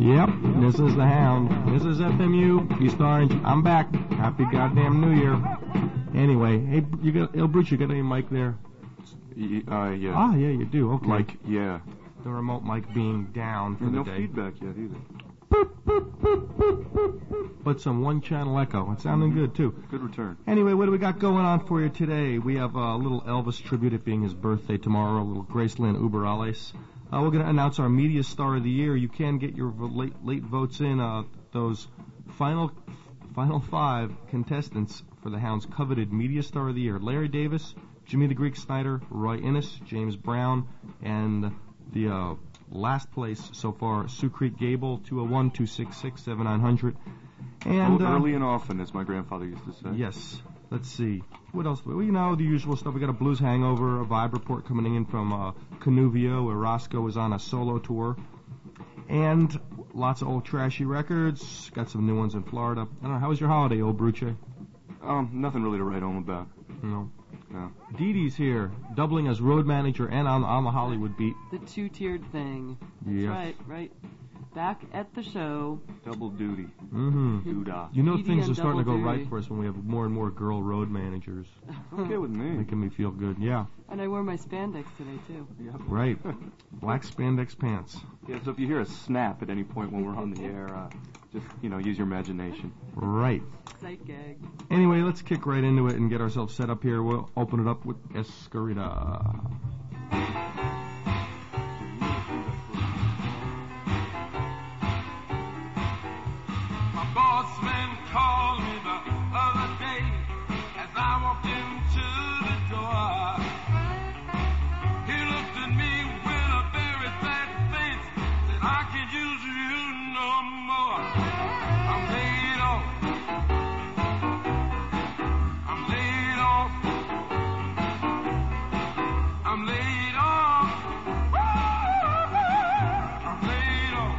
Yep, this is the Hound. This is FMU, East Orange. I'm back. Happy goddamn New Year. Anyway, hey, Il Bruce, you got any mic there? Yeah. Ah, yeah, you do. Okay. Like, yeah. The remote mic being down for the day. No feedback yet either. But some one-channel echo. It's sounding good, too. Good return. Anyway, what do we got going on for you today? We have a little Elvis tribute, it being his birthday tomorrow, a little Graceland Uberales. We're going to announce our Media Star of the Year. You can get your late votes in. Those final 5 contestants for the Hound's coveted Media Star of the Year. Larry Davis, Jimmy the Greek Snyder, Roy Innes, James Brown, and the last place so far, Sioux Creek Gable, 201-266-7900. And early and often, as my grandfather used to say. Yes. Let's see. What else? Well, you know, the usual stuff. We got a Blues Hangover, a Vibe Report coming in from Cannuvio, where Roscoe is on a solo tour. And lots of old trashy records. Got some new ones in Florida. I don't know, how was your holiday, old Bruce? Nothing really to write home about. No. No. Dee Dee's here, doubling as road manager and on the Hollywood beat. The two-tiered thing. Yes. Right. Back at the show. Double duty. Mm-hmm. Doo-dah. You know, DD things are and starting to go double right duty. for us when we have more and more girl road managers. Okay with me. Making me feel good, yeah. And I wore my spandex today, too. Yeah. Right. Black spandex pants. Yeah, so if you hear a snap at any point when we're on the air, just, use your imagination. Right. Sight gag. Anyway, let's kick right into it and get ourselves set up here. We'll open it up with Escarita. My boss man called me the other day as I walked into the door. He looked at me with a very sad face, said, I can't use you no more. I'm laid off. I'm laid off. I'm laid off. I'm laid off.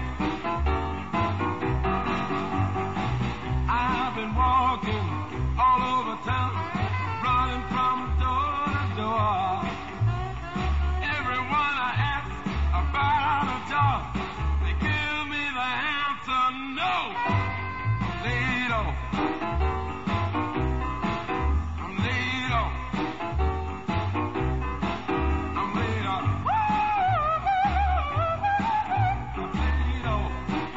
I've been walking all over town, running from door to door. Everyone I ask about a job, they give me the answer no. I'm laid off. I'm laid off. I'm laid off. I'm laid off.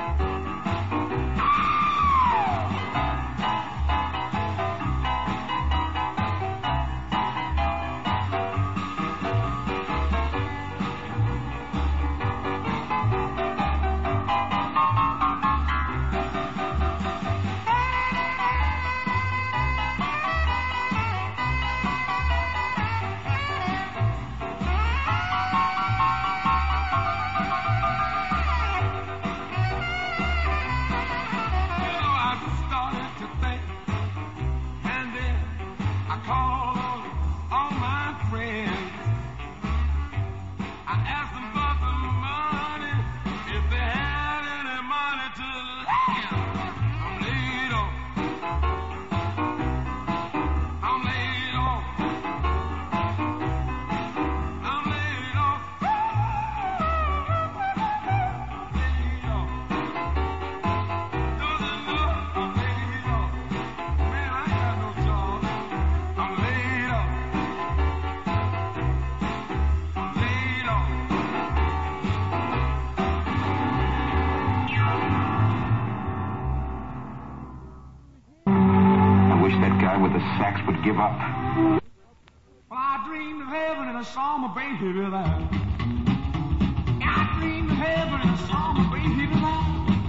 I started to think, and then I called on all my friends. I asked them for some money, if they had any money to lend. I'm laid off. I'm laid off. I'm laid off. I'm laid off. I wish that guy with the sax would give up. Well, I dreamed of heaven and I saw my baby there. I dreamed of heaven and I saw my baby there.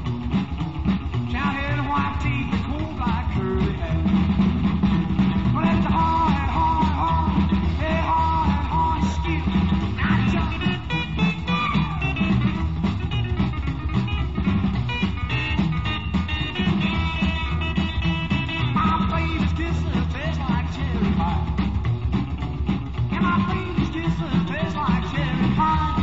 Shiny white teeth and cool black curly hair. Well, it's hard, hey, hard, still. I jump. My baby's kisses taste like cherry pie. And my baby's kisses taste like cherry pie.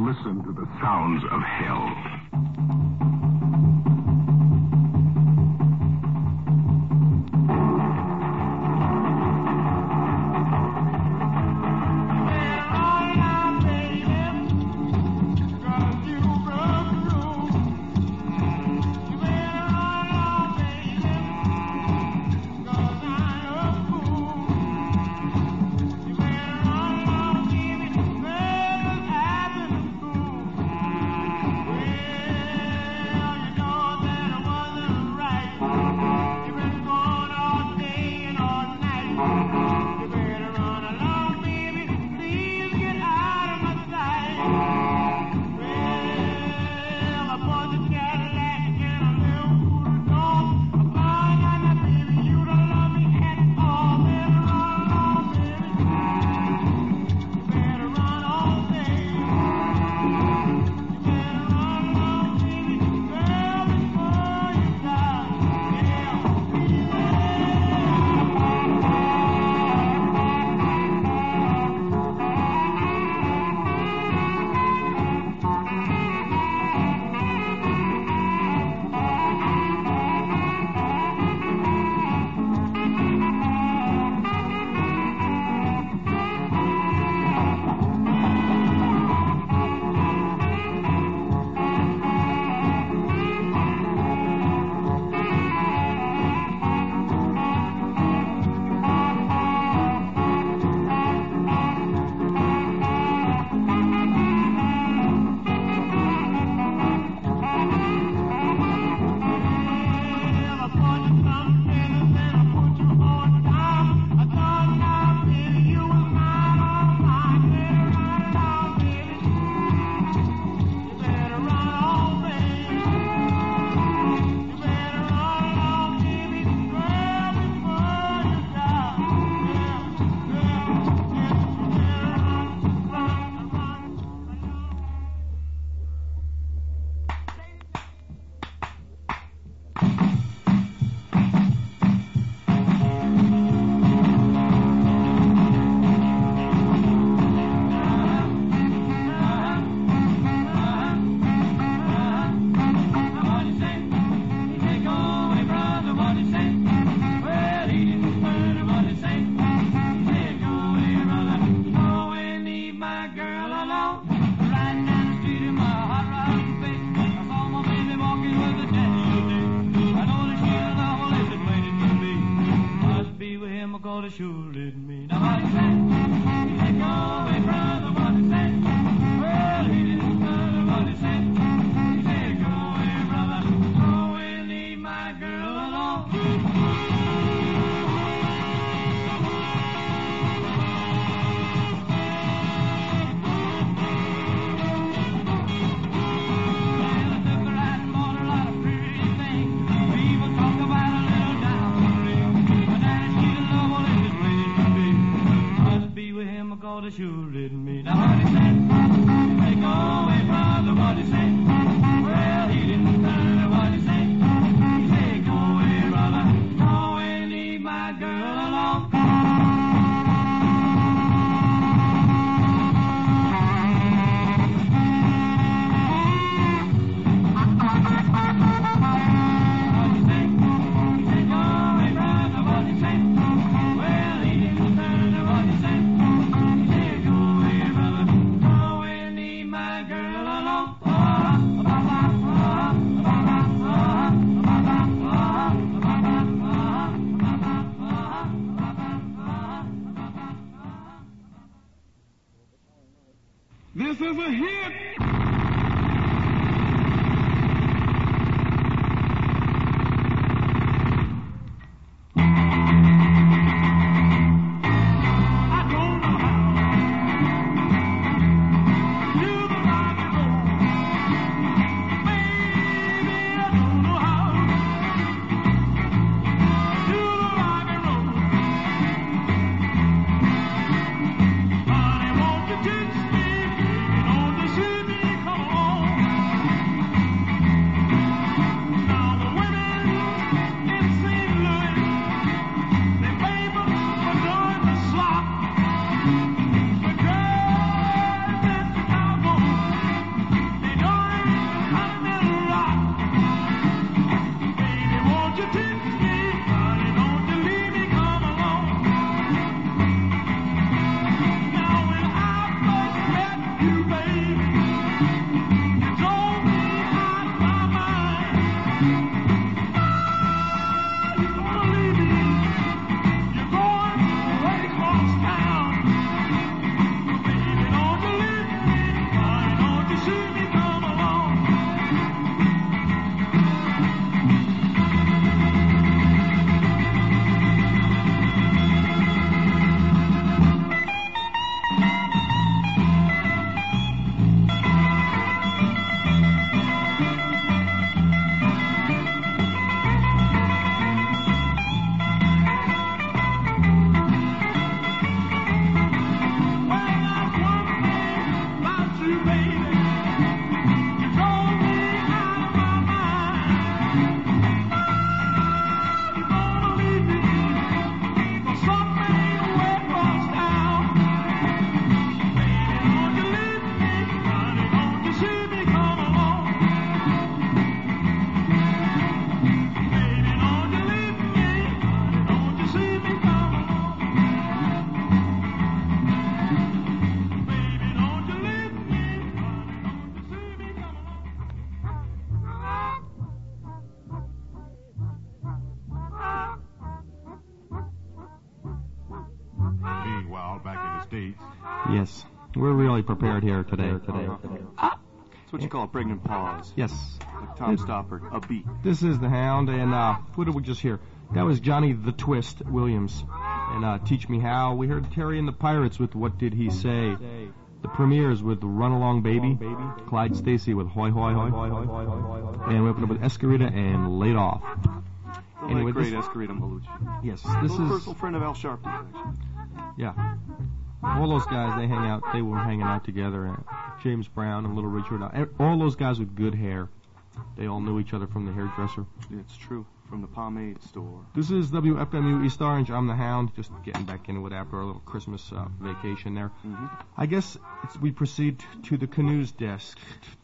listen to the sounds of hell. This is a hit. Honey, won't you teach me? Won't you shoot me? while back in the States. Yes, we're really prepared here today. That's what you call a pregnant pause. Yes. Like Tom Stoppard, a beat. This is the Hound, and what did we just hear? That was Johnny the Twist Williams, and Teach Me How. We heard Terry and the Pirates with What Did He Say? The Premiers with Run Along Baby. Clyde Stacy with Hoy Hoy Hoy. And we opened up with Escarita and Laid Off. The Anyway, late great this- Escarita Malucci. Yes, A this little is... personal friend of Al Sharpton's, actually. Yeah. All those guys, they were hanging out together. James Brown and Little Richard. All those guys with good hair. They all knew each other from the hairdresser. It's true. From the pomade store. This is WFMU East Orange. I'm the Hound. Just getting back into it after our little Christmas vacation there. Mm-hmm. I guess we proceed to the canoes desk.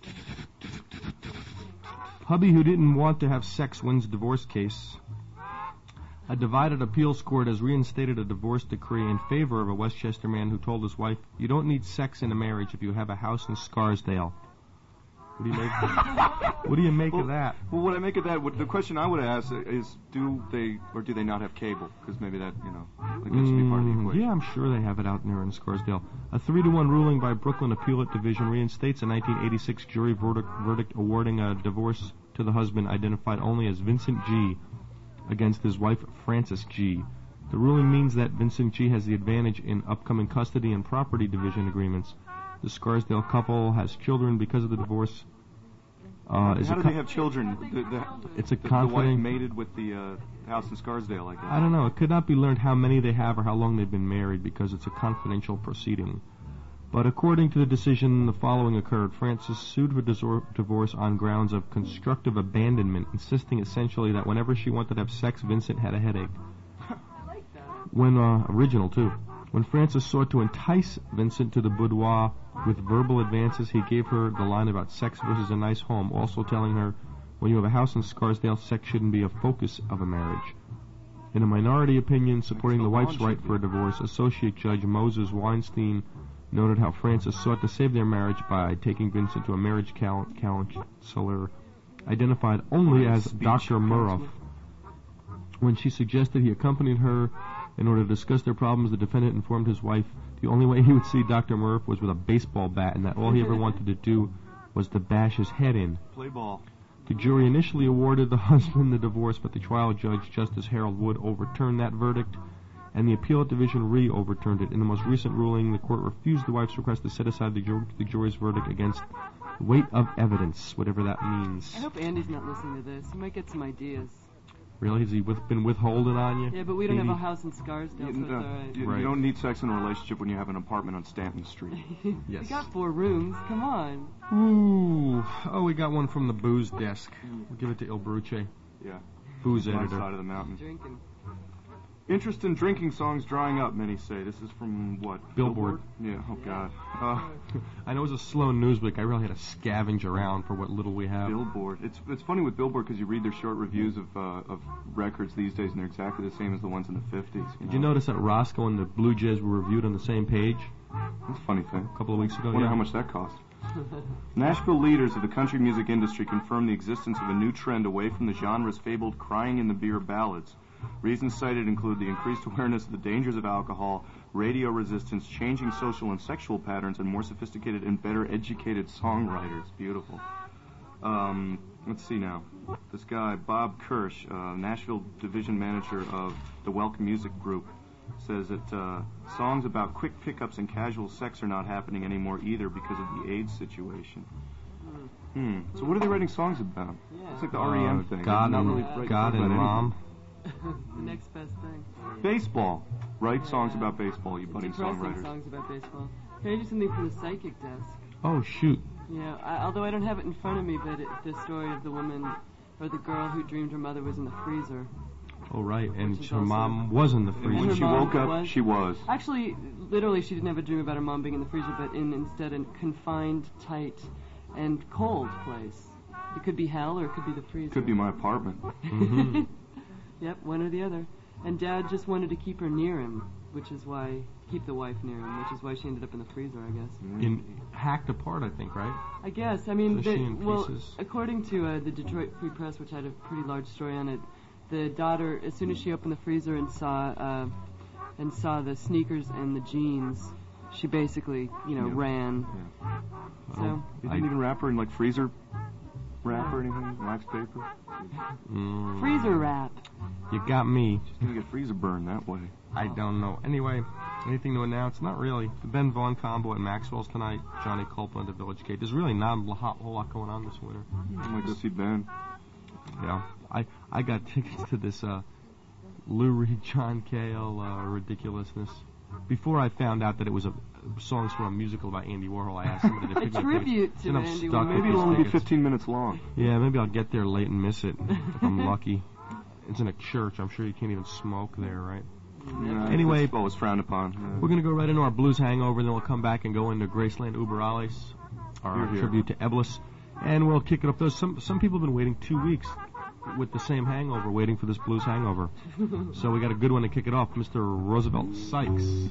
Hubby who didn't want to have sex wins divorce case. A divided appeals court has reinstated a divorce decree in favor of a Westchester man who told his wife, "You don't need sex in a marriage if you have a house in Scarsdale." What do you make? What do you make of that? Well, what I make of that, the question I would ask is, do they or do they not have cable? Because maybe that, I think that should be part of the equation. Yeah, I'm sure they have it out there in Scarsdale. A 3-1 ruling by Brooklyn Appellate Division reinstates a 1986 jury verdict awarding a divorce to the husband identified only as Vincent G. against his wife Frances G. The ruling means that Vincent G. has the advantage in upcoming custody and property division agreements. The Scarsdale couple has children because of the divorce. How do they have children? It's a The wife confident... mated with the house in Scarsdale, I guess. I don't know. It could not be learned how many they have or how long they've been married because it's a confidential proceeding. But according to the decision, the following occurred. Frances sued for divorce on grounds of constructive abandonment, insisting essentially that whenever she wanted to have sex, Vincent had a headache. Original, too. When Frances sought to entice Vincent to the boudoir with verbal advances, he gave her the line about sex versus a nice home, also telling her, when you have a house in Scarsdale, sex shouldn't be a focus of a marriage. In a minority opinion supporting the wife's right for a divorce, Associate Judge Moses Weinstein noted how Frances sought to save their marriage by taking Vincent to a marriage counselor identified only as Dr. Murrough. When she suggested he accompanied her in order to discuss their problems, the defendant informed his wife the only way he would see Dr. Murrough was with a baseball bat, and that all he ever wanted to do was to bash his head in. Play ball. The jury initially awarded the husband the divorce, but the trial judge, Justice Harold Wood, overturned that verdict, and the appellate division re-overturned it. In the most recent ruling, the court refused the wife's request to set aside the jury's verdict against weight of evidence, whatever that means. I hope Andy's not listening to this. He might get some ideas. Really? Has he been withholding on you? Yeah, but we don't have Maybe? a house in Scarsdale, so it's all right. You don't need sex in a relationship when you have an apartment on Stanton Street. Yes. We got 4 rooms. Come on. Ooh. Oh, we got one from the booze desk. We'll give it to Il Bruce, Yeah. booze My editor. side of the mountain. Drinking. Interest in drinking songs drying up, many say. This is from what? Billboard. Yeah, oh God. I know it was a slow news week. I really had to scavenge around for what little we have. Billboard. It's funny with Billboard because you read their short reviews of records these days, and they're exactly the same as the ones in the 50s. Did you notice that Roscoe and the Blue Jays were reviewed on the same page That's a funny thing. a couple of weeks ago? I wonder Yeah. how much that cost. Nashville leaders of the country music industry confirm the existence of a new trend away from the genre's fabled crying in the beer ballads. Reasons cited include the increased awareness of the dangers of alcohol, radio resistance, changing social and sexual patterns, and more sophisticated and better educated songwriters. Beautiful. Let's see now. This guy, Bob Kirsch, Nashville division manager of the Welk Music Group, says that songs about quick pickups and casual sex are not happening anymore either because of the AIDS situation. So what are they writing songs about? Yeah. It's like the REM thing. God They're not and, really writing God songs and about Mom. The next best thing. anything. Baseball. Write songs about baseball, you budding Depressing songwriters. songs about baseball. Can I do something from the psychic desk? Oh, shoot. Yeah, although I don't have it in front of me, but the story of the woman or the girl who dreamed her mother was in the freezer. Oh, right. And Which is her also- mom was in the And freezer. when her she mom woke up, was- she was. Actually, literally, she didn't have a dream about her mom being in the freezer, but instead a confined, tight, and cold place. It could be hell or it could be the freezer. Could be my apartment. Mhm. Yep, one or the other. And Dad just wanted to keep her near him, keep the wife near him, which is why she ended up in the freezer, I guess. Hacked apart, I think, right? I guess. I mean, So she in well, pieces. according to the Detroit Free Press, which had a pretty large story on it, the daughter, as soon as she opened the freezer and saw and saw the sneakers and the jeans, she basically, ran. Yeah. So You didn't even wrap her in like freezer wrap or anything? Wax paper? freezer wrap. You got me. She's gonna get freezer burn that way. I don't know. Anyway, anything to announce? Not really. The Ben Vaughn combo at Maxwell's tonight. Johnny Copeland at Village Gate. There's really not a whole lot going on this winter. I'd like to see Ben. Yeah. I got tickets to this Lou Reed, John Cale ridiculousness. Before I found out that it was songs from a musical by Andy Warhol, I asked somebody to pick A up tribute tickets. to And I'm Andy stuck Warhol. with Maybe it'll these only be tickets. 15 minutes long. Yeah, maybe I'll get there late and miss it if I'm lucky. It's in a church. I'm sure you can't even smoke there, right? Yeah, Anyway, it's always frowned upon. We're going to go right into our blues hangover, then we'll come back and go into Graceland Uber Alles, our Hear, hear. tribute to Eblis, and we'll kick it up. Some people have been waiting 2 weeks with the same hangover, waiting for this blues hangover. So we got a good one to kick it off, Mr. Roosevelt Sykes.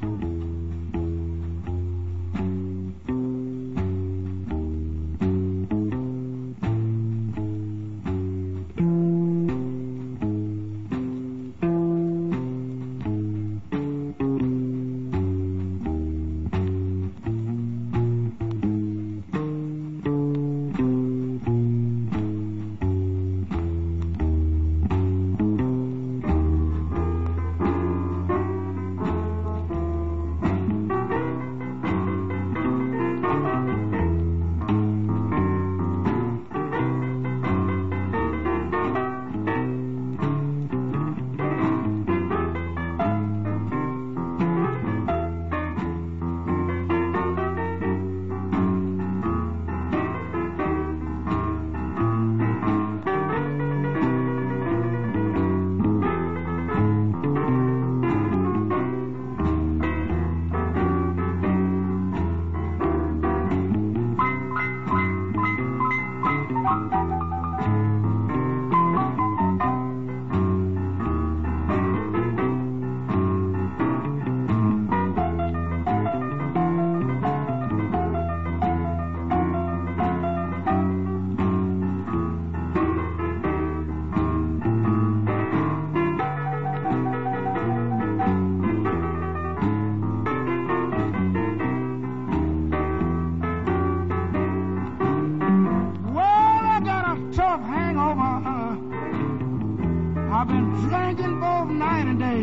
I've been drinking both night and day.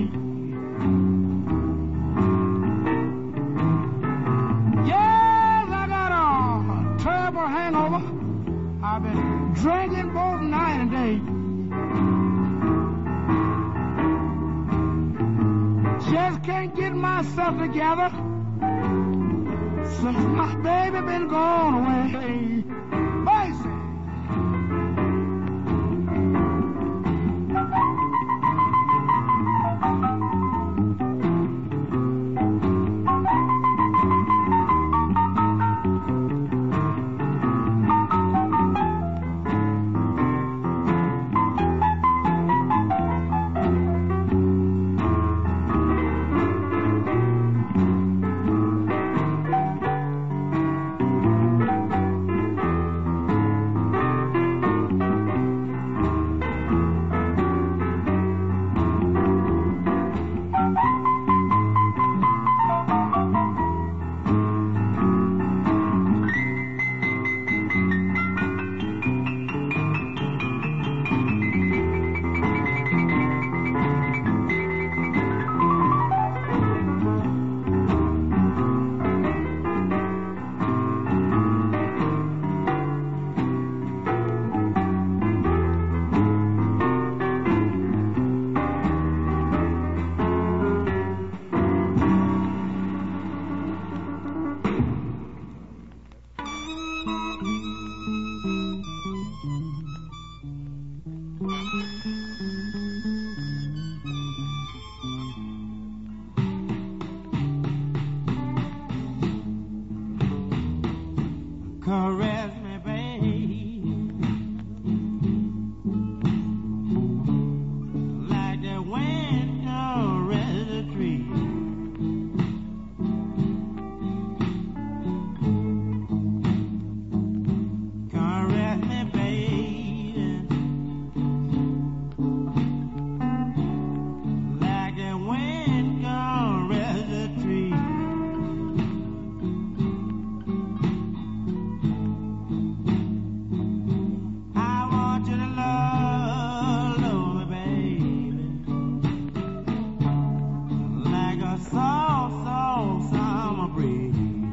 Yes, I got a terrible hangover. I've been drinking both night and day. Just can't get myself together since my baby been gone away. Basic. Caress me, babe, like the wind caress the tree. Caress me, babe, like the wind caress breeze.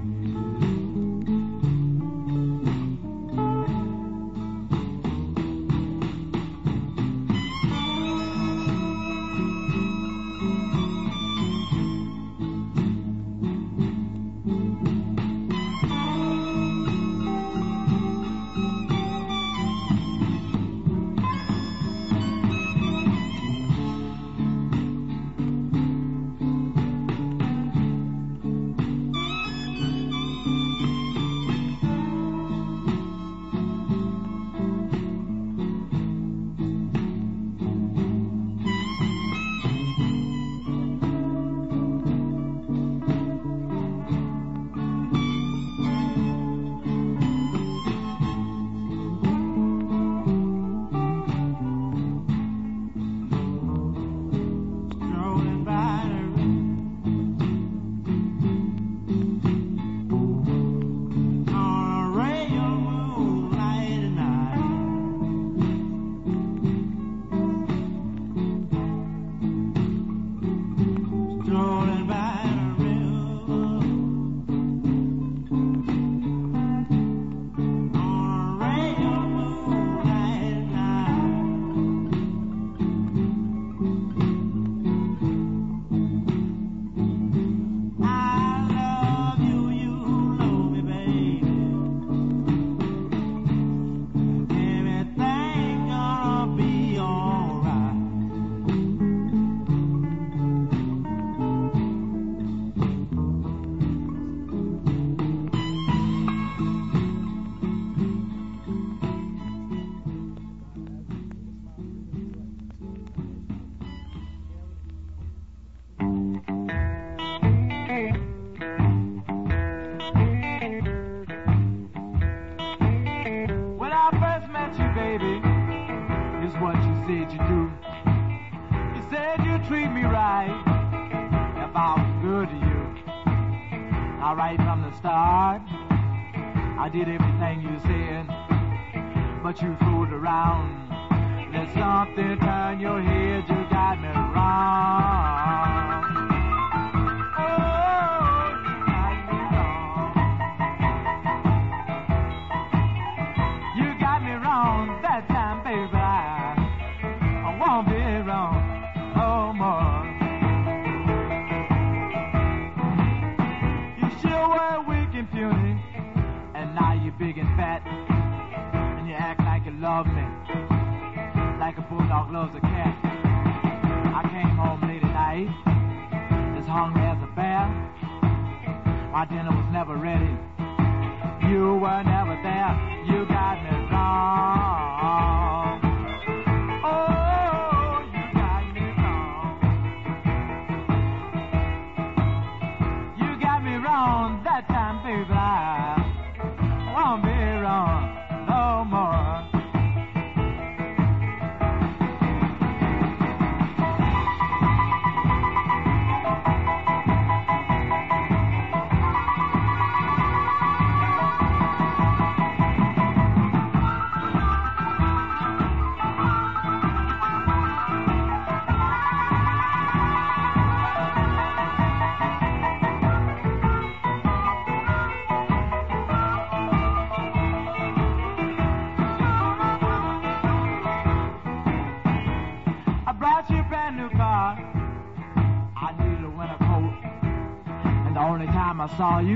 Saw you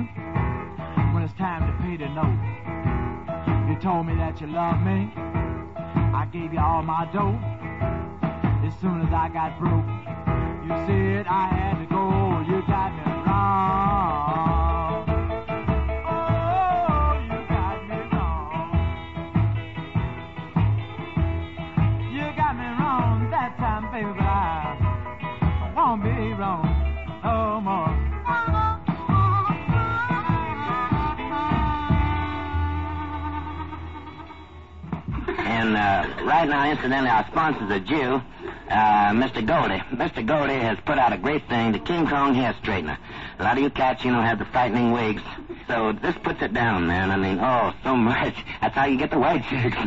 when it's time to pay the note. You told me that you loved me. I gave you all my dough. As soon as I got broke, you said I had to go. You got me wrong. Oh, you got me wrong. You got me wrong that time, baby, but I won't be wrong no more. And right now, incidentally, our sponsor's a Jew, Mr. Goldie. Mr. Goldie has put out a great thing, the King Kong hair straightener. A lot of you cats, have the frightening wigs. So this puts it down, man. I mean, oh, so much. That's how you get the white chicks.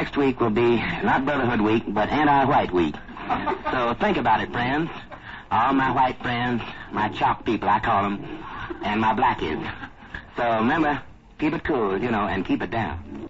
next week will be not Brotherhood Week, but Anti-White Week. So think about it, friends. All my white friends, my chalk people, I call them, and my blackies. So remember, keep it cool, and keep it down.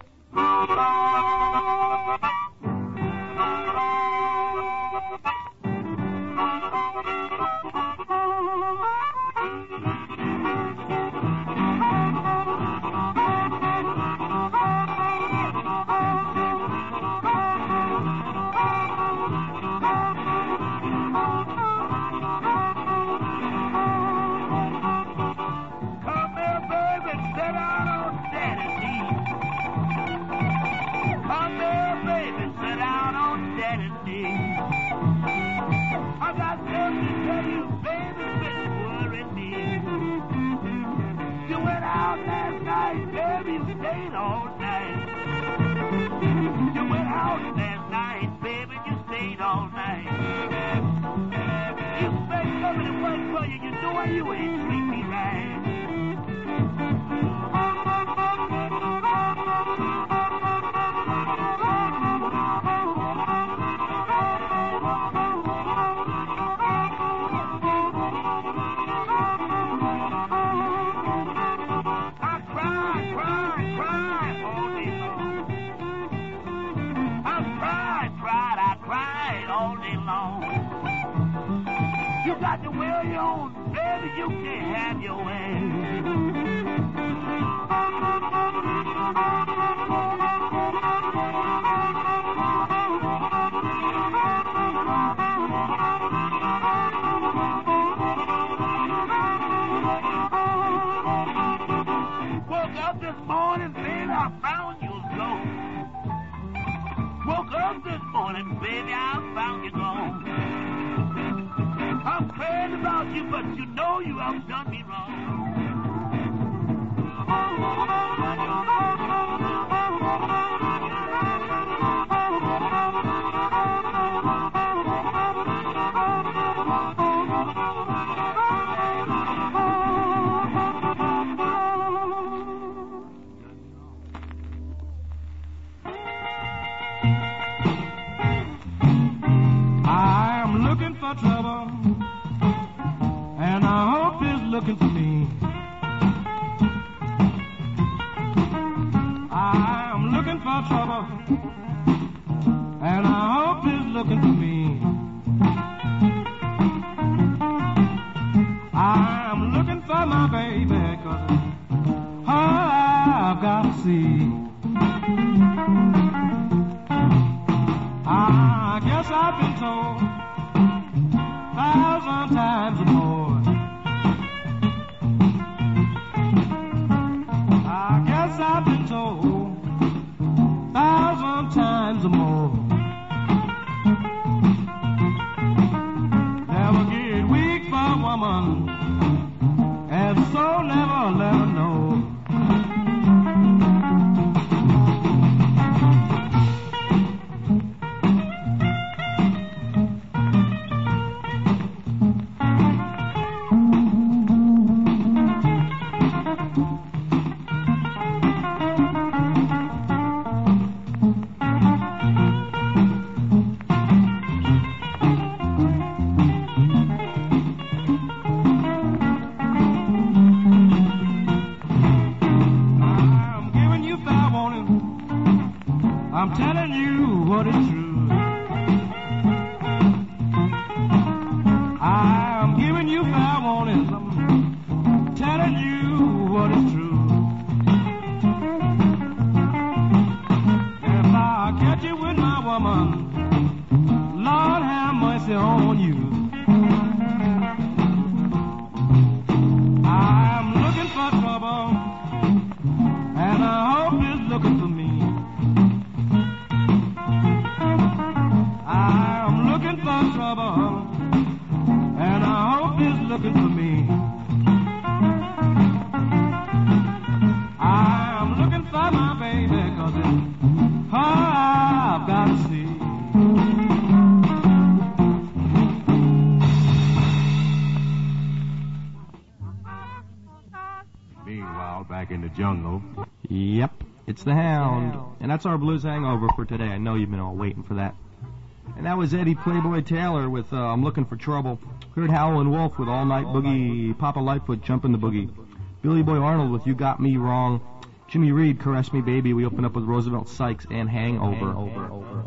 It's the Hound. And that's our Blues Hangover for today. I know you've been all waiting for that. And that was Eddie Playboy Taylor with I'm Looking for Trouble. Heard Howlin' Wolf with All Night Boogie. Papa Lightfoot Jumpin' the Boogie. Billy Boy Arnold with You Got Me Wrong. Jimmy Reed, Caress Me Baby. We open up with Roosevelt Sykes and Hangover.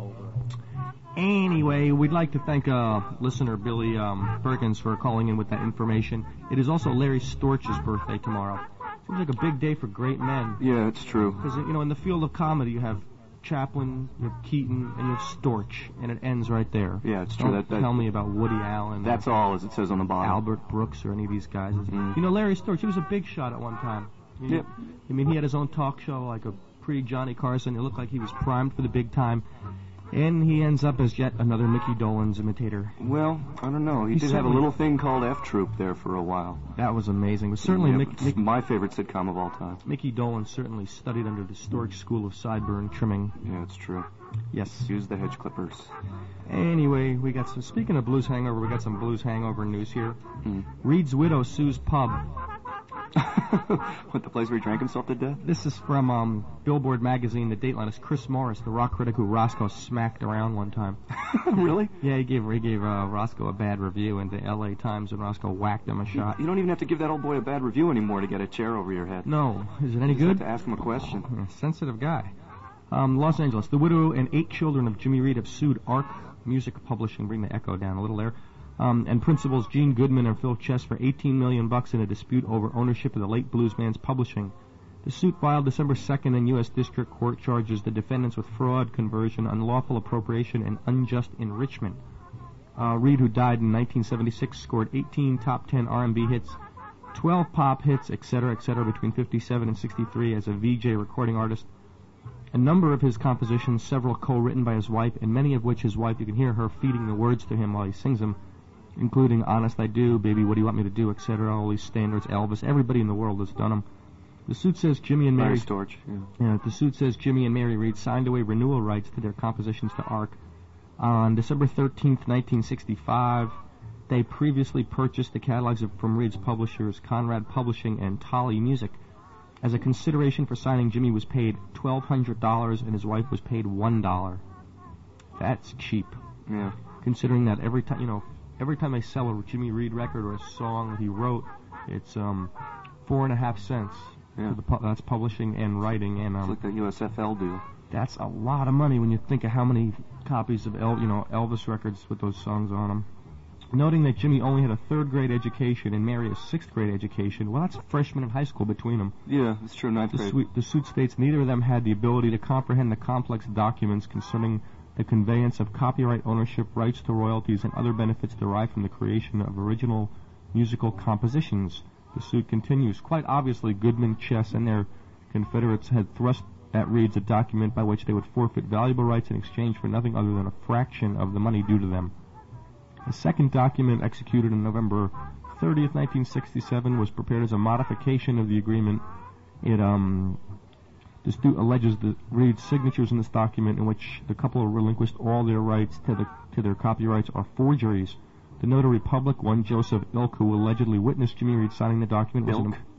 Anyway, we'd like to thank listener Billy Perkins for calling in with that information. It is also Larry Storch's birthday tomorrow. Seems like a big day for great men. Yeah, it's true. Because, in the field of comedy, you have Chaplin, you have Keaton, and you have Storch, and it ends right there. Yeah, it's true. Don't tell me about Woody Allen. That's all, as it says on the bottom. Albert Brooks or any of these guys. Larry Storch, he was a big shot at one time. Yep. He had his own talk show, like a pre-Johnny Carson. It looked like he was primed for the big time. And he ends up as yet another Mickey Dolenz imitator. Well, I don't know. He did have a little thing called F Troop there for a while. That was amazing. It was certainly it's my favorite sitcom of all time. Mickey Dolenz certainly studied under the Storch School of Sideburn Trimming. Yeah, it's true. Yes. Use the hedge clippers. Anyway, we got some. Speaking of Blues Hangover, we got some Blues Hangover news here. Reed's widow sues pub. What, the place where he drank himself to death? This is from Billboard magazine. The Dateline is Chris Morris, the rock critic who Roscoe smacked around one time. Really? Yeah, he gave Roscoe a bad review in the L.A. Times, and Roscoe whacked him a shot. You don't even have to give that old boy a bad review anymore to get a chair over your head. No. Is it any good? You have to ask him a question. Sensitive guy. Los Angeles. The widow and 8 children of Jimmy Reed have sued Arc Music Publishing. Bring the echo down a little there. And principals Gene Goodman and Phil Chess for $18 million in a dispute over ownership of the late bluesman's publishing. The suit filed December 2nd in U.S. District Court charges the defendants with fraud, conversion, unlawful appropriation, and unjust enrichment. Reed, who died in 1976, scored 18 top 10 R&B hits, 12 pop hits, etc., between 57 and 63 as a VJ recording artist. A number of his compositions, several co-written by his wife, and many of which his wife, you can hear her feeding the words to him while he sings them, including Honest I Do, Baby What Do You Want Me to Do, etc., all these standards, Elvis, everybody in the world has done them. The suit says Jimmy and Mary... Larry Storch, yeah. The suit says Jimmy and Mary Reed signed away renewal rights to their compositions to Arc. On December 13th, 1965, they previously purchased the catalogs from Reed's publishers, Conrad Publishing and Tolly Music. As a consideration for signing, Jimmy was paid $1,200 and his wife was paid $1. That's cheap. Yeah. Considering that every time they sell a Jimmy Reed record or a song that he wrote, it's 4.5 cents. Yeah. That's publishing and writing and it's like the USFL deal. That's a lot of money when you think of how many copies of Elvis records with those songs on them. Noting that Jimmy only had a 3rd grade education and Mary a 6th grade education, well, that's a freshman in high school between them. Yeah, it's true, 9th grade. The suit states neither of them had the ability to comprehend the complex documents concerning the conveyance of copyright ownership, rights to royalties, and other benefits derived from the creation of original musical compositions. The suit continues. Quite obviously, Goodman, Chess, and their confederates had thrust at Reed's a document by which they would forfeit valuable rights in exchange for nothing other than a fraction of the money due to them. The second document, executed on November 30th, 1967, was prepared as a modification of the agreement. It alleges that Reed's signatures in this document, in which the couple relinquished all their rights to their copyrights, are forgeries. The notary public, one Joseph Ilk, who allegedly witnessed Jimmy Reed signing the document,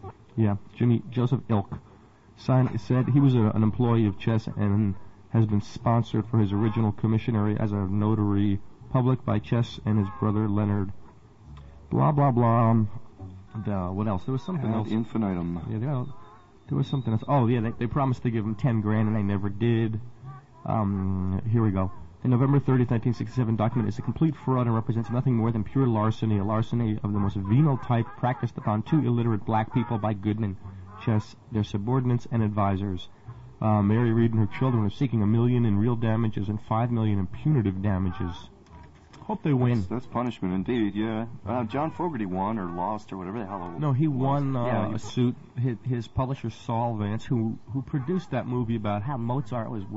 Joseph Ilk, said he was an employee of Chess and has been sponsored for his original commissionary as a notary public by Chess and his brother Leonard. Blah blah blah. What else? There was something else. Infinitum. Yeah, there was something else. Oh yeah, they promised to give him $10,000 and they never did. Here we go. The November 30th, 1967 document is a complete fraud and represents nothing more than pure larceny, a larceny of the most venal type practiced upon 2 illiterate black people by Goodman, Chess, their subordinates, and advisors. Mary Reed and her children are seeking $1 million in real damages and $5 million in punitive damages. Hope they win. That's punishment indeed, yeah. John Fogerty won or lost or whatever the hell it was. No, he won a suit. His publisher, Saul Vance, who produced that movie about how Mozart was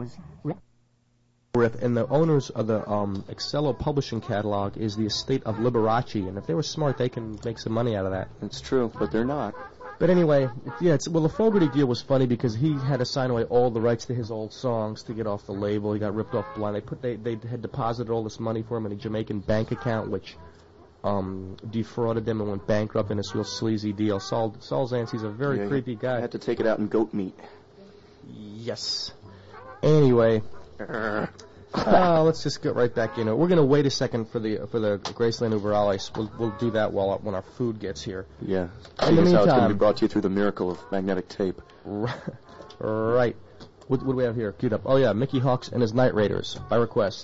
and the owners of the Excello publishing catalog is the estate of Liberace, and if they were smart, they can make some money out of that. It's true, but they're not. But anyway, the Fogerty deal was funny because he had to sign away all the rights to his old songs to get off the label. He got ripped off blind. They had deposited all this money for him in a Jamaican bank account, which defrauded them and went bankrupt in this real sleazy deal. Saul Zance, he's a very creepy guy. Had to take it out in goat meat. Yes. Anyway, let's just get right back into it. We're going to wait a second for the Graceland Uberales. We'll do that when our food gets here. Yeah. In the How it's going to meantime, be brought to you through the miracle of magnetic tape. Right. What do we have here? Queued up. Oh yeah, Mickey Hawks and his Night Raiders by request.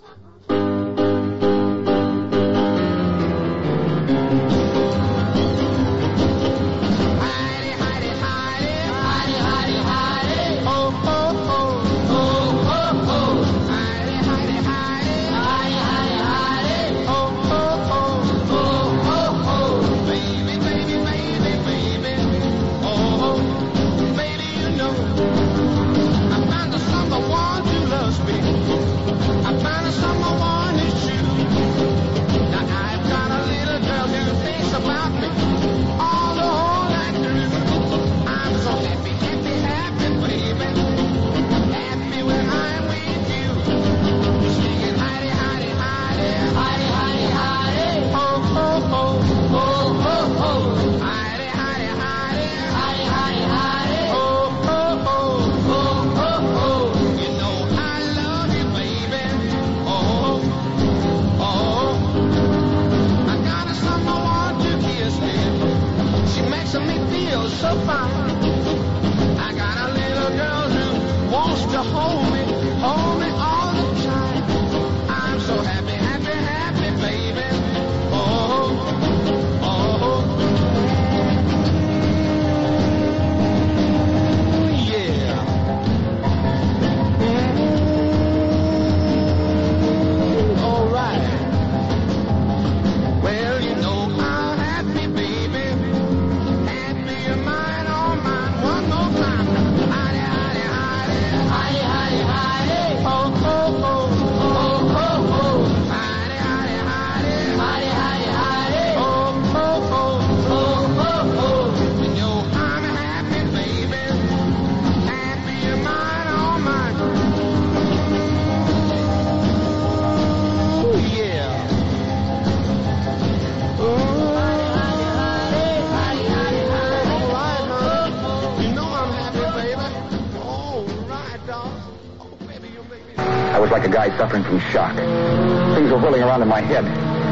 Like a guy suffering from shock. Things were whirling around in my head.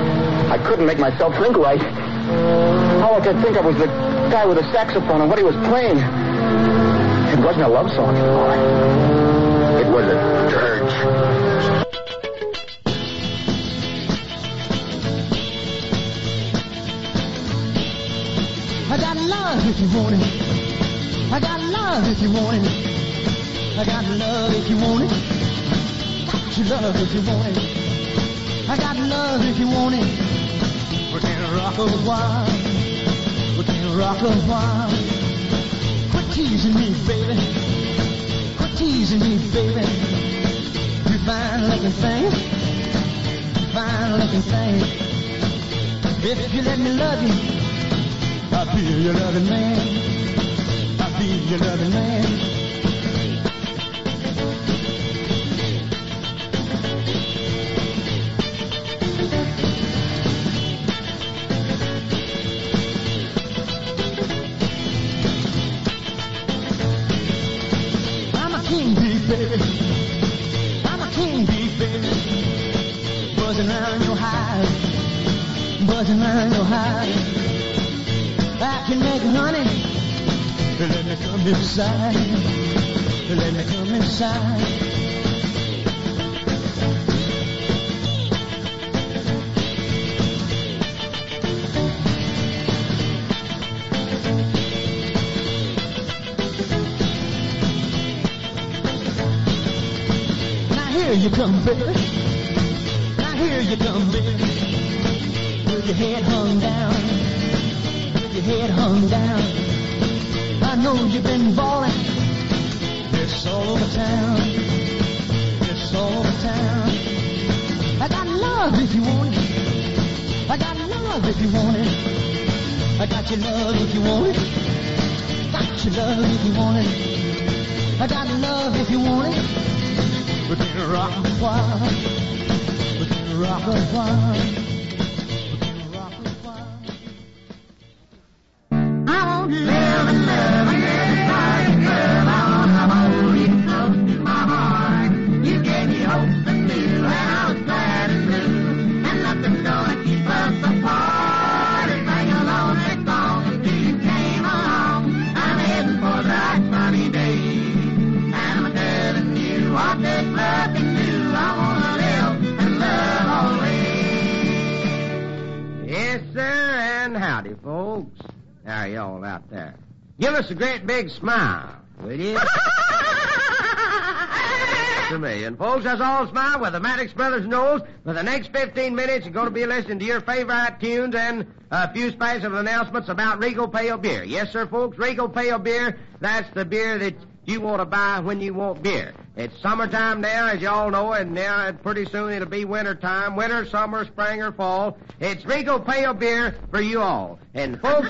I couldn't make myself think right. All I could think of was the guy with the saxophone and what he was playing. It wasn't a love song anymore. It was a dirge. I got love if you want it. I got love if you want it. I got love if you want it. Love if you want it. I got love if you want it. We can rock a while. We can rock a while. Quit teasing me, baby. Quit teasing me, baby. You fine looking thing. You fine looking thing. If you let me love you, I'll be your loving man. I'll be your loving man. Baby, I'm a king bee, baby. Buzzing around your hive, buzzing around your hive. I can make honey. Let me come inside. Let me come inside. Here you come, baby. Now here you come, baby. With your head hung down. With your head hung down. I know you've been ballin'. It's all over town. It's all over town. I got love if you want it. I got love if you want it. I got your love if you want it. Got your love if you want it. I got love if you want it. We can rock a while. We can rock a while. We can rock a while. I won't live and love and live and love. I wanna hold you. Howdy, folks. How are y'all out there? Give us a great big smile, will you? To me. And folks, that's all smile with the Maddox Brothers Knowles. For the next 15 minutes, you're going to be listening to your favorite tunes and a few special announcements about Regal Pale Beer. Yes, sir, folks, Regal Pale Beer, that's the beer that you want to buy when you want beer. It's summertime now, as you all know, and now pretty soon it'll be winter time. Winter, summer, spring, or fall. It's Regal Pale Beer for you all. And folks,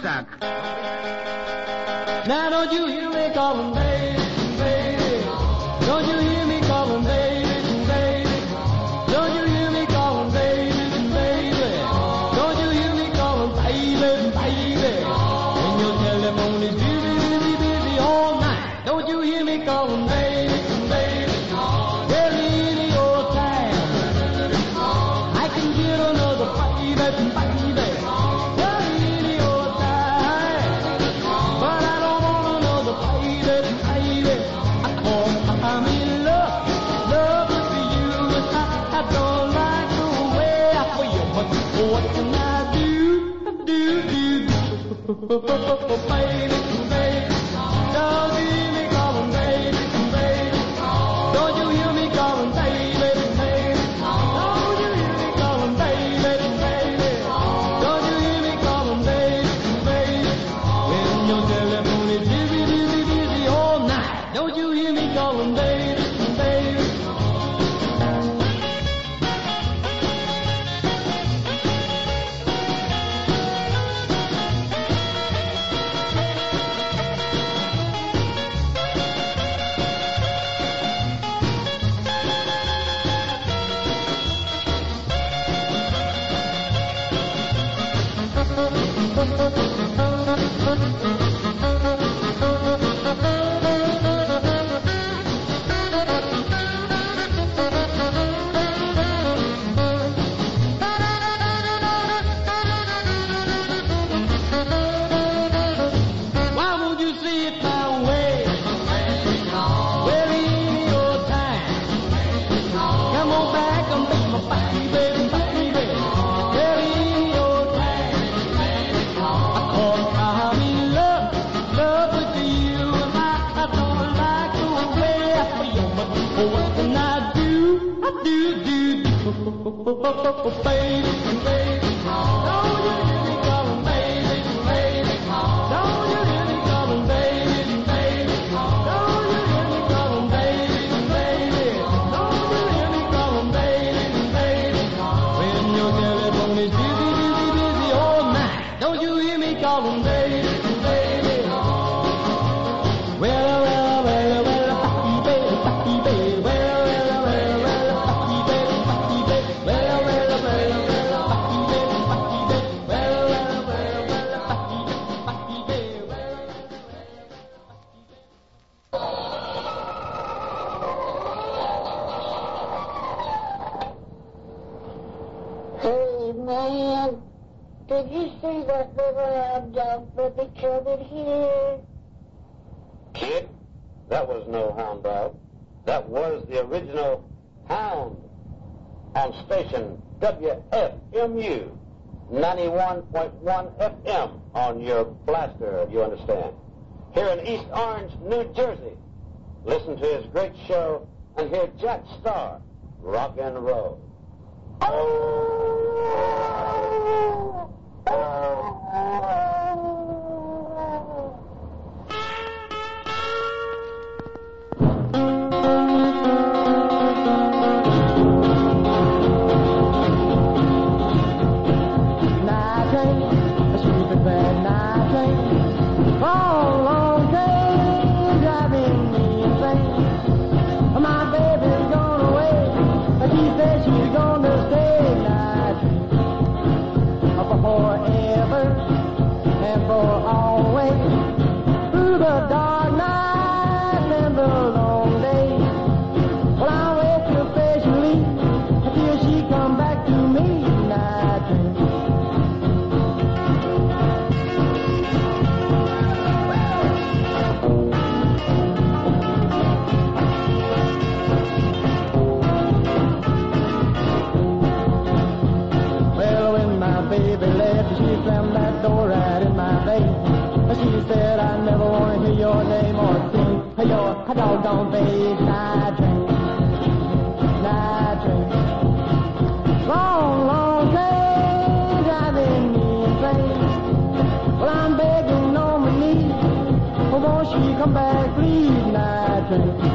Now don't you hear me calling, baby, baby? Don't you hear me calling, baby, baby? Don't you hear me calling, baby, baby? Don't you hear me calling, baby, baby? When your telephone is busy, busy, busy all night. Don't you hear me calling, baby, baby? Well, any old time I can get another baby, baby. Well, any old time, but I don't want another baby, baby. I'm in love with you, and I don't like the way I feel. But what can I do, baby, baby? Don't you hear me calling, baby, baby? Don't you hear me calling, baby, baby? Don't you hear me calling, baby, baby? Don't you hear me calling, baby, baby? When your telephone is busy, busy, busy all night. Don't you hear me calling, baby, baby? Why won't you see it my way? Well, any old time. Come on back and be my baby, baby. Well, any old time. Cause I'm in love with you, and I don't like the way I feel. But what can I do? Baby, baby. Don't you hear me calling, baby, baby? Don't you hear me calling, baby, baby? Don't you hear me calling, baby, baby? Don't you hear me calling, baby, baby? When your telephone is busy, busy, busy all night. Don't you hear me calling, baby, baby? Well, baby, baby. Well, baby, Hey, man, did you see that little hound dog puppy coming here? Kid, that was no hound dog. That was the original hound on station WFMU, 91.1 FM on your blaster, you understand. Here in East Orange, New Jersey. Listen to his great show and hear Jack Starr rock and roll. Night train, a stupid bad night train. Oh, long train, driving me insane. My baby's gone away, but she said she's gonna stay. Night train, forever and for always. Through the dark night and the long day. Well, I'll wait till patiently until she come back to me. Night train. face night train, night train. Long, long train driving me insane. Well, I'm begging on my knees, oh, won't she come back, please, night train.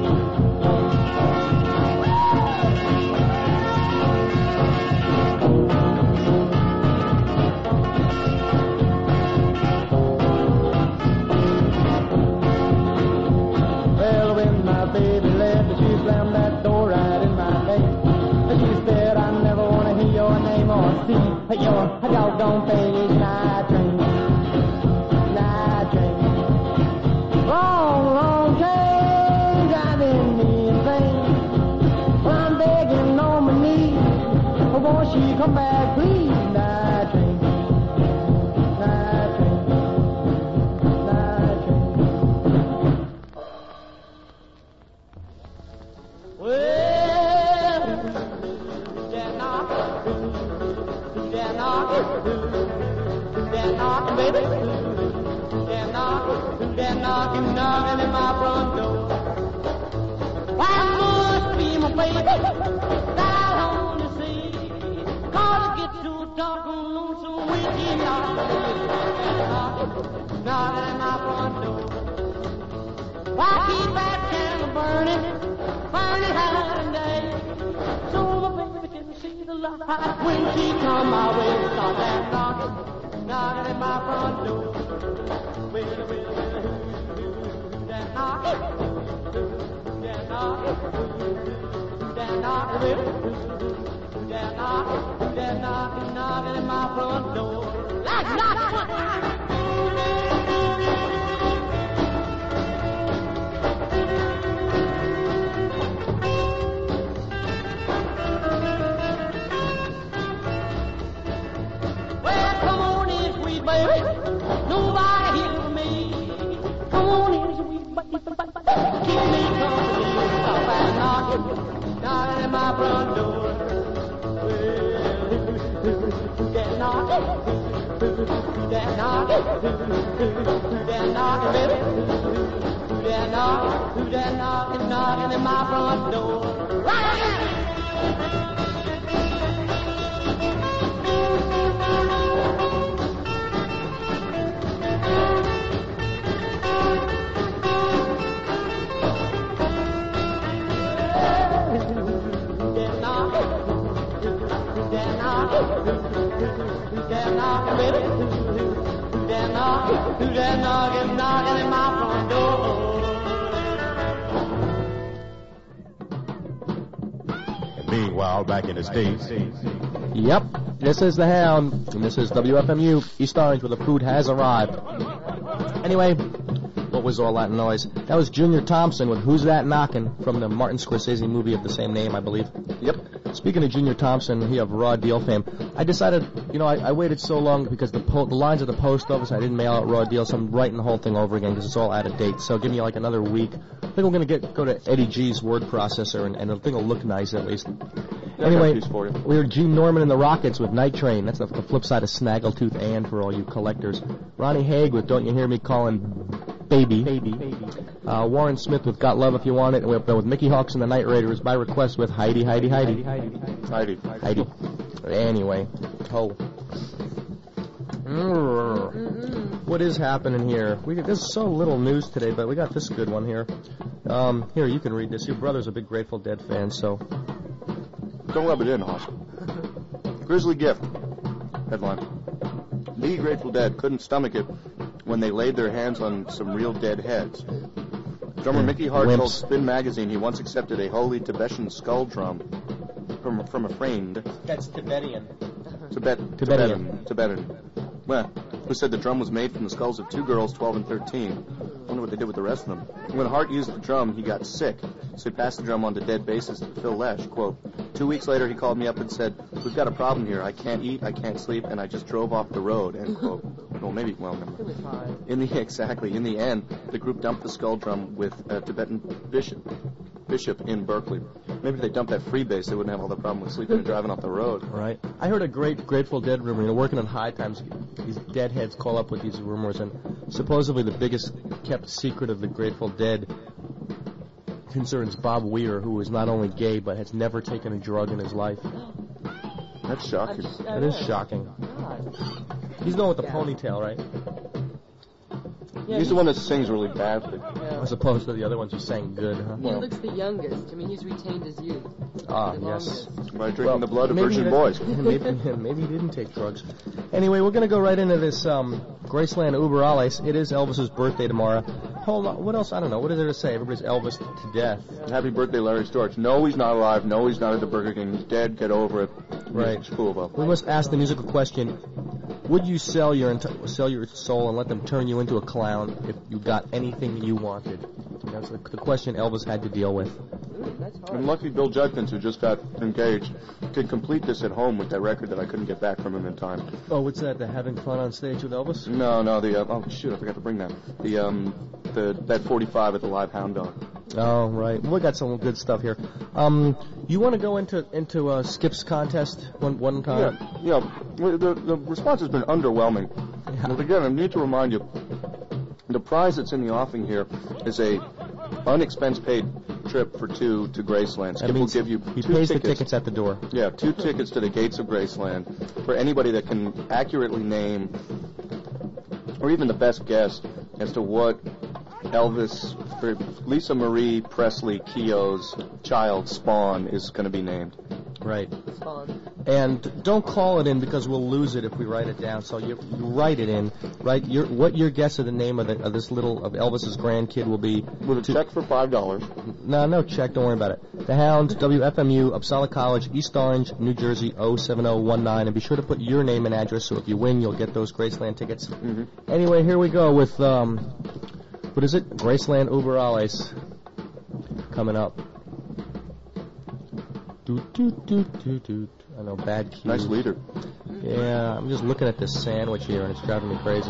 Your doggone face, night train, night train. Long, long train driving me insane. Well, I'm begging on my knees, oh, won't she come back, please, night train, night train, night train. Well, they're not. They're knocking, baby. They're knocking at my front door. Why must be my baby that I want to see? 'Cause I get too dark and lonesome when she knocking at my front door. Why keep that candle burning high and day? So my baby can see the light when she come my way. Start that knocking at my front door. Well, that knocking, that knocking, that knocking, that knocking at my front door. Like knocking. Baby, nobody hear me. Come on in, sweet baby, keep me company. Stop and knocking at my front door. Well, that knocking, baby, that knocking at my front door. Right again. They're knocking at my front door. And meanwhile, back in the States. Yep, this is the Hound, and this is WFMU. East Orange, where the food has arrived. Anyway, what was all that noise? That was Junior Thompson with Who's That Knockin' from the Martin Scorsese movie of the same name, I believe. Yep. Speaking of Junior Thompson, he of Raw Deal fame, I decided, I waited so long because the lines at the post office, I didn't mail out Raw Deal, so I'm writing the whole thing over again because it's all out of date. So give me like another week. I think we're going to go to Eddie G's word processor, and the thing will look nice at least. Anyway, we heard Gene Norman and the Rockets with Night Train. That's the flip side of Snaggletooth Ann for all you collectors. Ronnie Haig with Don't You Hear Me Calling Baby. Warren Smith with Got Love If You Want It. And we're up there with Mickey Hawks and the Night Raiders by request with Heidi. Anyway, what is happening here? There's so little news today, but we got this good one here. Here, you can read this. Your brother's a big Grateful Dead fan, so... Don't rub it in, Hoss. Grizzly Gift. Headline. The Grateful Dead couldn't stomach it when they laid their hands on some real dead heads. Drummer Mickey Hart told Spin Magazine he once accepted a holy Tibetan skull drum from a friend. That's Tibetan. Tibetan. Well, who said the drum was made from the skulls of 2 girls, 12 and 13. I wonder what they did with the rest of them. When Hart used the drum, he got sick, so he passed the drum on to dead bassist Phil Lesh. Quote, 2 weeks later, he called me up and said, "We've got a problem here. I can't eat, I can't sleep, and I just drove off the road." End quote. In the end, the group dumped the skull drum with a Tibetan bishop in Berkeley. Maybe if they dumped that freebase, they wouldn't have all the problem with sleeping and driving off the road. Right. I heard a great Grateful Dead rumor. Working on High Times, these deadheads call up with these rumors, and supposedly the biggest kept secret of the Grateful Dead concerns Bob Weir, who is not only gay but has never taken a drug in his life. That's shocking. That is shocking. He's the one with the ponytail, right? Yeah, He's the one that sings really badly. Yeah. As opposed to the other ones who sang good, huh? He looks the youngest. I mean, he's retained his youth. Ah, The yes. longest. By drinking the blood of maybe virgin he boys. maybe he didn't take drugs. Anyway, we're going to go right into this Graceland Uber Alles. It is Elvis's birthday tomorrow. Hold on. What else? I don't know. What is there to say? Everybody's Elvis to death. Happy birthday, Larry Storch. No, he's not alive. No, he's not at the Burger King. He's dead. Get over it. Right. It's cool, though. We must ask the musical question. Would you sell your soul and let them turn you into a clown if you got anything you wanted? That's the question Elvis had to deal with. And lucky Bill Judkins, who just got engaged, could complete this at home with that record that I couldn't get back from him in time. Oh, what's that? The having fun on stage with Elvis? No, oh shoot, I forgot to bring that. That 45 at the Live Hound Dog. Oh, right. We got some good stuff here. You want to go into Skip's contest one time? Yeah. The response has been underwhelming. Yeah. But again, I need to remind you, the prize that's in the offing here is a unexpense-paid trip for two to Graceland. Skip will give you he two pays tickets. the tickets at the door. Yeah, 2 tickets to the gates of Graceland for anybody that can accurately name, or even the best guess, as to what Elvis, for Lisa Marie Presley Keogh's child, Spawn, is going to be named. Right. Spawn. And don't call it in because we'll lose it if we write it down. So you write it in. Write what your guess of the name of Elvis's grandkid will be. With a check for $5. No check. Don't worry about it. The Hound, WFMU, Uppsala College, East Orange, New Jersey, 07019. And be sure to put your name and address so if you win, you'll get those Graceland tickets. Mm-hmm. Anyway, here we go with, what is it? Graceland Uber Alles coming up. Doot. I know, bad cues. Nice leader. Yeah, I'm just looking at this sandwich here and it's driving me crazy.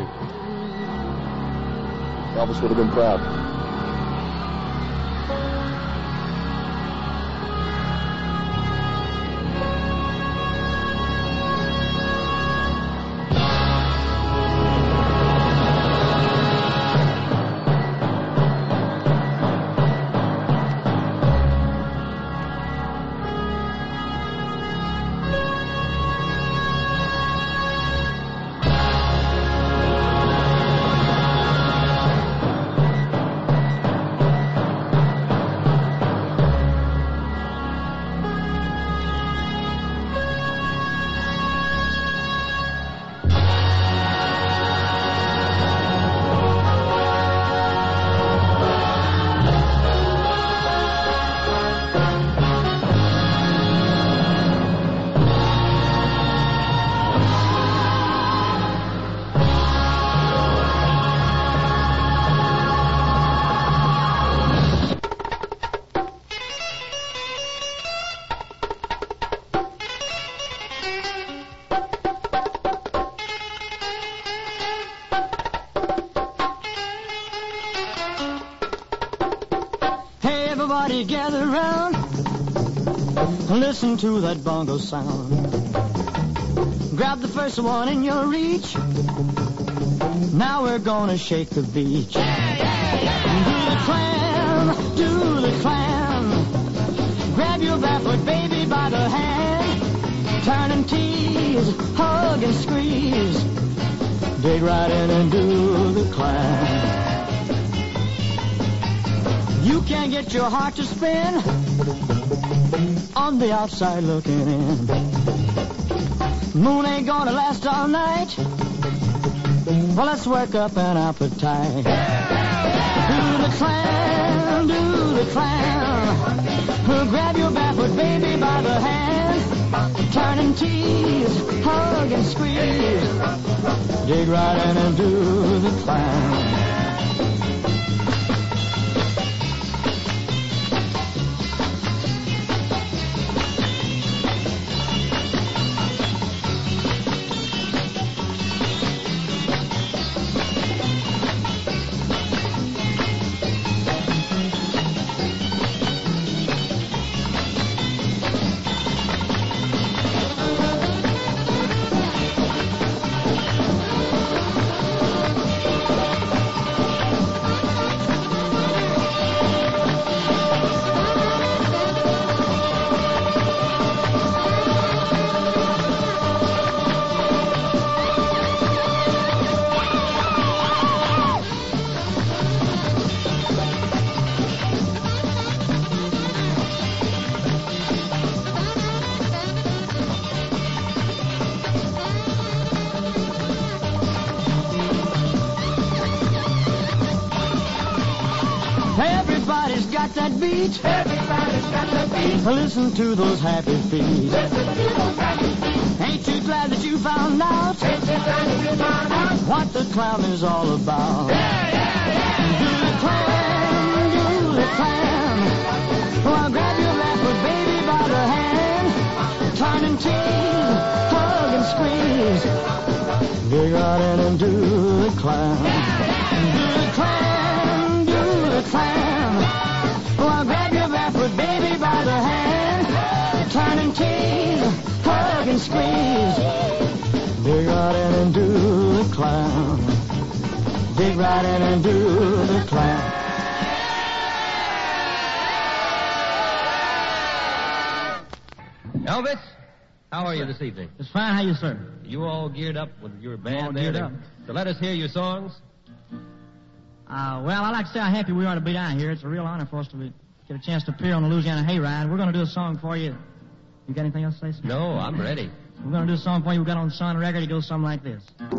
Elvis would have been proud. Everybody gather round, listen to that bongo sound. Grab the first one in your reach. Now we're gonna shake the beach. Do the clam. Grab your barefoot baby by the hand. Turn and tease, hug and squeeze. Dig right in and do the clam. You can't get your heart to spin on the outside looking in. Moon ain't gonna last all night. Well, let's work up an appetite. Do the clam. Grab your barefoot baby by the hand. Turn and tease, hug and squeeze. Dig right in and do the clam. got that beat. Everybody's got that beat. Listen to those happy feet. Listen to those happy feet. Ain't you glad that you found out? Ain't you glad that you found out? What the clown is all about. Yeah, yeah, yeah. Do the clown, do the clown. Well, grab your leopard baby by the hand. Turn and tease, hug and squeeze. Dig right in and do the clown. Do the clown, do the clown. Well, grab your leopard baby by the hand. Turn and tease, hug and squeeze. Dig right in and do the clown. Dig right in and do the clown. Elvis, how are you this evening? It's fine. How you, sir? You all geared up with your band all there? geared up. So let us hear your songs. Well, I'd like to say how happy we are to be down here. It's a real honor for us to get a chance to appear on the Louisiana Hayride. We're going to do a song for you. You got anything else to say, sir? No, I'm ready. We're going to do a song for you we got on Sun Record. It goes something like this.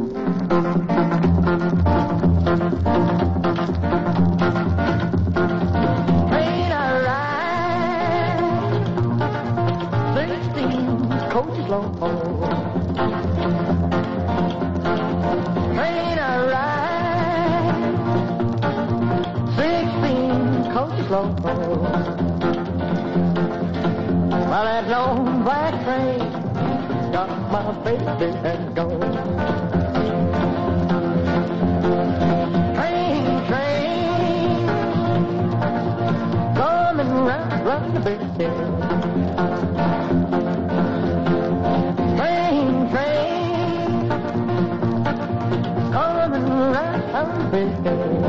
Train a ride, 16 coaches long. Train a ride, 16 coaches long. Well, that long black train got my baby and gone. Train, coming round the bend. Train, coming round the bend.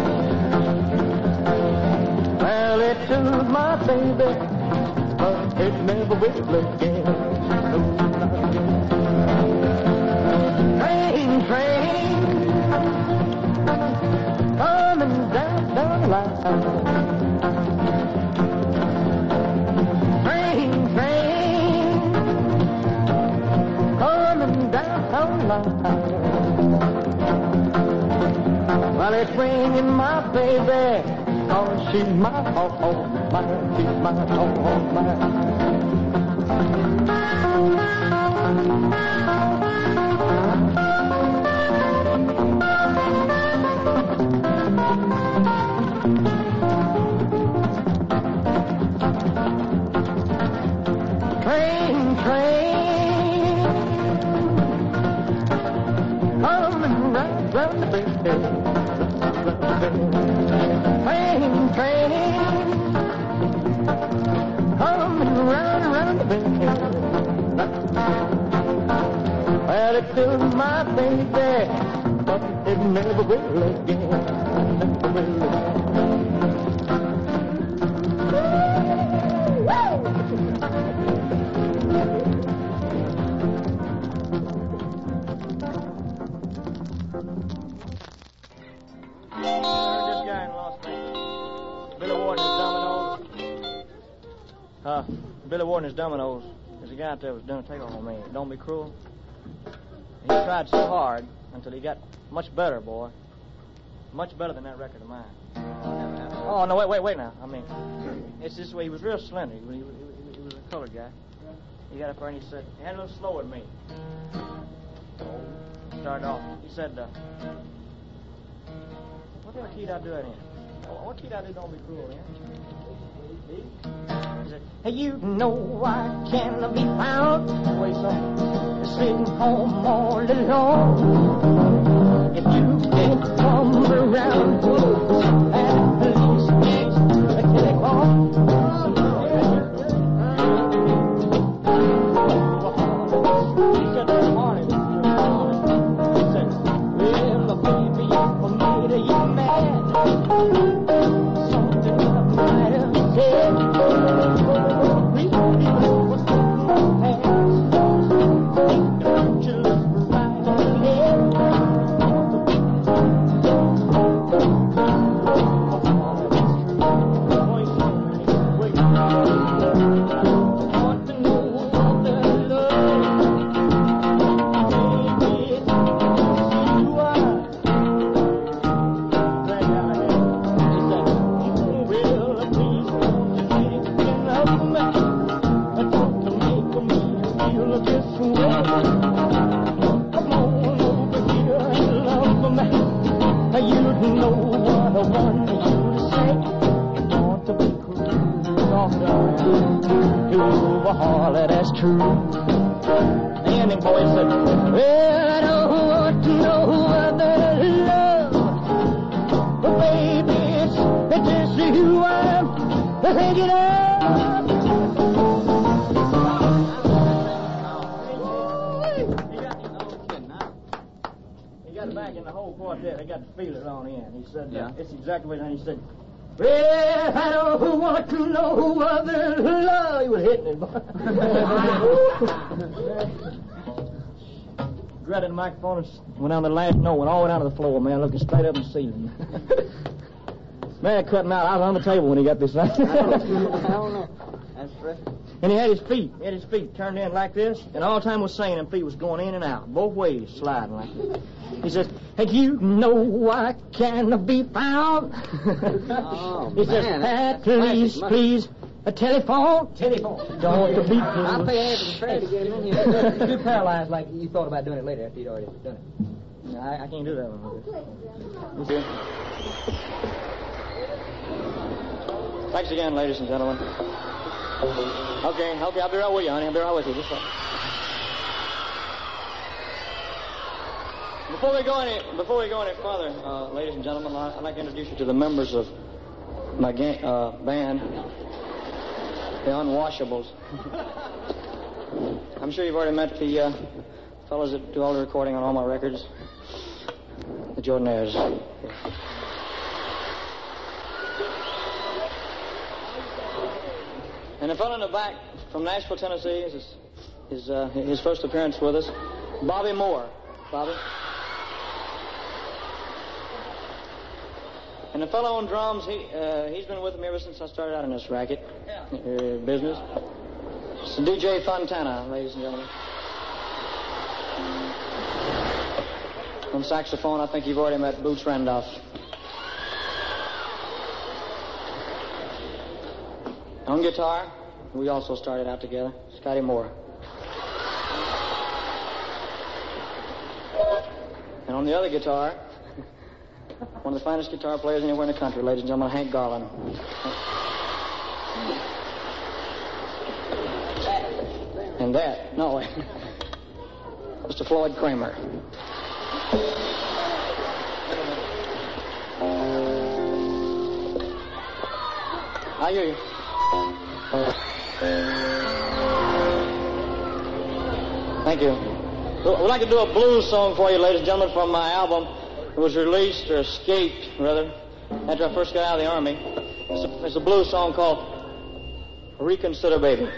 Well, it took my baby, but it never will again. Train, coming down the line. Train, coming down the line. Well, it's bringing my baby, oh, she's my home, she's my home, Train, coming round the bend. Train, coming round the bend. Well, it took my baby, but it never will again. Never will again. Billy Ward and his Dominoes. There's a guy out there who was doing a takeoff on me. Don't be cruel. And he tried so hard until he got much better, boy. Much better than that record of mine. Oh, no, wait now. I mean, it's this way. He was real slender. He was a colored guy. He got up there and he said, he had a little slower than me. Started off. He said, what key did I do that in? What key did I do Don't Be Cruel in? He said, Hey, you know I can't be found sitting home all alone. If you can't come around and please take a telephone. He said, this morning, he said, well, baby, for me to you mad. Something I might have said. know what I want you to say. Want to be cruising off down to Harley, that's true. The ending boy said, well, I don't want to know other love, but baby, it's just you I'm thinking of. He got back in the whole quartet. They got to feel it on in. He said, it's exactly what he said. Well, I don't want to know other love. He was hitting it, boy. Dreaded the microphone and went on the last note, went all the way down to the floor, man, looking straight up in the ceiling. Man, cut him out. I was on the table when he got this thing. I don't know. That's right. And he had his feet turned in like this, and all the time was saying them feet was going in and out, both ways, sliding like this. He says, hey, you know I can be found. Oh, he says, please, a telephone. Don't to be I'll pay half the fare to get him in here. You're paralyzed like you thought about doing it later after you'd already done it. No, I can't do that one. You see? Thanks again, ladies and gentlemen. Okay, I'll be right with you, honey. I'll be right with you. Just a second. Before we go any further, ladies and gentlemen, I'd like to introduce you to the members of my band, the Unwashables. I'm sure you've already met the fellows that do all the recording on all my records, the Jordanaires. And the fellow in the back from Nashville, Tennessee, is his first appearance with us, Bobby Moore. Bobby. And the fellow on drums, he's been with me ever since I started out in this racket business. It's DJ Fontana, ladies and gentlemen. On saxophone, I think you've already met Boots Randolph. On guitar, we also started out together, Scotty Moore. And on the other guitar, one of the finest guitar players anywhere in the country, ladies and gentlemen, Hank Garland. And that, no, Mr. Floyd Kramer. I hear you. Thank you. We'd like to do a blues song for you, ladies and gentlemen, from my album. It was released, or escaped, rather, after I first got out of the Army. It's a blues song called Reconsider Baby.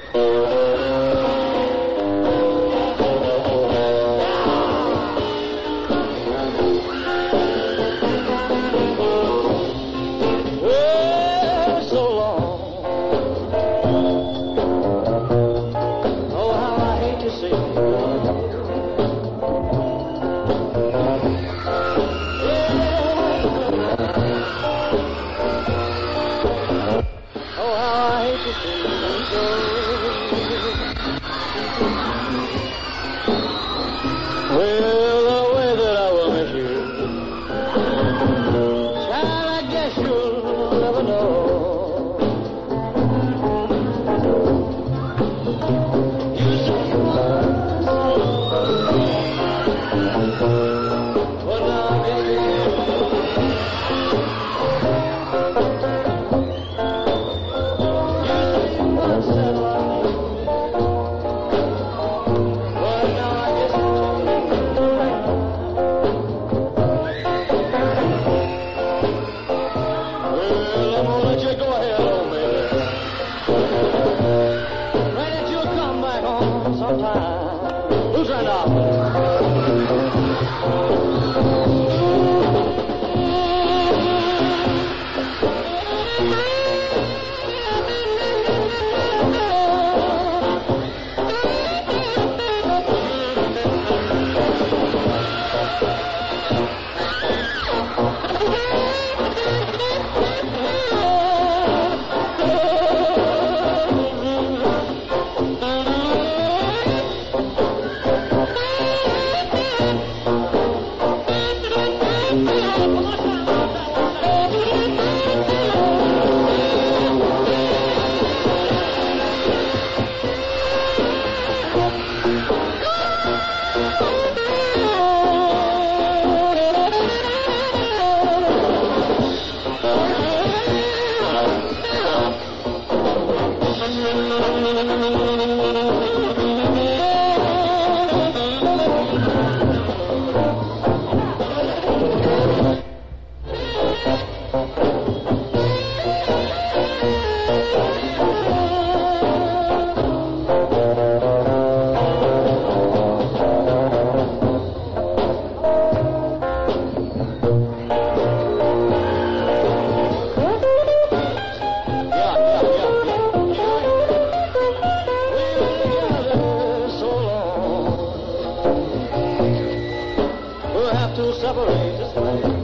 separate us.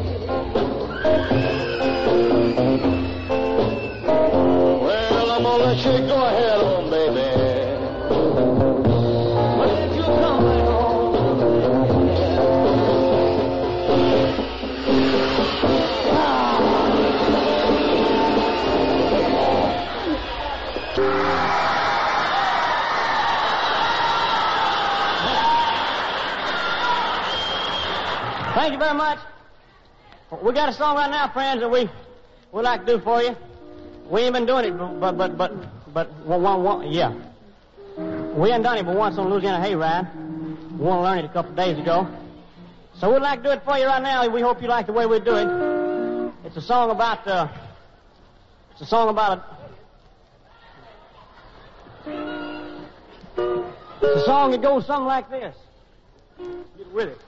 Well, I'm gonna let you go ahead on, baby. But if you come back Thank you very much. We got a song right now, friends, that we'd like to do for you. We ain't been doing it, but yeah. We ain't done it but once on Louisiana Hayride. We want to learn it a couple of days ago. So we'd like to do it for you right now. We hope you like the way we do it. It's a song about, it's a song about it's a song that goes something like this. Get with it.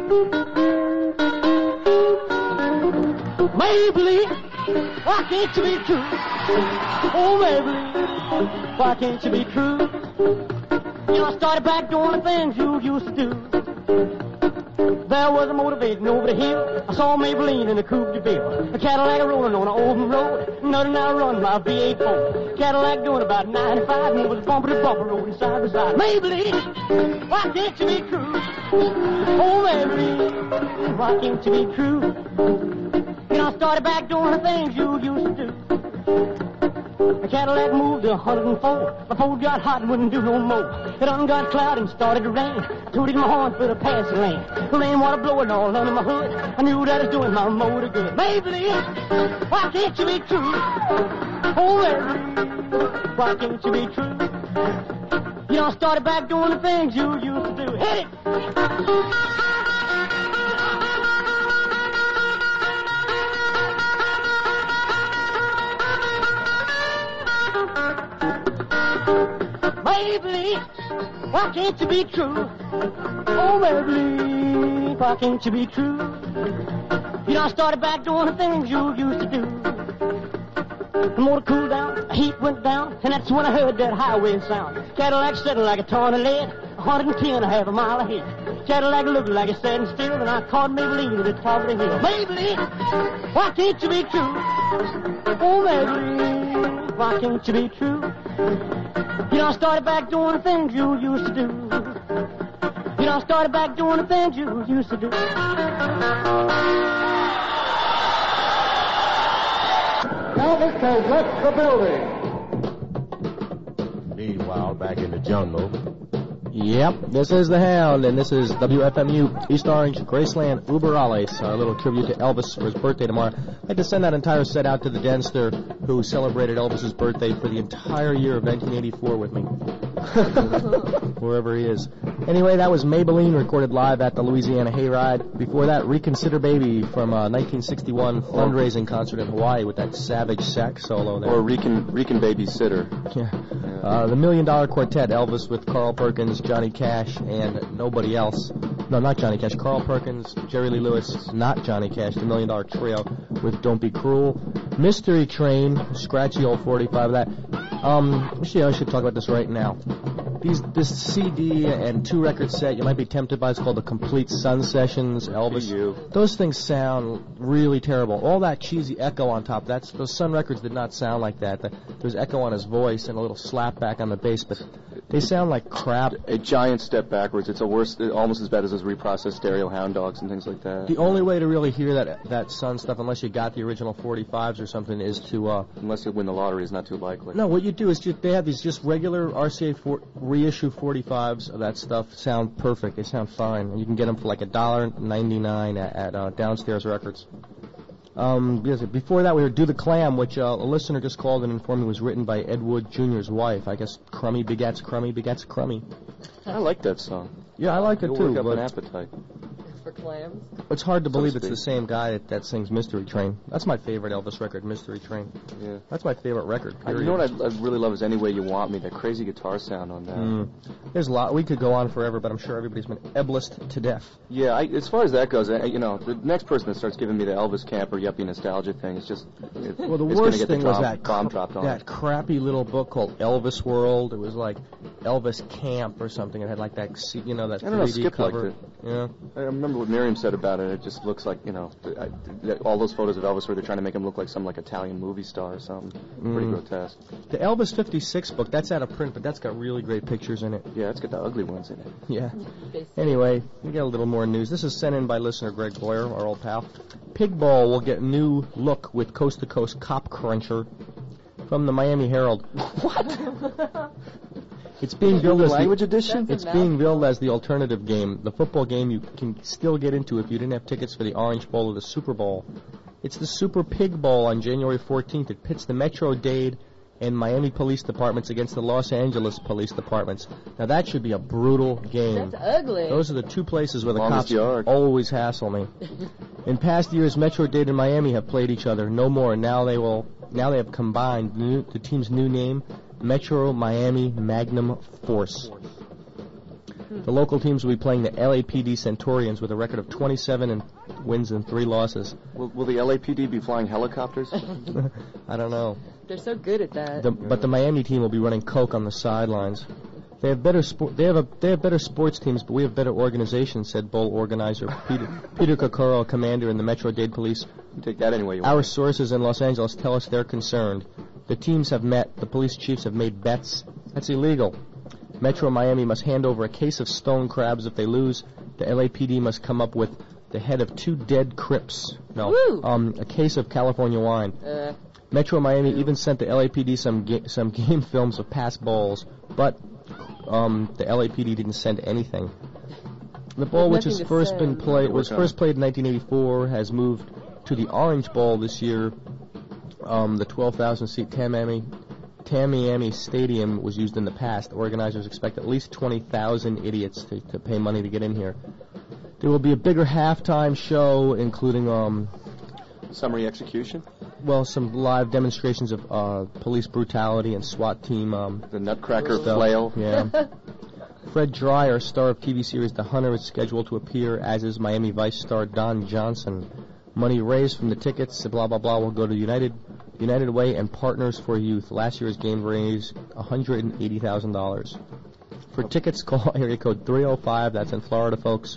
Maybelline, why can't you be true? Oh, Maybelline, why can't you be true? You know, I started back doing the things you used to do. There was a motivating over the hill. I saw Maybelline in a Coupe de Ville. A Cadillac rolling on an open road. Nothing I run my V8 Ford. Cadillac doing about 95. And it was bumper to bumper rolling side by side. Maybelline, why can't you be true? Oh, Maybelline, why can't you be true? You know, I started back doing the things you used to do. The Cadillac moved to 104. My Ford got hot and wouldn't do no more. It done got cloudy and started to rain. I tooted my horn for the passing lane. The rainwater blowing all under my hood. I knew that I was doing my motor good. Maybelline, why can't you be true? Oh, Maybelline, why can't you be true? You know, I started back doing the things you used to do. Hit it! Maybelline, why can't you be true? Oh, Maybelline, why can't you be true? You know, I started back doing the things you used to do. The motor cooled down, the heat went down, and that's when I heard that highway sound. Cadillac sitting like a ton of lead, 110 half a mile ahead. Cadillac looked like it's standing still, and I caught Maybelline at the top of the hill. Maybelline, why can't you be true? Oh, Maybelline, why can't you be true? You know, I started back doing the things you used to do. You know, I started back doing the things you used to do. Elvis has left the building. Meanwhile, back in the jungle. Yep, this is The Hound, and this is WFMU, East Orange, Graceland, Uberales, a little tribute to Elvis for his birthday tomorrow. I'd like to send that entire set out to the Denster who celebrated Elvis's birthday for the entire year of 1984 with me. Wherever he is. Anyway, that was Maybelline, recorded live at the Louisiana Hayride. Before that, Reconsider Baby from 1961 fundraising concert in Hawaii with that savage sax solo there. Or Recon Babysitter. Yeah. The $1 Million Quartet, Elvis with Carl Perkins, Johnny Cash, and nobody else. No, not Johnny Cash. Carl Perkins, Jerry Lee Lewis, not Johnny Cash. The $1 Million Trio with Don't Be Cruel. Mystery Train, scratchy old 45 of that. Actually, I should talk about this right now. This CD and 2-record set you might be tempted by. It's called the Complete Sun Sessions, Elvis. Those things sound really terrible. All that cheesy echo on top. Those Sun records did not sound like that. There's echo on his voice and a little slap back on the bass, but they sound like crap. A giant step backwards. It's almost as bad as those reprocessed stereo Hound Dogs and things like that. The only way to really hear that Sun stuff, unless you got the original 45s or something, is to unless you win the lottery, is not too likely. No, what you do is they have these just regular RCA reissue 45s of that stuff. Sound perfect. They sound fine, and you can get them for like $1.99 at Downstairs Records. Before that, we heard Do the Clam, which a listener just called and informed me was written by Ed Wood Jr.'s wife. I guess Crummy begets Crummy begets Crummy. I like that song. Yeah, I like it too. It'll work up an appetite. For clams? It's hard to believe it's the same guy that sings Mystery Train. That's my favorite Elvis record, Mystery Train. Yeah. That's my favorite record, period. You know what I really love is Any Way You Want Me, that crazy guitar sound on that. There's a lot. We could go on forever, but I'm sure everybody's been Eblist to death. Yeah, as far as that goes, the next person that starts giving me the Elvis camp or yuppie nostalgia thing, it's just... Well, the worst thing was that bomb dropped on that crappy little book called Elvis World. It was like Elvis Camp or something. It had like that, you know, that 3D I don't know, Skip cover. liked it. Yeah. I remember what Miriam said about it. It just looks like, you know, all those photos of Elvis where they're trying to make him look like some like Italian movie star or something. Pretty grotesque. The Elvis 56 book, that's out of print, but that's got really great pictures in it. Yeah, it's got the ugly ones in it. Yeah. Anyway, we got a little more news. This is sent in by listener Greg Boyer, our old pal. Pig Ball will get new look with coast-to-coast cop cruncher from the Miami Herald. What? It's being billed as language edition. It's being billed as the alternative game, the football game you can still get into if you didn't have tickets for the Orange Bowl or the Super Bowl. It's the Super Pig Bowl on January 14th. It pits the Metro-Dade and Miami Police Departments against the Los Angeles Police Departments. Now that should be a brutal game. That's ugly. Those are the two places where the Longest cops yard. always hassle me. In past years, Metro-Dade and Miami have played each other. No more. Now they have combined the team's new name, Metro Miami Magnum Force. The local teams will be playing the LAPD Centurions with a record of 27 wins and 3 losses. Will the LAPD be flying helicopters? I don't know. They're so good at that. But the Miami team will be running coke on the sidelines. They have better sports teams, but we have better organizations, said Bowl organizer Peter Kokoro, commander in the Metro-Dade Police. You take that any way you want. Our sources in Los Angeles tell us they're concerned. The teams have met. The police chiefs have made bets. That's illegal. Metro Miami must hand over a case of stone crabs if they lose. The LAPD must come up with the head of 2 dead Crips. No, a case of California wine. Metro Miami even sent the LAPD some game films of past bowls, but the LAPD didn't send anything. The bowl, which was first played in 1984, has moved to the Orange Bowl this year. The 12,000-seat Tamiami Stadium was used in the past. Organizers expect at least 20,000 idiots to pay money to get in here. There will be a bigger halftime show, including summary execution. Well, some live demonstrations of police brutality and SWAT team. The Nutcracker flail. Yeah. Fred Dreyer, star of TV series The Hunter, is scheduled to appear, as is Miami Vice star Don Johnson. Money raised from the tickets, blah, blah, blah, will go to United Way and Partners for Youth. Last year's game raised $180,000. For tickets, call area code 305, that's in Florida, folks,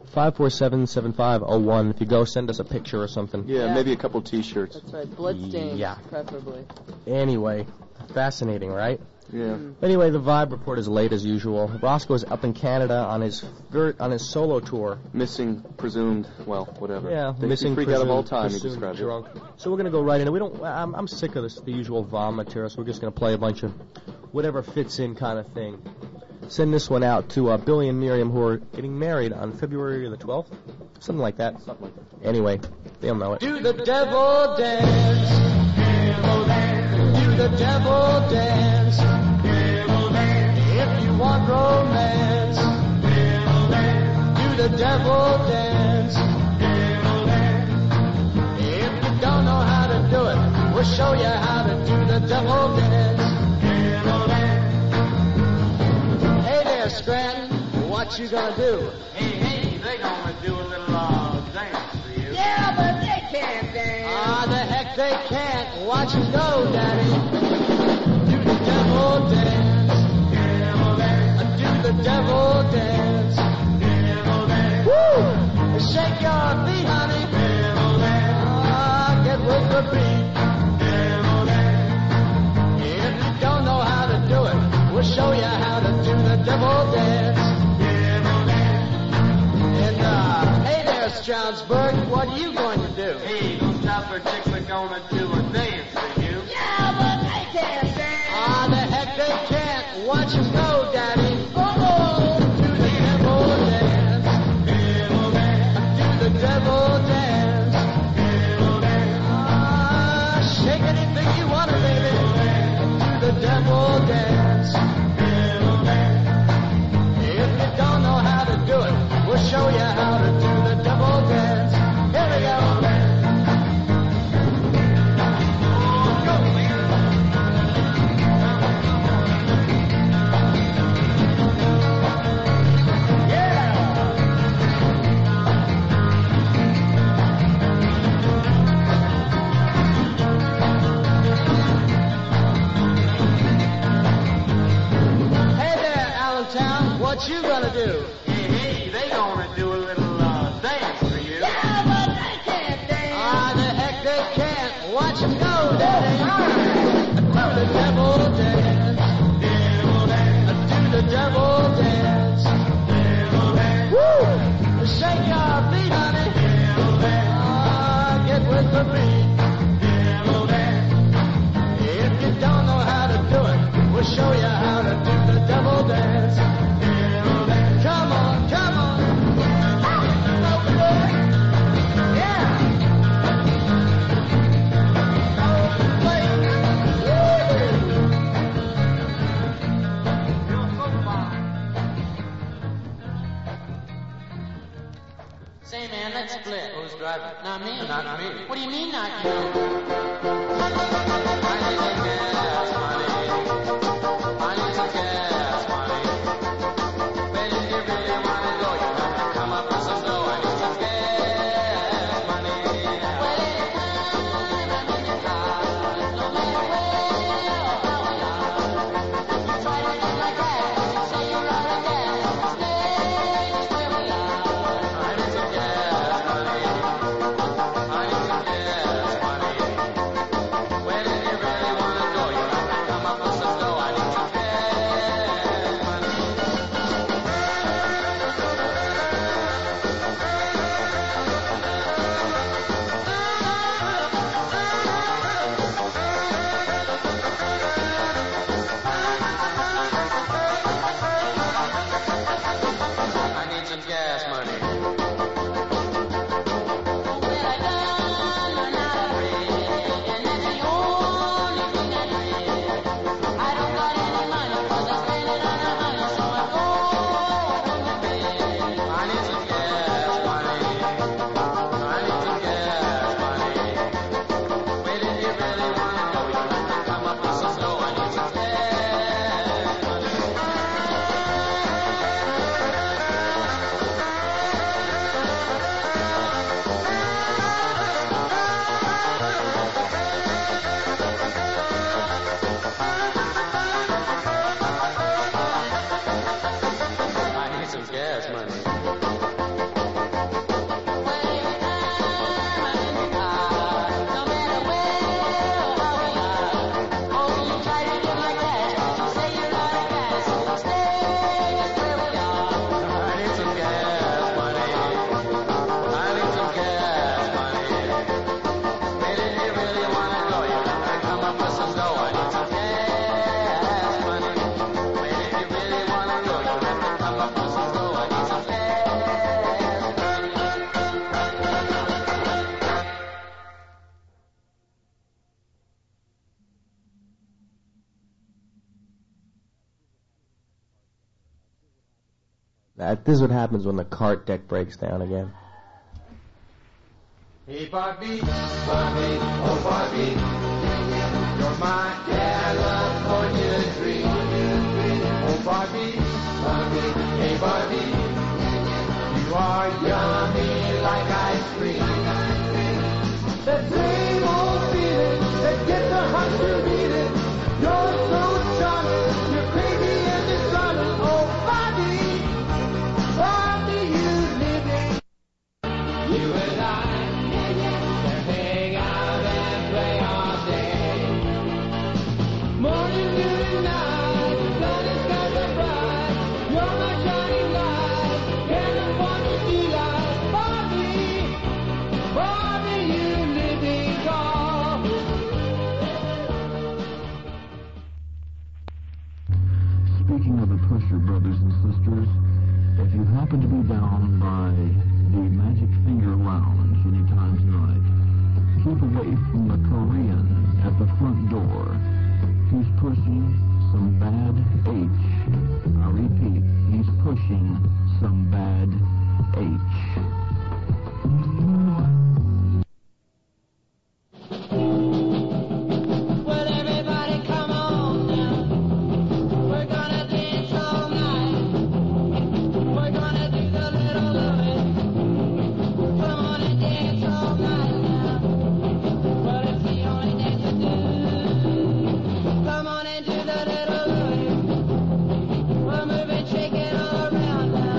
547-7501. If you go, send us a picture or something. Yeah, maybe a couple T-shirts. That's right, bloodstains, yeah, preferably. Anyway, fascinating, right? Yeah. Anyway, the Vibe report is late as usual. Roscoe's up in Canada on his solo tour. Missing, presumed, well, whatever. Yeah, missing, freak out of all time, he described drunk. So we're gonna go right into. I'm sick of the usual VOM material, so we're just gonna play a bunch of whatever fits in kind of thing. Send this one out to Billy and Miriam, who are getting married on February the 12th, something like that. Anyway, they'll know it. Do the devil dance. Do the devil dance. If you want romance, do the devil dance. If you don't know how to do it, we'll show you how to do the devil dance. Hey there, Scranton, what you gonna do? Hey, they gonna do a little dance for you. Yeah, but they can't dance. Ah, the heck they can't. Watch them go, Daddy. Do the devil dance. Do the devil dance. Woo! Shake your feet, honey. Ah, get with the beat. If you don't know how to do it, we'll show you how to do the devil dance. And hey there, Stroudsburg, what are you going to do? Hey, those chopper chicks are gonna do a dance for you. Yeah, but they can't dance. Ah, the heck they can't. Watch them go, Daddy. Devil dance. Ah, shake anything you want to, baby. Do the devil dance. If you don't know how to do it, we'll show you how to do the devil dance. Here we go. gonna do? Hey, they gonna do a little dance for you. Yeah, but they can't dance. Ah, the heck they can't. Watch them go, Daddy. Do the devil dance. Devil dance. Do the devil dance. Devil dance. Woo! Shake your feet, honey. Devil dance. Ah, get with the beat. Devil dance. If you don't know how to do it, we'll show you how to do the devil dance. Devil dance. Come on, come on. Yeah. Say, man, let's split. Who's driving? Not me. Not me. What do you mean, not you? I need some gas money. I need some gas money. Well, if you really want to go, you have to come up with some dough. I need some gas money. Well, anytime I'm in the car, no matter where or how we are, you try to get like that, you say you're out of gas, stay just where we are. I need some gas money. I need some gas money. Well, if you really want to go, you have to come up with some dough. I need some gas money. I need some gas money. Well, I done run out of bread, and that's the only thing I did. I don't got any money 'cause I spent it on the honey, so I go home to bed. I need some gas money. I need some gas money. Well, if you really want to go, you have to come up with some dough. I need some gas money. I need some gas money. Well, anytime I'm in the car, no matter where or how we are, oh, you try to get like that, you say you're out of gas, so stay just where we are. I need some gas money. I need some gas money. Well, if you really want to go, you have to come up with some dough. I need some gas money. Well, if you really want to go, you have to come up with some dough. I need some gas money. This is what happens when the cart deck breaks down again. Hey, Barbie, Barbie, oh, Barbie, you're my California dream. Oh, Barbie, Barbie, hey, Barbie, you are yummy like ice cream. That same old feeling that gets the heart to beating. You're so charming, you're crazy and disarming. Oh, Barbie, Barbie, you living. You and I can hang out and play all day. Morning, noon, and night, sun and skies are bright. You're my shining light, and I want to be like Barbie, Barbie, you living doll. Speaking of the pressure, brothers and sisters, if you happen to be down by the Magic Finger Lounge anytime tonight, keep away from the Korean at the front door. He's pushing some bad H. I repeat, he's pushing some bad H. Well, everybody come on now. We're gonna dance all night. We're gonna do the little Louie. Come on and dance all night now. Well, it's the only dance you do. Come on and do the little Louie. We'll move and shake it all around now.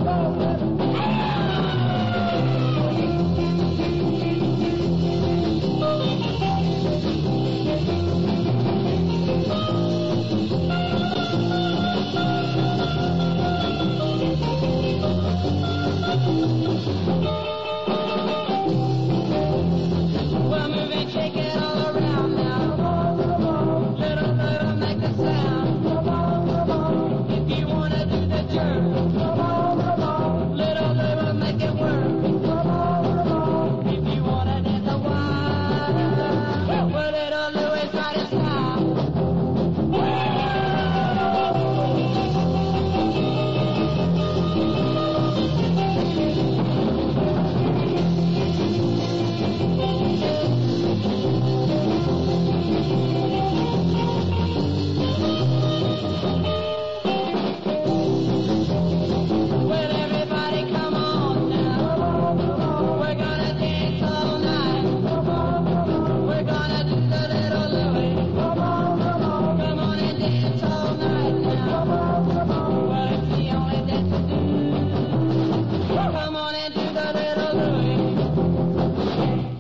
Well, move and shake it all around now. Little, little, make a sound. If you wanna do the jerk, little, little, make it work. If you wanna dance a while, well, little Louis got his style. Well, everybody come on now. We're gonna dance all night. We're gonna do the little Louis. Come on and dance all night now. Well, it's the only dance to do. Come on and do the little Louis.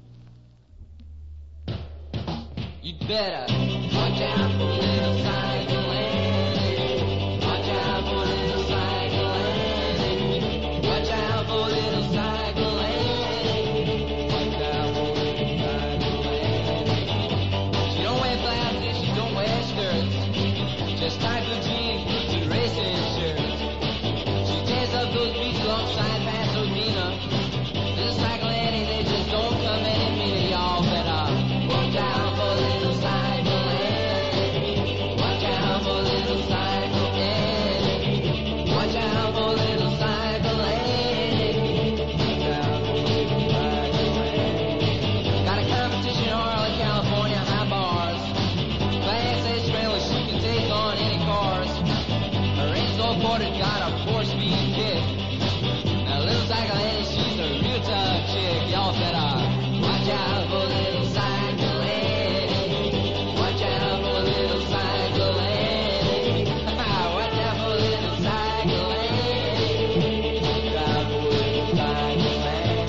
You better watch out for little cycle Annie. Watch out for little cycle Annie. Watch out for little cycle Annie. Watch out for little cycle Annie. She don't wear blouses, she don't wear skirts. Just tight blue jeans, boots and racing shirts. She tears up those beats alongside Pasadena. Little cycle Annie, they just don't come any meaner. Y'all better watch out for little cycle Annie. Watch out for little cycle Annie. Watch out for little cycle Annie. Watch out for little cycle Annie. Got a competition in Harlan, California, high bars. Class A trailer, she can take on any cars. Her Enzo Porter's got a 4-speed kick. Now little cycle Annie, she's a real tough chick. Y'all better watch out for little cycle Annie. Watch out for little cycle Annie. Watch out for little cycle Annie. Watch out for little cycle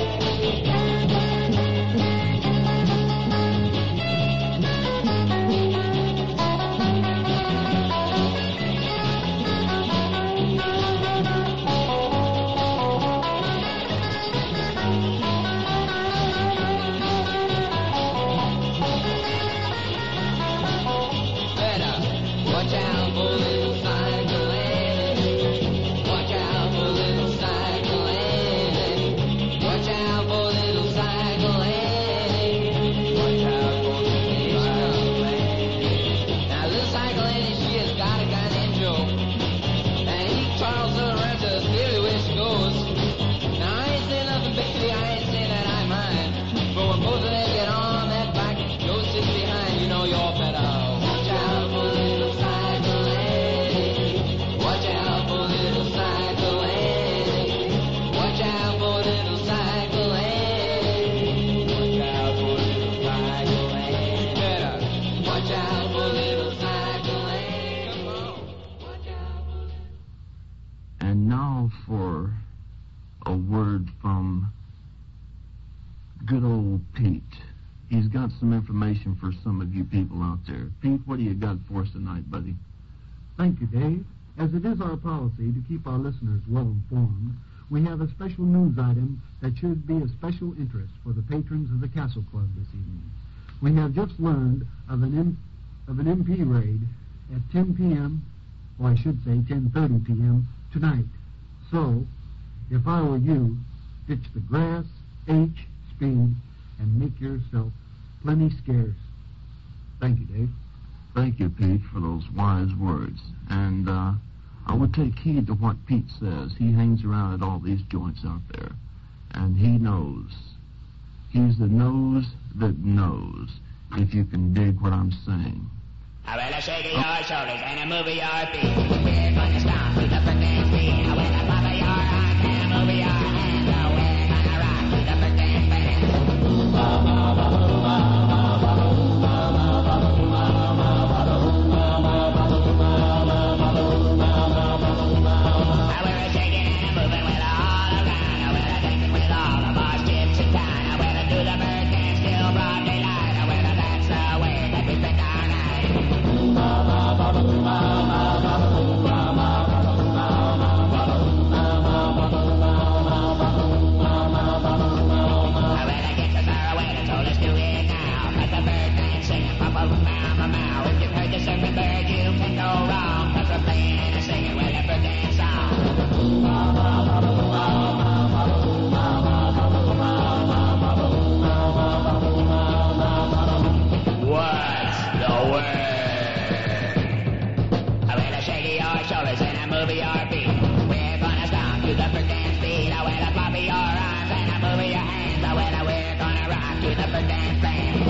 Better watch out for little cycle Annie. Watch out for little cycle Annie. Watch out for little cycle Annie. Watch out for little cycle Annie. Now little cycle Annie, she has got a guy named Joe. And he twirls her around to clearly where she goes. Now I ain't saying nothing, baby, I ain't saying that I mind. But when both of them get on that bike, Joe sits behind, you know you're better. Watch out for little cycle Annie. Watch out for little cycle Annie. Watch out for little cycle Annie. Watch out for little cycle Annie. Better watch out for little cycle Annie. Come on. Watch out for little. And now for a word from good old Pete. He's got some information for some of you people out there. Pete, what do you got for us tonight, buddy? Thank you, Dave. As it is our policy to keep our listeners well informed, we have a special news item that should be of special interest for the patrons of the Castle Club this evening. We have just learned of an MP raid at 10 p.m., or I should say 10:30 p.m. tonight. So, if I were you, ditch the grass, H, speed, and make yourself plenty scarce. Thank you, Dave. Thank you, Pete, for those wise words. And I would take heed to what Pete says. He hangs around at all these joints out there, and he knows. He's the nose that knows, if you can dig what I'm saying. I will shake your shoulders and move your feet. We're gonna stomp with the birthday speed. I will pop your arms and move your hands. We're gonna rock with the birthday band. I will shake it and move rock to the bird dance band.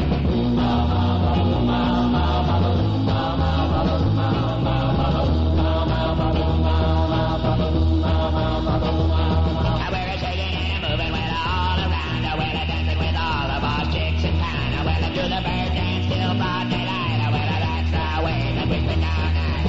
We're shaking and moving well all around. We're dancing with all the boss chicks in town. Well, do the bird dance till broad daylight. Well, that's the way that we spend our night.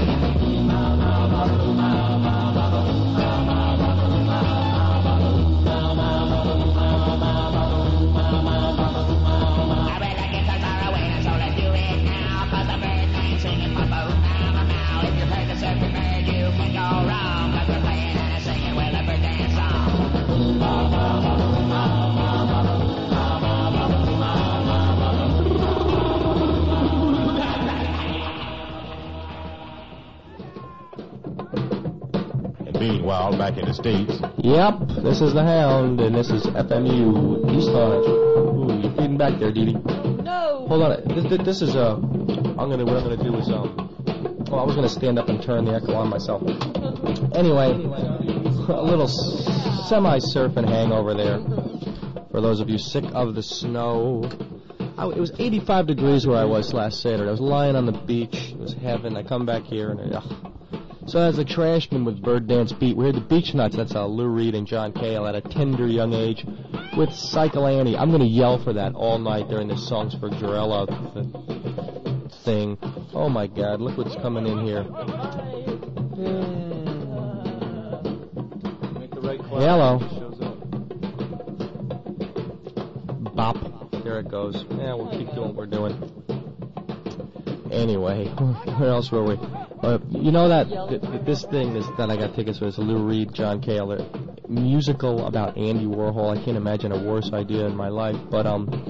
Meanwhile, back in the States. Yep, this is the Hound, and this is FMU East Orange. Ooh, you're feeding back there, Dee Dee. No. Hold on. This is what I'm gonna do is well, I was gonna stand up and turn the echo on myself. Anyway, a little semi-surfing hangover there. For those of you sick of the snow. It was 85 degrees where I was last Saturday. I was lying on the beach. It was heaven. I come back here and so as a trashman with Bird Dance Beat, we heard the Beach Nuts. That's Lou Reed and John Cale at a tender young age with Cycle Annie. I'm going to yell for that all night during the Songs for Jarella thing. Oh, my God. Look what's coming in here. Hello. Bop. There it goes. Yeah, we'll keep doing what we're doing. Anyway, where else were we? You know that this thing that I got tickets for is Lou Reed, John Cale, musical about Andy Warhol. I can't imagine a worse idea in my life. But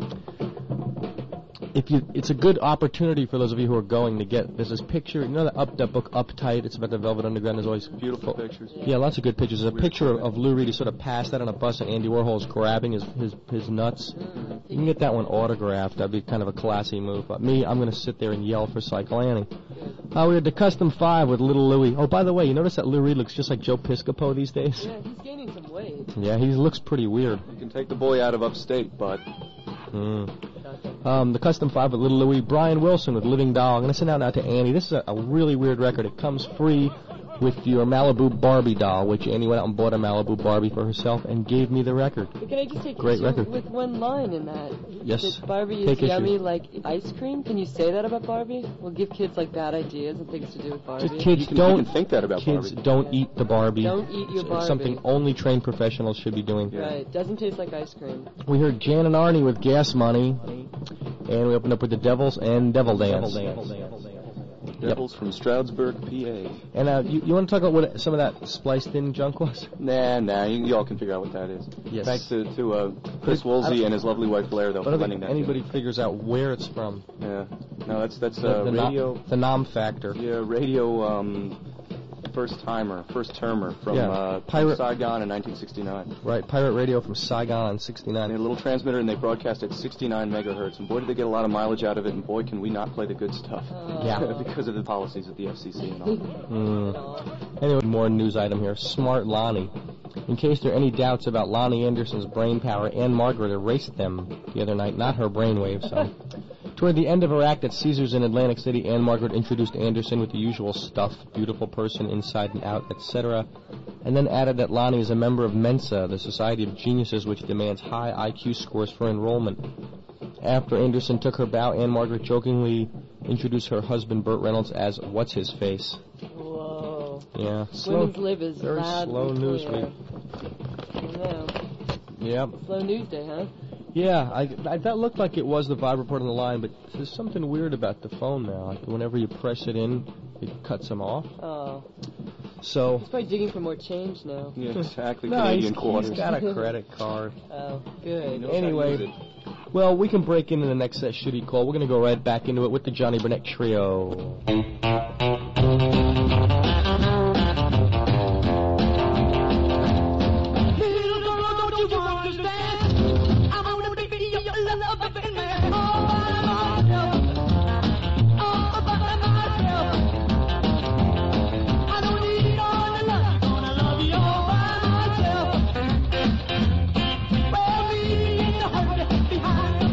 it's a good opportunity for those of you who are going to get. There's this picture. You know that book Uptight? It's about the Velvet Underground. There's always beautiful pictures. Yeah, lots of good pictures. There's a picture of Lou Reed. He sort of passed out on a bus, and Andy Warhol's grabbing his nuts. You can get that one autographed. That'd be kind of a classy move. But me, I'm going to sit there and yell for Cycle Annie. We had the Custom 5 with Little Louie. Oh, by the way, you notice that Lou Reed looks just like Joe Piscopo these days? Yeah, he's gaining some weight. Yeah, he looks pretty weird. You can take the boy out of upstate, bud. The Custom 5 with Little Louie. Brian Wilson with Living Doll. I'm going to send out to Annie. This is a really weird record. It comes free with your Malibu Barbie doll, which Annie went out and bought a Malibu Barbie for herself and gave me the record. But can I just take Great issue record. with one line in that? Yes. That Barbie Take is yummy issue. like ice cream? Can you say that about Barbie? We'll give kids like bad ideas and things to do with Barbie. Just kids You can think that about kids Barbie. don't eat the Barbie. Don't eat your Barbie. Something only trained professionals should be doing. Right. Doesn't taste like ice cream. We heard Jan and Arnie with Gas Money, and we opened up with the Devils and Devil Dance. Devils from Stroudsburg, PA. And you want to talk about what some of that spliced-in junk was? Nah, you all can figure out what that is. Yes. Thanks to Chris Woolsey and his lovely wife Blair, though, I for don't lending think that. anybody figures out where it's from. Yeah. No, that's The radio. The Nom Factor. Yeah, radio. First termer from Pirate Saigon in 1969. Right, pirate radio from Saigon in They '69. had a little transmitter and they broadcast at 69 megahertz. And boy, did they get a lot of mileage out of it. And boy, can we not play the good stuff. Yeah. Because of the policies at the FCC and all. Anyway, more news item here. Smart Lonnie. In case there are any doubts about Lonnie Anderson's brain power, Anne Margaret erased them the other night, not her brainwaves. So. Toward the end of her act at Caesars in Atlantic City, Anne Margaret introduced Anderson with the usual stuff, beautiful person inside and out, etc., and then added that Lonnie is a member of Mensa, the Society of Geniuses, which demands high IQ scores for enrollment. After Anderson took her bow, Anne Margaret jokingly introduced her husband, Burt Reynolds, as What's-His-Face. Whoa. Yeah. Women's lib is very loud slow and news clear. week. I know. Yep. Slow news day, huh? Yeah, that looked like it was the Vibe report on the line, but there's something weird about the phone now. Like whenever you press it in, it cuts them off. Oh. So. He's probably digging for more change now. Yeah, exactly. No, Canadian quarters. he's got a credit card. Oh, good. Anyway, well, we can break into the next set shitty call. We're going to go right back into it with the Johnny Burnett Trio. Behind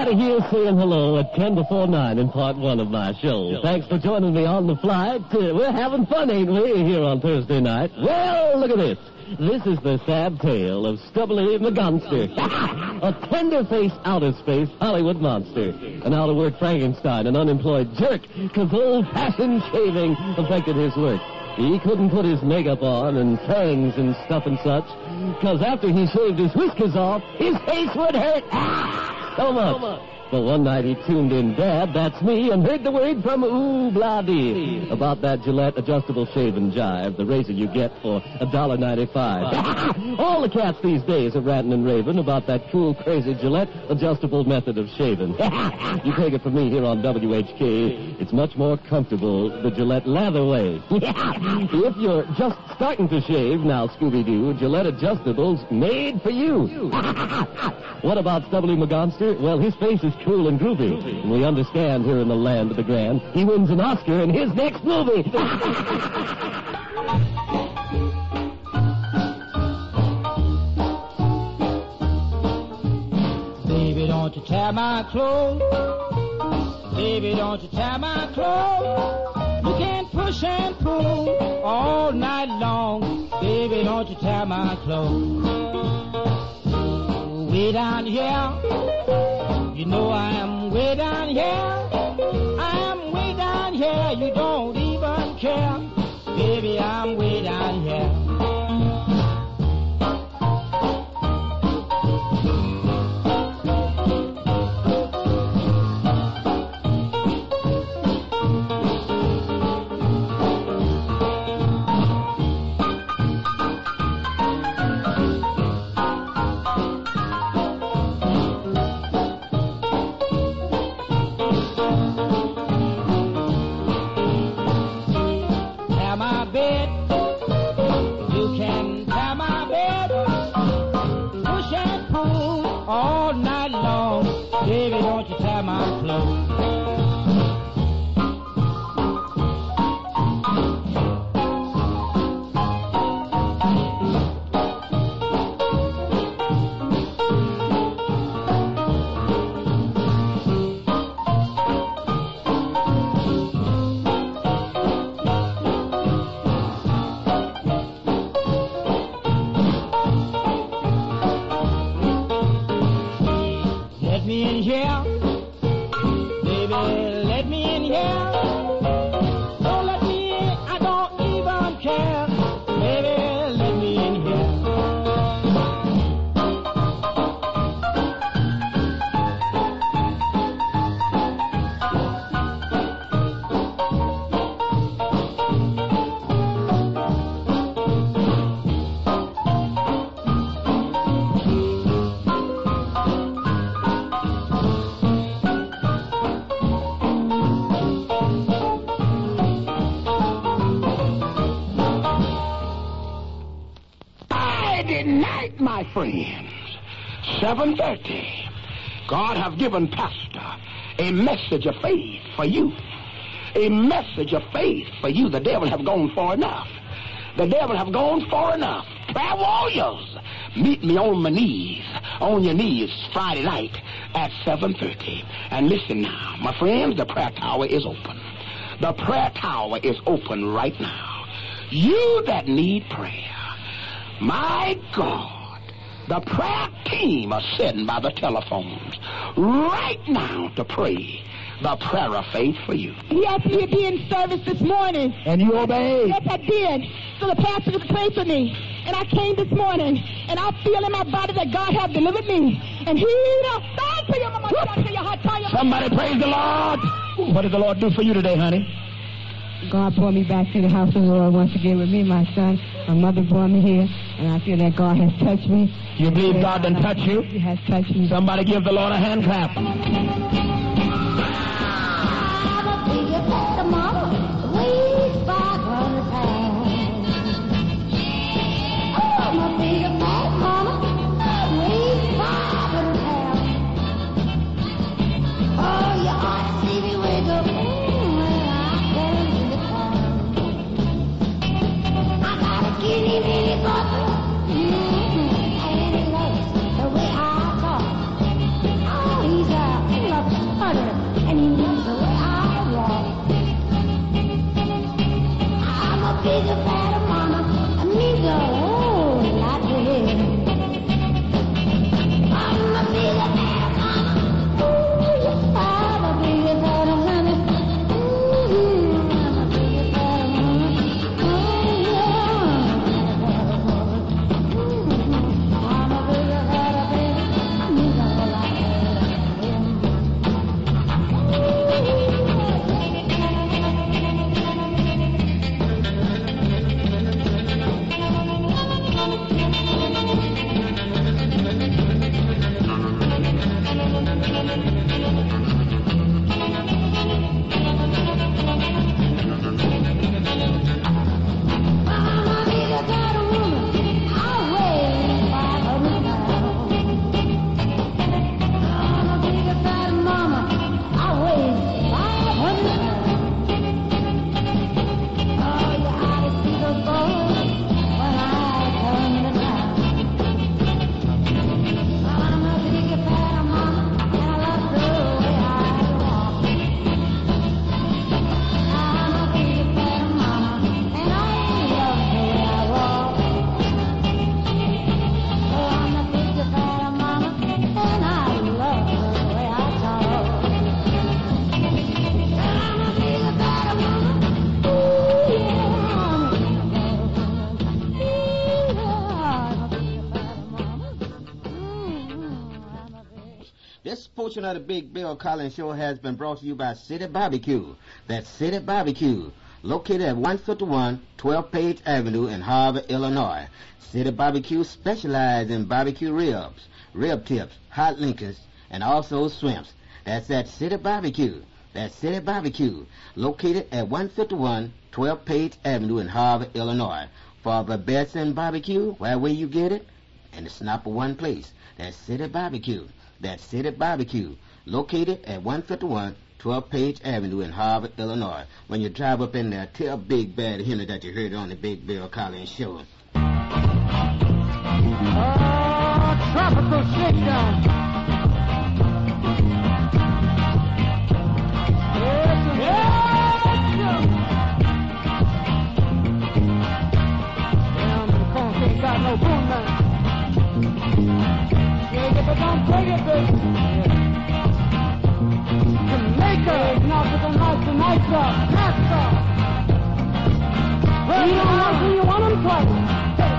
Everybody here saying hello at 10 before 9 in part 1 of my show. Thanks for joining me on the flight. We're having fun, ain't we, here on Thursday night? Well, look at this. This is the sad tale of Stubbly McGonster, a tender-faced outer-space Hollywood monster, an out-of-work Frankenstein, an unemployed jerk, because old-fashioned shaving affected his work. He couldn't put his makeup on and fangs and stuff and such, because after he shaved his whiskers off, his face would hurt so much. But one night he tuned in, Dad, that's me, and heard the word from Ooh-Blah-Dee about that Gillette adjustable shaving jive, the razor you get for $1.95. All the cats these days are ranting and raving about that cool, crazy Gillette adjustable method of shaving. You take it from me here on WHK, it's much more comfortable the Gillette lather way. If you're just starting to shave, now Scooby-Doo, Gillette adjustables made for you. What about Stubbly McGonster? Well, his face is cool and groovy. And we understand here in the land of the grand, he wins an Oscar in his next movie. Baby, don't you tear my clothes. Baby, don't you tear my clothes. You can push and pull all night long. Baby, don't you tear my clothes. Way down here. You know I am way down here. I am way down here. You don't even care. Baby, I'm way down here. My friends, 7:30. God have given Pastor a message of faith for you. A message of faith for you. The devil have gone far enough. The devil have gone far enough. Prayer warriors, meet me on my knees, on your knees, Friday night at 7:30. And listen now, my friends, the prayer tower is open. The prayer tower is open right now. You that need prayer, my God, the prayer team are sitting by the telephones right now to pray the prayer of faith for you. He asked me to be in service this morning. And you obeyed? Yes, I did. So the pastor could pray for me. And I came this morning, and I feel in my body that God has delivered me. And he Somebody praise the Lord. What did the Lord do for you today, honey? God brought me back to the house of the Lord once again with me, my son. My mother brought me here, and I feel that God has touched me. You believe God done touched you? He has touched me. Somebody give the Lord a hand clap. This portion of the Big Bill Collins Show has been brought to you by City Barbecue. That's City Barbecue, located at 151 12 Page Avenue in Harvard, Illinois. City Barbecue specializes in barbecue ribs, rib tips, hot Lincolns, and also shrimps. That's at City Barbecue. That's City Barbecue, located at 151 12 Page Avenue in Harvard, Illinois. For the best in barbecue, where you get it? And it's not for one place. That's City Barbecue. That's City Barbecue, located at 151 12 Page Avenue in Harvard, Illinois. When you drive up in there, tell Big Bad Henry that you heard it on the Big Bill Collins Show. Tropical shakedown. Ain't got no boom now. Shake it, but don't take it, baby. Jamaica, knock it the nights up. Well, you don't know who you want them twice.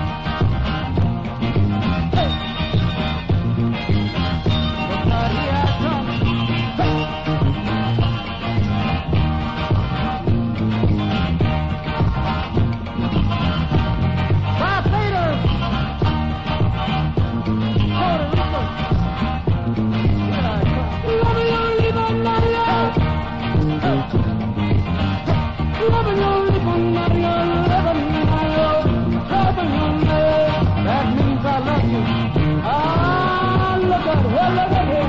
That means I love you. Ah, look at here.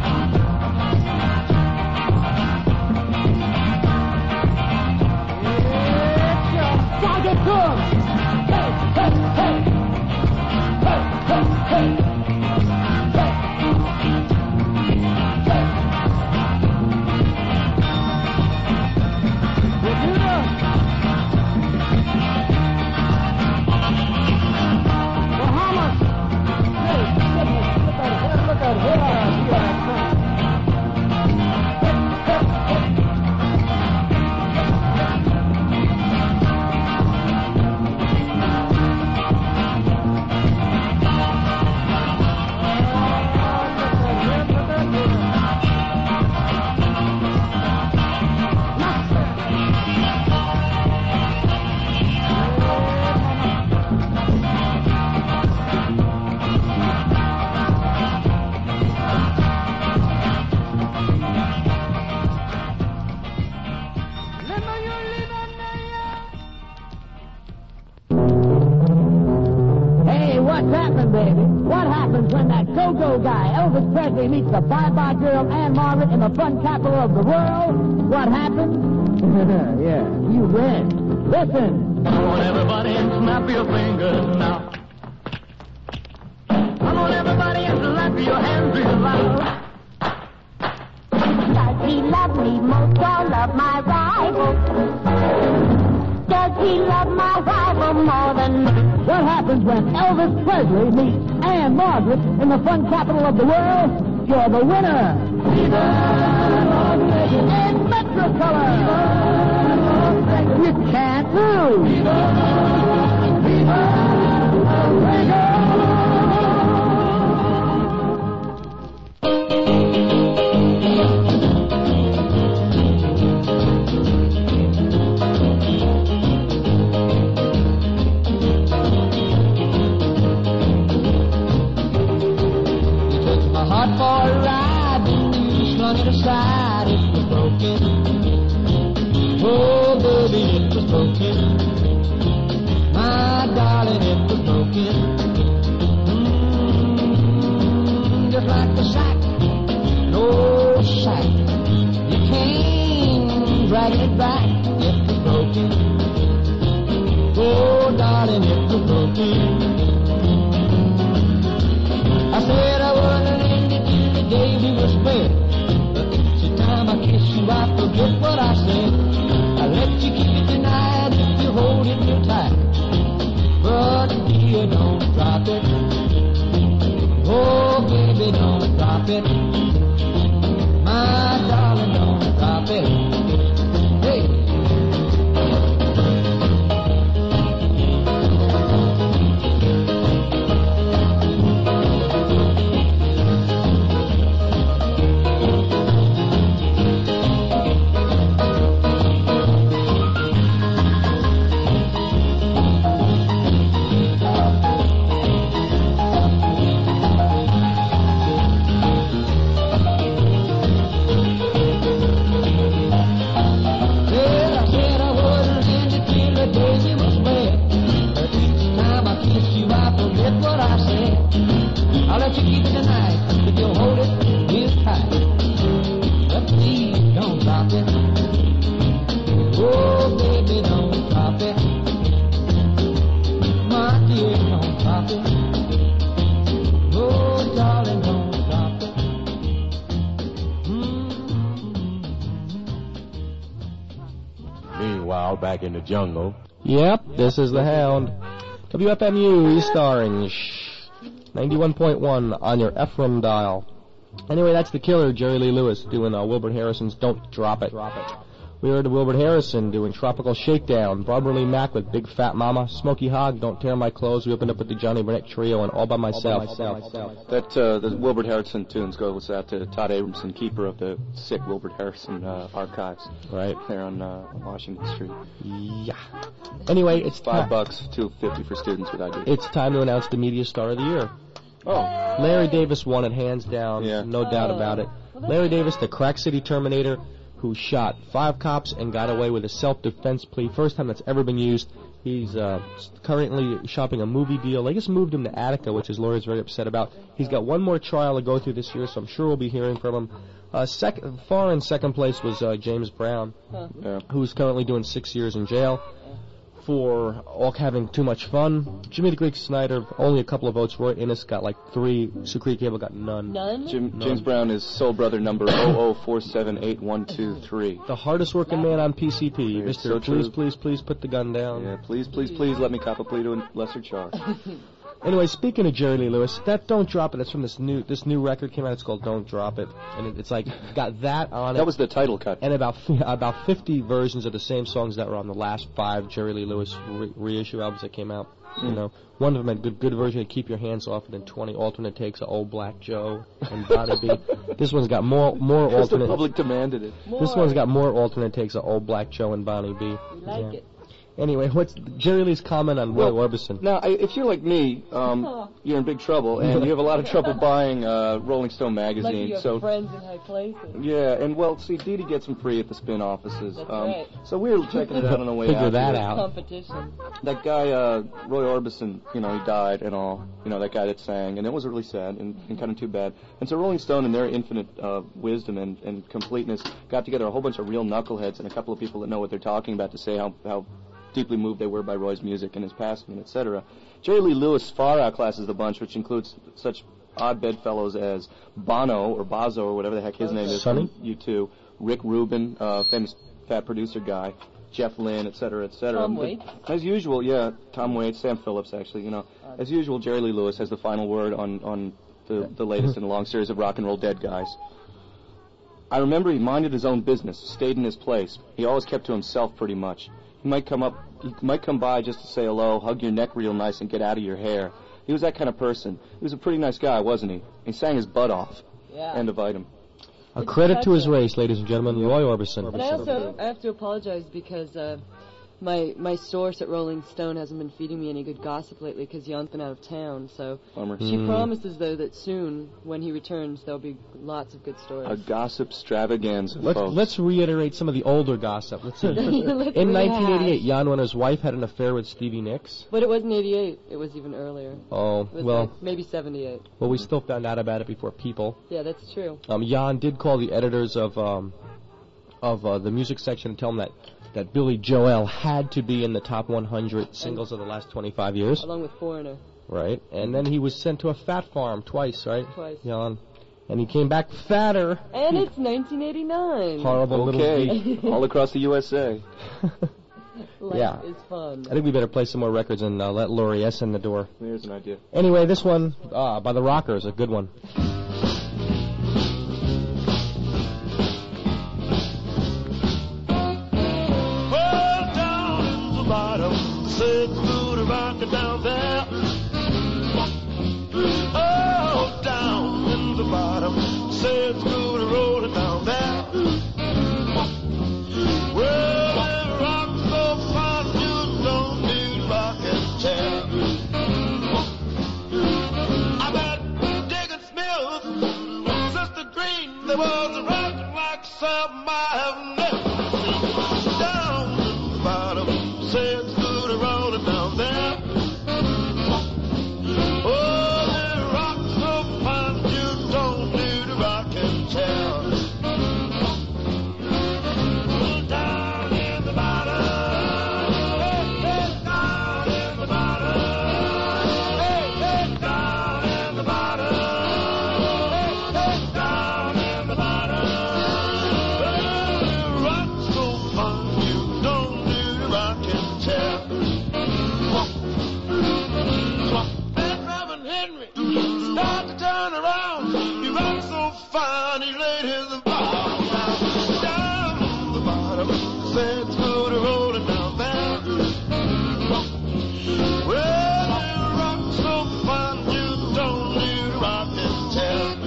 Yeah, gotta get to him. Hey. Elvis Presley meets the bye-bye girl Anne Margaret in the fun capital of the world. What happened? Yeah, you win. Listen. Come on, everybody, and snap your fingers now. Come on, everybody, and slap your hands real loud. Does he love me most all of my rivals? Does Does he love my wife more than me? What happens when Elvis Presley meets Anne Margaret in the fun capital of the world? You're the winner. In Metrocolor. You can't lose. For a ride, you slung it aside, it was broken. Oh, baby, it was broken. My darling, it was broken. Just like the sack, no sack. You can't drag it back, it was broken. Oh, darling, it was broken. I said I wouldn't end it till the day we were split. But each time I kiss you, I forget what I said. I let you keep it tonight if you hold it real tight. But dear, don't drop it. Oh, baby, don't drop it. My darling, don't drop it. Hey. Back in the jungle. Yep, this is the Hound. WFMU East Orange, 91.1 on your FM dial. Anyway, that's the killer, Jerry Lee Lewis, doing Wilbert Harrison's Don't Drop It. We heard Wilbert Harrison doing Tropical Shakedown, Barbara Lee Mack with Big Fat Mama, Smokey Hogg, Don't Tear My Clothes. We opened up with the Johnny Burnett Trio and All By Myself. That the Wilbert Harrison tunes goes out to Todd Abramson, keeper of the sick Wilbert Harrison archives. Right there on Washington Street. Yeah. Anyway, it's $5, $2.50 for students with ID. It's time to announce the Media Star of the Year. Oh. Larry Davis won it hands down. Yeah. No doubt about it. Larry Davis, the Crack City Terminator, who shot 5 cops and got away with a self-defense plea. First time that's ever been used. He's currently shopping a movie deal. They just moved him to Attica, which his lawyer's very upset about. He's got one more trial to go through this year, so I'm sure we'll be hearing from him. Far in second place was James Brown, who's currently doing 6 years in jail for all having too much fun. Jimmy the Greek Snyder, only a couple of votes. Roy Innes got like 3. Sucrete Cable got none. James Brown is soul brother number 004781223. The hardest working man on PCP. Yeah, Mister, so true. please put the gun down. Yeah, please let me cop a plea to a lesser charge. Anyway, speaking of Jerry Lee Lewis, that Don't Drop It, that's from this new record came out. It's called Don't Drop It, and it's like got that on it. That was the title cut. And about 50 versions of the same songs that were on the last 5 Jerry Lee Lewis reissue albums that came out. You know, one of them had good version of Keep Your Hands Off It, and 20 alternate takes of Old Black Joe and Bonnie B. This one's got more alternate. The public demanded it. This one's got more alternate takes of Old Black Joe and Bonnie B. We like it. Anyway, what's Jerry Lee's comment on Roy Orbison? Now, if you're like me, you're in big trouble, and you have a lot of trouble buying Rolling Stone magazine. Like you have so friends in high places. yeah, and well, see, Dee Dee gets them free at the spin offices. That's right. So we were checking it out on the way Figure out. that here. out. Competition. That guy, Roy Orbison, he died and all. That guy that sang, and it was really sad and kind of too bad. And so Rolling Stone, in their infinite wisdom and completeness, got together a whole bunch of real knuckleheads and a couple of people that know what they're talking about to say how deeply moved they were by Roy's music and his passing, etc. Jerry Lee Lewis far outclasses the bunch, which includes such odd bedfellows as Bono, or Bozo, or whatever the heck his name is, Sonny? from U2, Rick Rubin, famous fat producer guy, Jeff Lynne, et cetera, et cetera. Tom But Waits. as usual, yeah, Tom Waits, Sam Phillips, actually, you know. As usual, Jerry Lee Lewis has the final word on the latest in a long series of rock and roll dead guys. I remember he minded his own business, stayed in his place. He always kept to himself pretty much. He might come by just to say hello, hug your neck real nice, and get out of your hair. He was that kind of person. He was a pretty nice guy, wasn't he? He sang his butt off. Yeah. End of item. A credit to his race, ladies and gentlemen, Roy Orbison. And I have to apologize because my source at Rolling Stone hasn't been feeding me any good gossip lately because Jan's been out of town. So Bummer. she promises, though, that soon, when he returns, there'll be lots of good stories. A gossip extravaganza, folks. Let's reiterate some of the older gossip. Let's see. Let's In rehash. 1988, Jan Wenner's wife had an affair with Stevie Nicks. But it wasn't 88. It was even earlier. Oh, It was well. like maybe 78. Well, we still found out about it before People. Yeah, that's true. Jan did call the editors of the music section and tell them that Billy Joel had to be in the top 100 singles of the last 25 years. Along with Foreigner. Right. And then he was sent to a fat farm twice, right? Twice. Jan. And he came back fatter. And it's 1989. Horrible Okay. All across the USA. Life Yeah. is fun. I think we better play some more records and let Laurie S. in the door. There's an idea. Anyway, this one by the Rockers, a good one. Well, down the bottom, said Scooter rockin' down there. Oh, down in the bottom, said Scooter rolling down there. Well, it rocks so fine, you don't need rockin' chair. I met Diggin' Smith, Sister Green, they was rockin' like something I have never seen. Down in the bottom, said Scooter rolling down there. Oh, they rock so fine, you don't need a rocking chair. Down in the bottom, down in the bottom, down in the bottom, down in the bottom. They rock so fine, you don't need a rocking chair. That Reverend Henry started to turn around. He rocked so fine, he laid his vow down the bottom. Said Scooter rolling down there. Well, they rock so fine, you don't need a rocking chair.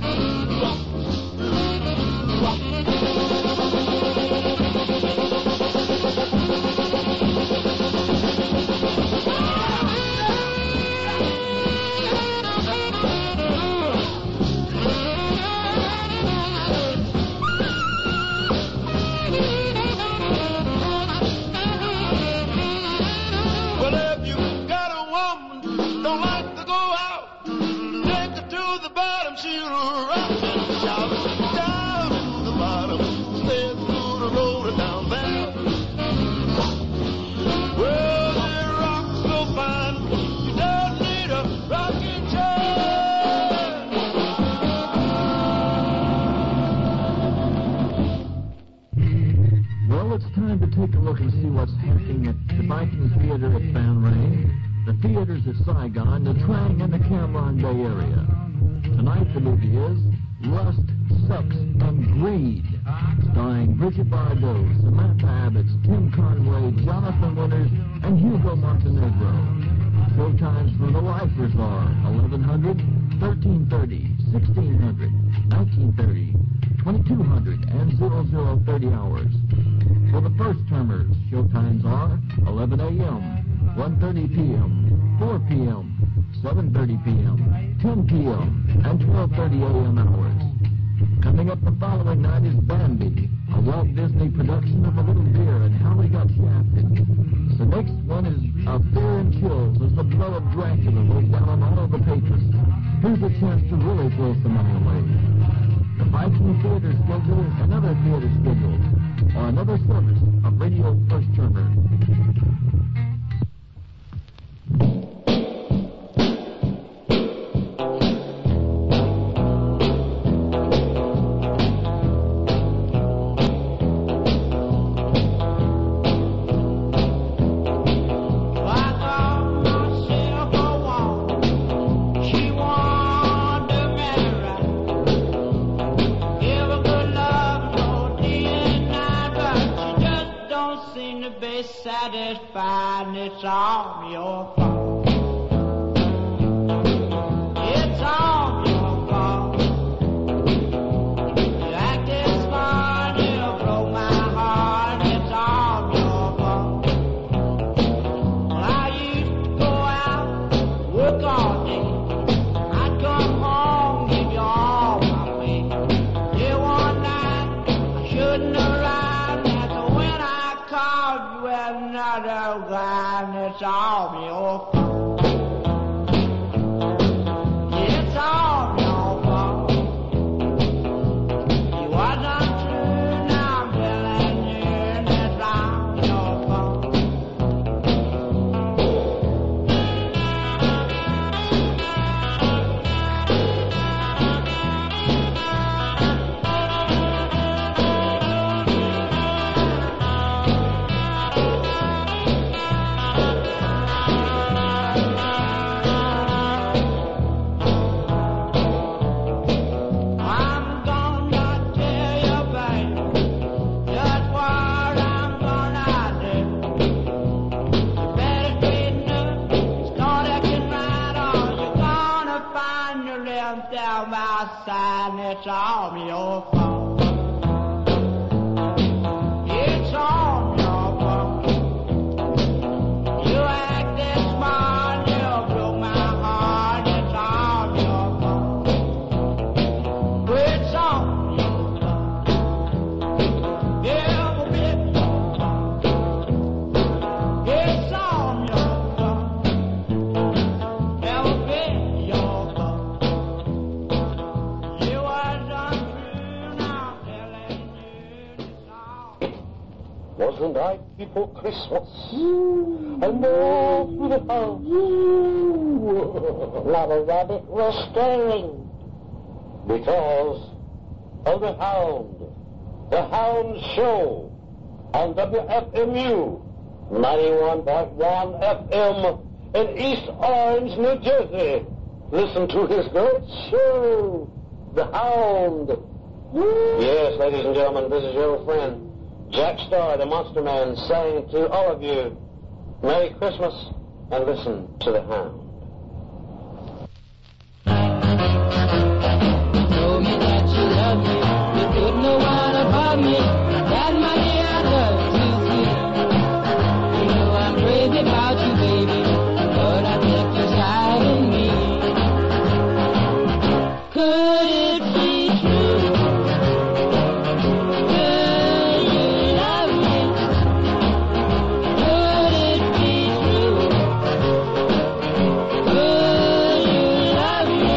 Well, if you got a woman, don't like to go out, take her to the bottom, she'll rock and shout. Down in the bottom, said Scooter rolling down there. Well, they rock so fine, you don't need a rocking chair. Well, it's time to take a look and see what's happening at the Viking Theater at Van Ray, the theaters at Saigon, the Trang, and the Cameron Bay area. Tonight the movie is Lust, Sex, and Greed, starring Bridget Bardot, Samantha Abbots, Tim Conway, Jonathan Winters, and Hugo Montenegro. Showtimes for the lifers are 1100, 1330, 1600, 1930, 2200, and 0030 hours. For the first termers, showtimes are 11 a.m., 1:30 p.m., 4 p.m., 7:30 p.m., 10 p.m., and 12:30 a.m. hours. Coming up the following night is Bambi, a Walt Disney production of A Little Deer and How We Got Shafted. The next one is A Fear and Chills as the blow of Dracula goes down on all of the patrons. Here's a chance to really throw some money away. The Viking Theater schedule, another theater schedule, or another service of Radio First Termer. seem to be satisfied, and it's all your fault. It's all your fault. You acted smart, you broke my heart, and it's all your fault. Well, I used to go out, work all day. I'd come home, give you all my pay. Yeah, one night I shouldn't have arrived. That's when I called you with another guy, and it's all your fault. It's all your fault. You wasn't true, now I'm telling you, and it's all your fault. I'm gonna tell you, baby, just what I'm gonna do. You better straighten up, start acting right, or you're gonna find your left down my side, and it's all your fault. It's all your fault. You acted smart, you broke my heart, it's all your fault. It's all your fault. Yeah, it's it's all your fault. Never been your fault. You wasn't true, now I'm telling you it's all. Was the night before Christmas, and all through the house, not a rabbit was stirring, because of the Hound Show, on WFMU, 91.1 FM in East Orange, New Jersey. Listen to his great show, The Hound. Yes, ladies and gentlemen, this is your old friend, Jack Starr, the Monster Man, saying to all of you, Merry Christmas, and listen to The Hound. Told me that you love me, you put no one above me. That money I love you too. You know I'm crazy about you, baby, but I think you're shy in me. Could it be true? Could you love me? Could it be true? Could you love me?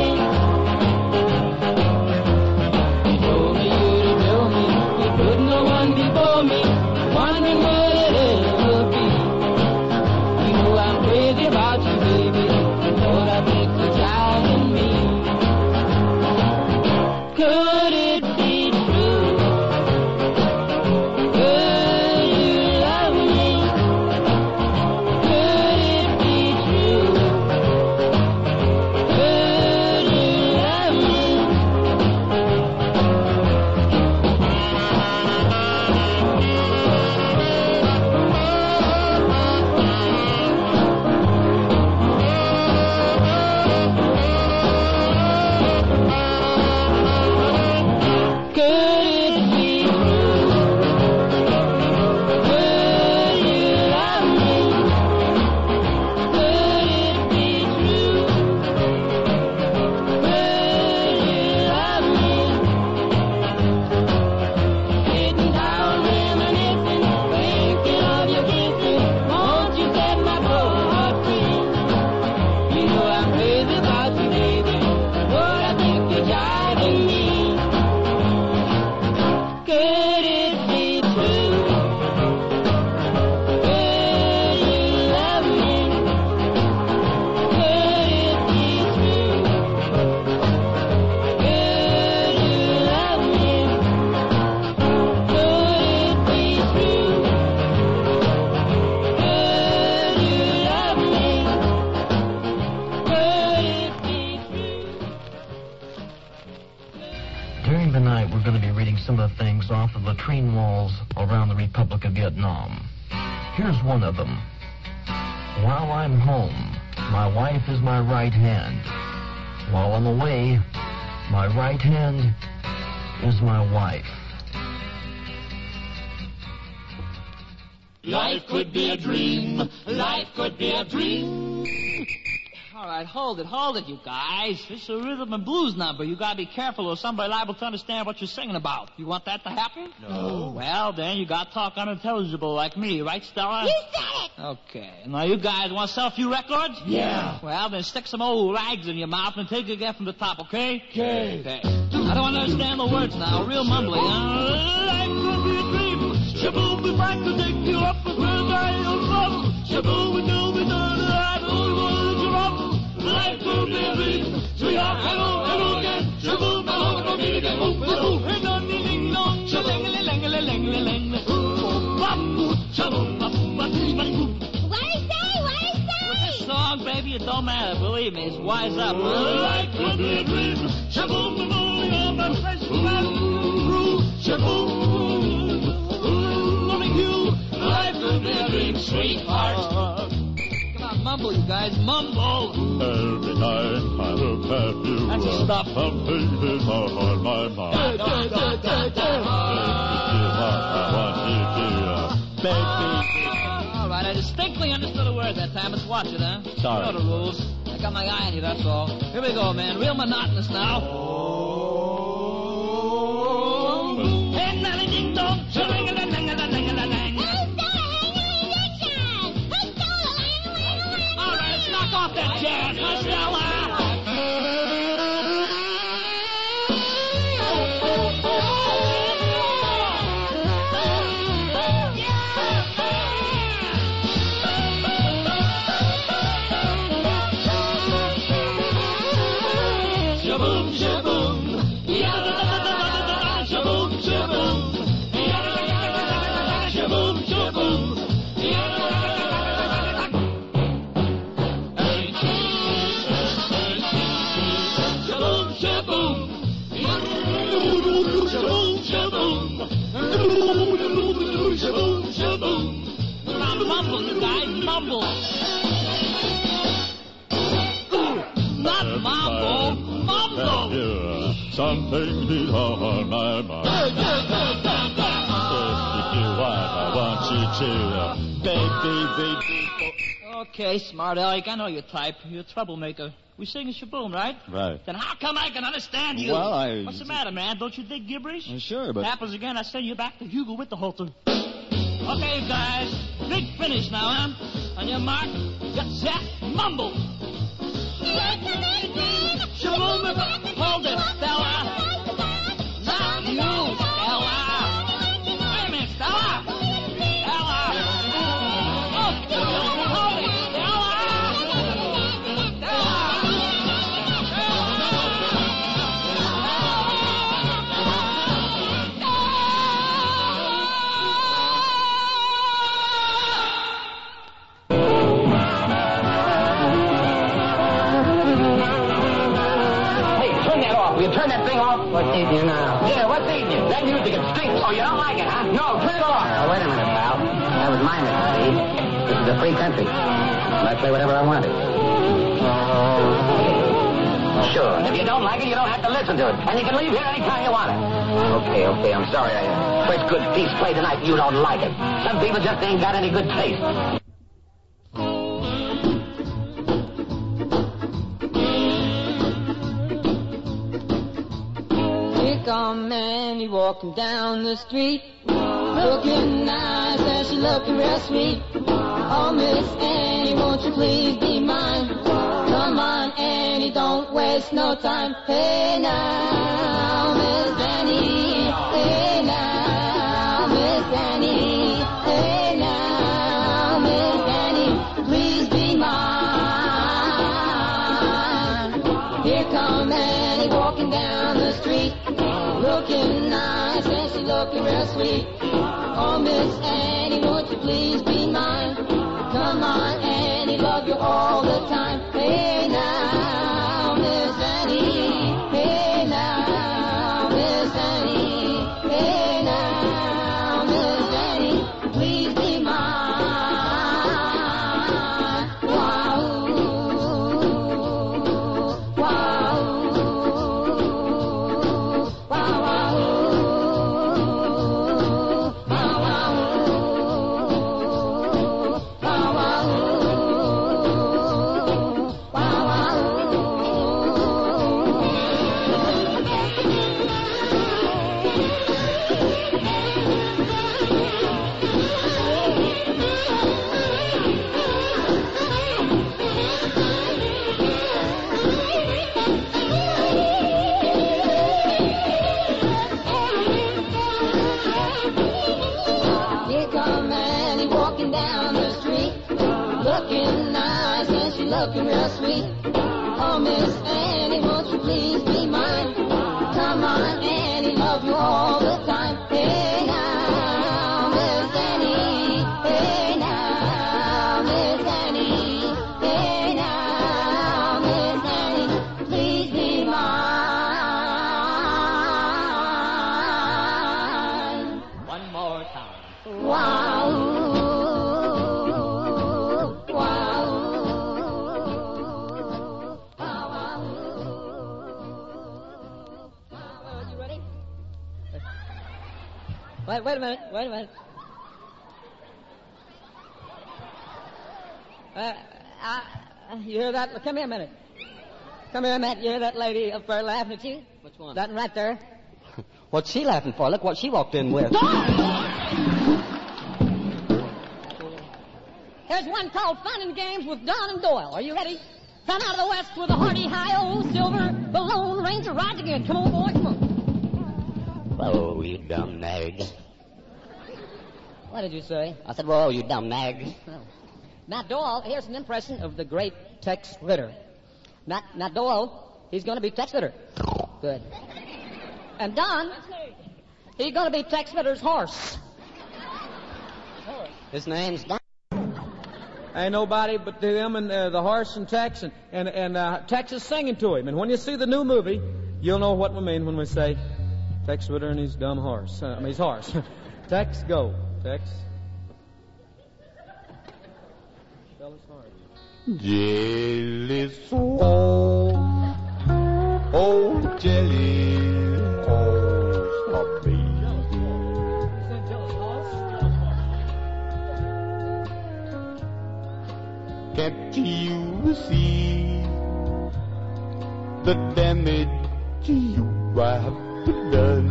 You told me you'd adore me, you put no one before me, wondering what it ever be. You know I'm crazy about you, baby, but I think you're shy in me. Could it be true? Could you love me? Could it be true? Could you love me? Could it be true? Could you love me? Could it be true? Could you love me? Sitting down reminiscing, thinking of your kisses, won't you set my poor heart free? You know I'm crazy about you, baby, but I think you're driving me. Could it be true? Could you love me? Could it be true? Could you love me? Could it be true? Could you love me? Could it be true? During the night, we're going to be reading some of the things off of latrine walls around the Republic of Vietnam. Here's one of them. While I'm home, my wife is my right hand. While I'm away, my right hand is my wife. Life could be a dream. Life could be a dream. All right, hold it, you guys. This is a rhythm and blues number. You gotta be careful or somebody liable to understand what you're singing about. You want that to happen? No. Well, then you gotta talk unintelligible like me, right, Stella? You said it! Okay. Now, you guys want to sell a few records? Yeah. Well, then stick some old rags in your mouth and take it again from the top, okay? Okay. I don't understand the words now. Real mumbly, huh? Life could be a dream. Shaboom, we'd like to take you up with Shaboom, we know we know that I don't want you up. Life could be a dream. Sweetheart, hello again. Shaboom, hello, don't need again. Move, move, hey, don't need ding dong. Shaling-a-ling-a-ling-a-ling-a-ling. Shaboom, What did he say? This song, baby, it don't matter. Believe me, it's wise up. Life could be a dream. Shaboom, we're moving on my fresh through. Shaboom, loving you. Life could be a dream, sweetheart. Come on, mumble, you guys, mumble. Every night I look at you. That's the stuff. Something is on my mind. All right, I distinctly understood a word that time. Let's watch it, huh? Sorry. You know the rules. I got my eye on you, that's all. Here we go, man. Real monotonous now. Hey, nally ding dong. Shaling-a-lang-a-lang-a-lang-a-lang. All right, let's knock off that jazz, huh, Stella? Shaboom, shaboom. Ya-da-da-da-da-da-da-da. Shaboom, shaboom. Ya-da-da-da-da-da-da. Shaboom, shaboom. Ya-da-da-da-da-da-da. Shaboom, shaboom. Shaboom, shaboom. Shaboom, shaboom. Now mumble, you guys, mumble. Not mumble, mumble. Something is on my mind. I want you to, baby. Okay, smart Alec, I know your type. You're a troublemaker. We sing a shaboom, right? Right. Then how come I can understand you? Well, What's the matter, man? Don't you dig gibberish? Sure, but... Happens again, I send you back to Hugo with the halter. Okay, guys. Big finish now, huh? On your mark, get set, mumble. Shaboom, hold it, Stella. Not you, Stella. Wait a minute, Stella. Stella. Oh, hold it, Stella. Will you turn that thing off? What's eating you now? Yeah, what's eating you? That music, it stinks. Oh, you don't like it, huh? No, turn it off. Now, wait a minute, pal. That was my mistake. This is a free country. I play whatever I wanted. Sure. If you don't like it, you don't have to listen to it. And you can leave here anytime you want it. Okay, I'm sorry. First good piece played tonight, you don't like it. Some people just ain't got any good taste. Here come Annie walking down the street, looking nice and she looking real sweet. Oh, Miss Annie, won't you please be mine? Come on, Annie, don't waste no time. Hey now, Miss Annie. Hey now, Miss Annie. Hey now, Miss Annie, please be mine. Here come Annie walking down the street, looking nice and she looking real sweet. Oh, Miss Annie, won't you please be mine? Come on, Annie, love you all the time. Hey now, Miss Annie. Hey now, Miss Annie. Hey now, Miss Annie, please be mine. walking down the street, looking nice and she looking real sweet. Oh, Miss Annie, won't you please be mine? Come on, Annie, love you all the time. Hey now, Miss Annie. Hey now, Miss Annie. Hey now, Miss Annie, please be mine. One more time. Wow. Wait a minute. You hear that? Come here a minute. Come here, Matt. You hear that lady up there laughing at you? Which one? That one right there. What's she laughing for? Look what she walked in with. Here's one called Fun and Games with Don and Doyle. Are you ready? Come out of the west with a hearty high old silver. The Lone Ranger rides again. Come on, boy, come on. Whoa, you dumb nag. What did you say? I said, whoa, you dumb nag. Now, Doyle, here's an impression of the great Tex Ritter. Now, Doyle, he's going to be Tex Ritter. Good. And Don, he's going to be Tex Ritter's horse. His name's Don. Ain't nobody but him and the horse and Tex, and Tex is singing to him. And when you see the new movie, you'll know what we mean when we say Tex Ritter and his dumb horse. His horse. Tex, go. Tex. Spell his horse. Jelly sauce, oh jelly sauce, oh baby. Can't you see the damage you have done?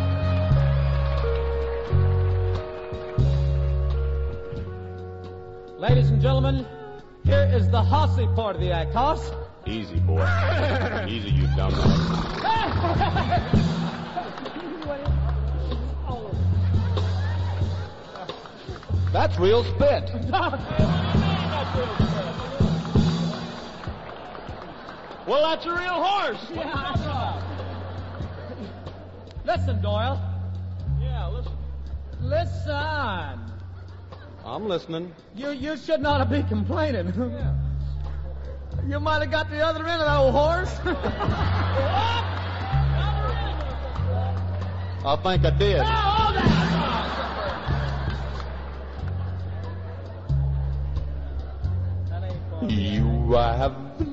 Ladies and gentlemen, here is the hossy part of the act. Hoss? Easy, boy. Easy, you dumb That's real spit. Well, that's a real horse. Listen, Doyle. Yeah, listen. Listen. I'm listening. You should not be complaining. Yeah. You might have got the other end of that old horse. I think I did. You have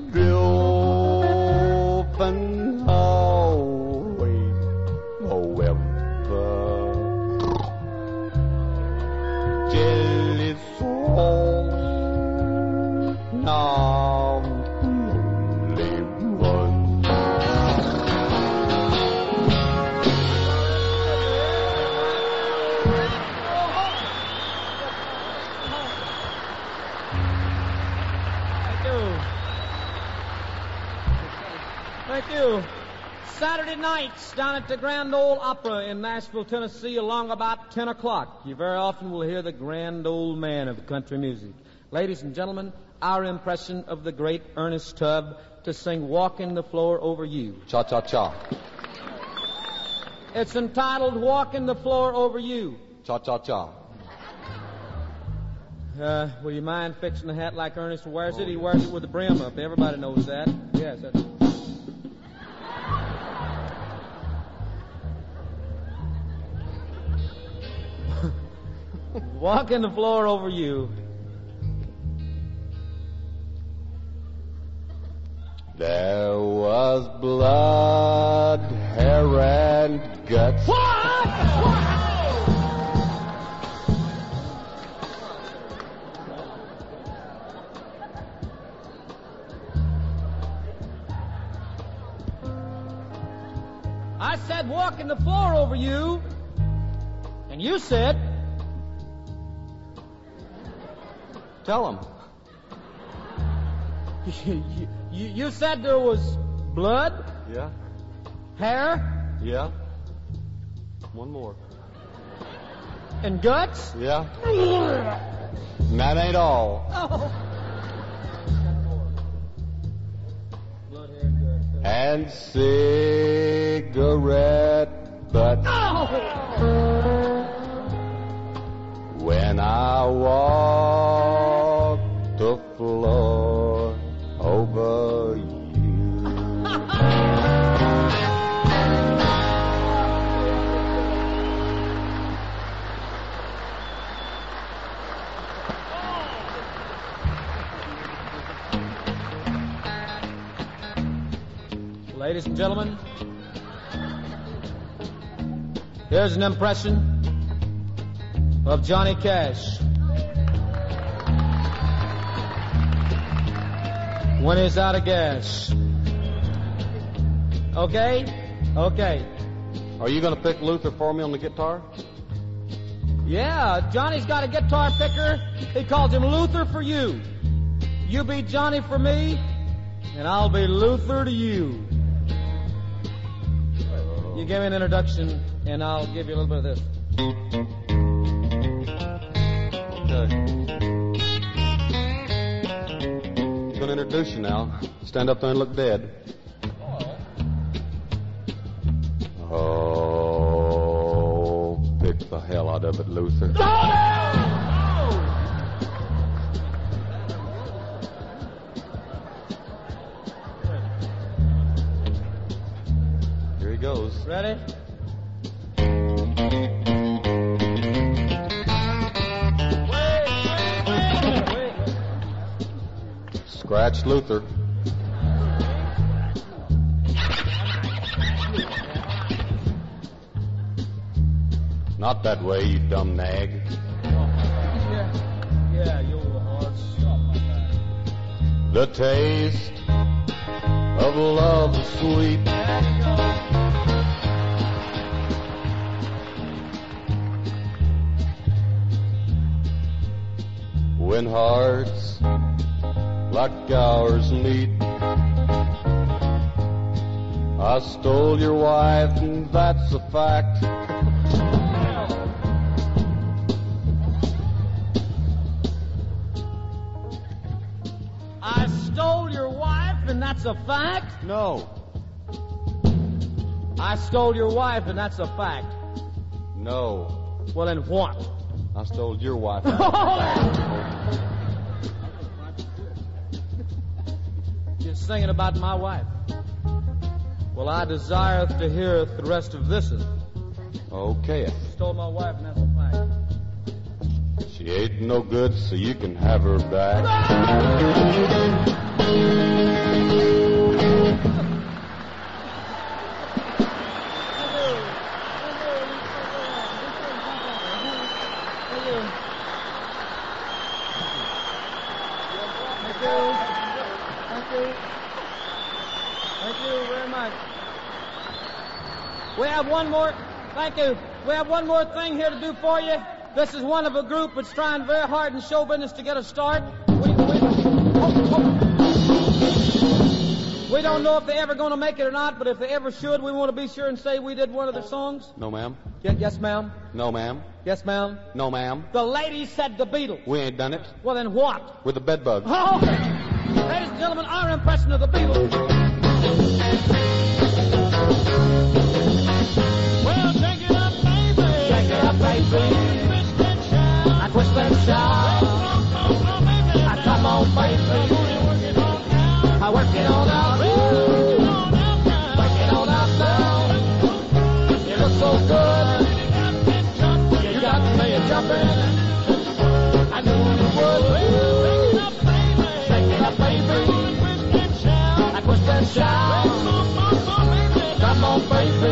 driven away forever. Jelly sauce, now lonely one. Thank you. Saturday nights down at the Grand Ole Opera in Nashville, Tennessee, along about 10 o'clock. You very often will hear the grand old man of country music. Ladies and gentlemen, our impression of the great Ernest Tubb to sing Walking the Floor Over You. Cha-cha-cha. It's entitled Walking the Floor Over You. Cha-cha-cha. Will you mind fixing the hat like Ernest wears it? He wears it with the brim up. Everybody knows that. Yes, that's... Walking the floor over you. There was blood, hair, and guts. I said walking the floor over you, and you said... Tell him. You said there was blood? Yeah. Hair? Yeah. One more. And guts? Yeah. And that ain't all. Oh. And cigarette butts. When I walk the floor over you. Ladies and gentlemen, here's an impression of Johnny Cash when he's out of gas. Okay? Okay. Are you going to pick Luther for me on the guitar? Yeah, Johnny's got a guitar picker. He calls him Luther for you. You be Johnny for me, and I'll be Luther to you. You give me an introduction, and I'll give you a little bit of this. Okay. I'm going to introduce you now. Stand up there and look dead. Oh, pick the hell out of it, Luther. Here he goes. Ready? Scratch Luther. Not that way, you dumb nag. Yeah, you horse. The taste of love is sweet. When hearts like ours meet. I stole your wife, and that's a fact. I stole your wife, and that's a fact? No. I stole your wife, and that's a fact. No. Well, then what? I stole your wife. You're singing about my wife. Well, I desire to hear the rest of this. Okay. Stole my wife, and that's a fact. She ain't no good, so you can have her back. Thank you very much. We have one more. Thank you. We have one more thing here to do for you. This is one of a group that's trying very hard in show business to get a start. We don't know if they're ever going to make it or not, but if they ever should, we want to be sure and say we did one of their songs. No, ma'am. Yes, ma'am. No, ma'am. Yes, ma'am. No, ma'am. The lady said the Beatles. We ain't done it. Well, then what? With the bedbug. Oh, okay. Ladies and gentlemen, our impression of the Beatles. Well, shake it up, baby. Shake it up, baby. I twist and shout. I come on, baby. I work it on out. Work it on out now. You look so good. You got me jumping. I knew you would. Shake it up, baby. I twist and shout. Come on, baby.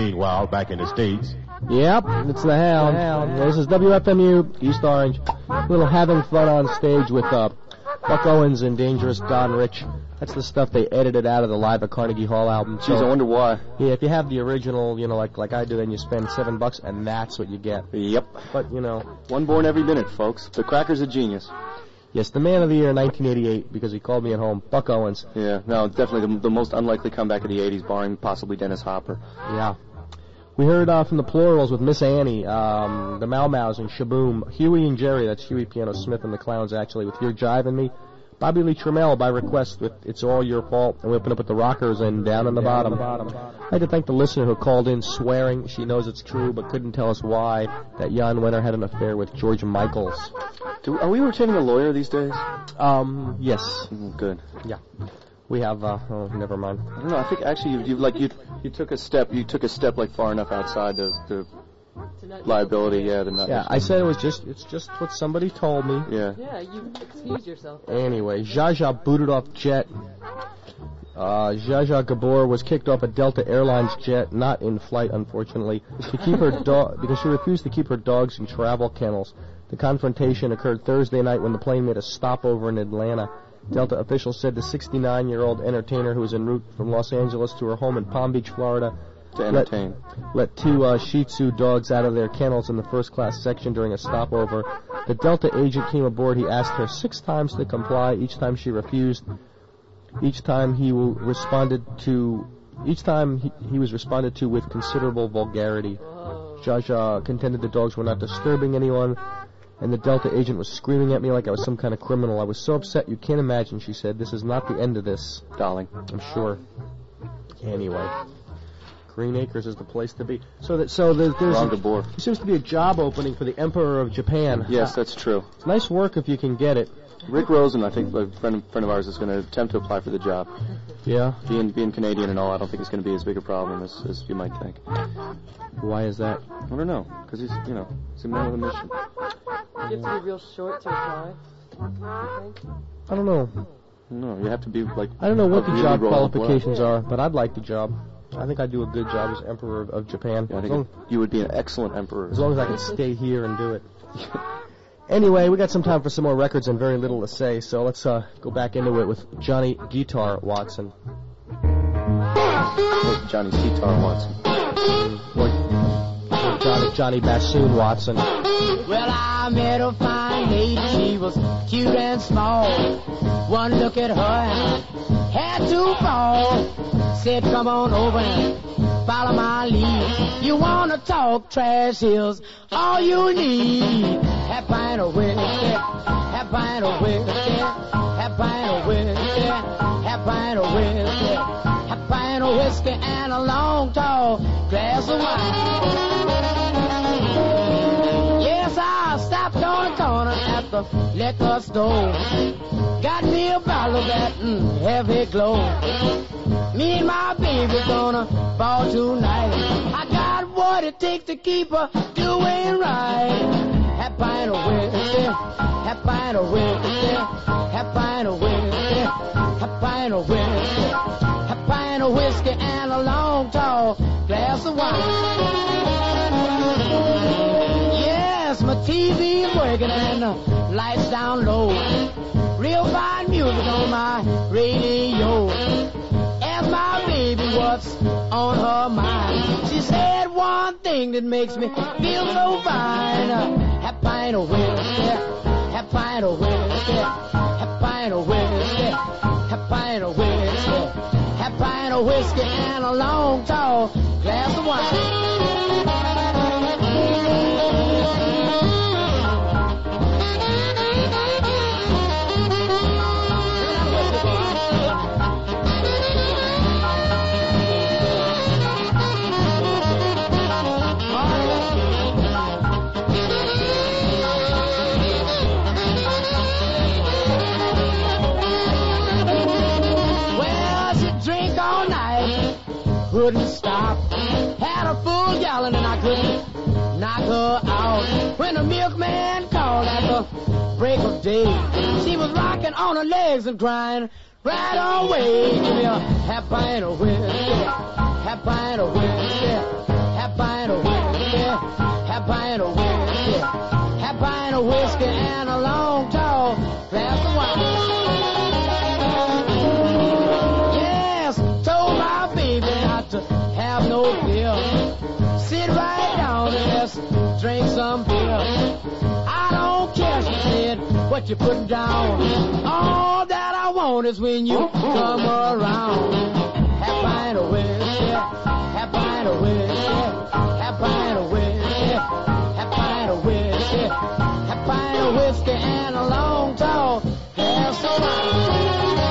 meanwhile, back in the States. Yep, it's the Hound. This is WFMU, East Orange. A little having fun on stage with Buck Owens and Dangerous Don Rich. That's the stuff they edited out of the Live at Carnegie Hall album. Jeez, I wonder why. Yeah, if you have the original, like I do, then you spend $7 and that's what you get. Yep. But, one born every minute, folks. The Cracker's a genius. Yes, the man of the year in 1988 because he called me at home, Buck Owens. Yeah, no, definitely the most unlikely comeback of the 80s, barring possibly Dennis Hopper. Yeah. We heard from the Plurals with Miss Annie, the Mau Mau's and Shaboom, Huey and Jerry, that's Huey Piano Smith and the Clowns actually, with You're Jiving Me, Bobby Lee Trammell by request with It's All Your Fault, and we open up with the Rockers and Down on the Bottom. I'd like to thank the listener who called in swearing she knows it's true but couldn't tell us why, that Jan Wenner had an affair with George Michaels. Are we retaining a lawyer these days? Yes. Good. Yeah. We have, never mind. I don't know, I think actually you took a step like far enough outside the liability, yeah. I said it's just what somebody told me. Yeah. Yeah, you excuse yourself. Anyway, Zsa Zsa booted off jet. Zsa Zsa Gabor was kicked off a Delta Airlines jet, not in flight, unfortunately, to keep her because she refused to keep her dogs in travel kennels. The confrontation occurred Thursday night when the plane made a stopover in Atlanta. Delta officials said the 69-year-old entertainer who was en route from Los Angeles to her home in Palm Beach, Florida, to entertain, let two Shih Tzu dogs out of their kennels in the first-class section during a stopover. The Delta agent came aboard. He asked her 6 times to comply. Each time she refused. Each time he was responded to with considerable vulgarity. Zsa Zsa contended the dogs were not disturbing anyone, and the Delta agent was screaming at me like I was some kind of criminal. I was so upset you can't imagine, she said. This is not the end of this, darling. I'm sure. Anyway, Green Acres is the place to be. There seems to be a job opening for the Emperor of Japan. Yes, that's true. It's nice work if you can get it. Rick Rosen, I think, a friend of ours, is going to attempt to apply for the job. Yeah? Being Canadian and all, I don't think it's going to be as big a problem as you might think. Why is that? I don't know. Because he's a man with a mission. You have to be real short to apply, I think. I don't know. No, you have to be like... I don't know what the job qualifications are, but I'd like the job. I think I'd do a good job as Emperor of Japan. Yeah, I think you would be an excellent emperor. As long as I can stay here and do it. Anyway, we got some time for some more records and very little to say, so let's go back into it with Johnny Guitar Watson. Johnny's Guitar Watson. Johnny Bassoon Watson. Well, I met a fine lady, she was cute and small. One look at her and I had to fall. Said, come on over and follow my lead. You wanna talk trash, here's all you need. Half pint of whiskey, half pint of whiskey, half pint of whiskey, half pint of whiskey, half pint of whiskey and a long tall glass of wine. Yes, I stopped on the corner at the liquor store. Got me a bottle of that heavy glow. Me and my baby gonna ball tonight. I got what it takes to keep her doing right. Half pint of whiskey, half pint of whiskey, half pint of whiskey, half pint of whiskey, half pint of whiskey and a long tall glass of wine. Yes, my TV's working and the lights down low. Real fine music on my radio. Asked my baby what's on her mind. She said one thing that makes me feel so fine. Half pint of whiskey, half pint of whiskey, half pint of whiskey, half pint of whiskey, half pint of whiskey and a long tall glass of wine. Couldn't stop. Had a full gallon and I couldn't knock her out. When the milkman called at the break of day, she was rocking on her legs and crying right on way. Give me a half pint of whiskey, half pint of whiskey, pint of whiskey, half pint of whiskey, and a long, tall glass of wine. Yes, told my baby not to have no fear. Sit right down and let's drink some beer. I don't care, she said, what you put down. All that I want is when you come around. Half pint of whiskey, half pint of whiskey, half pint of whiskey, half pint of whiskey, half pint of whiskey, and a long, tall glass of wine.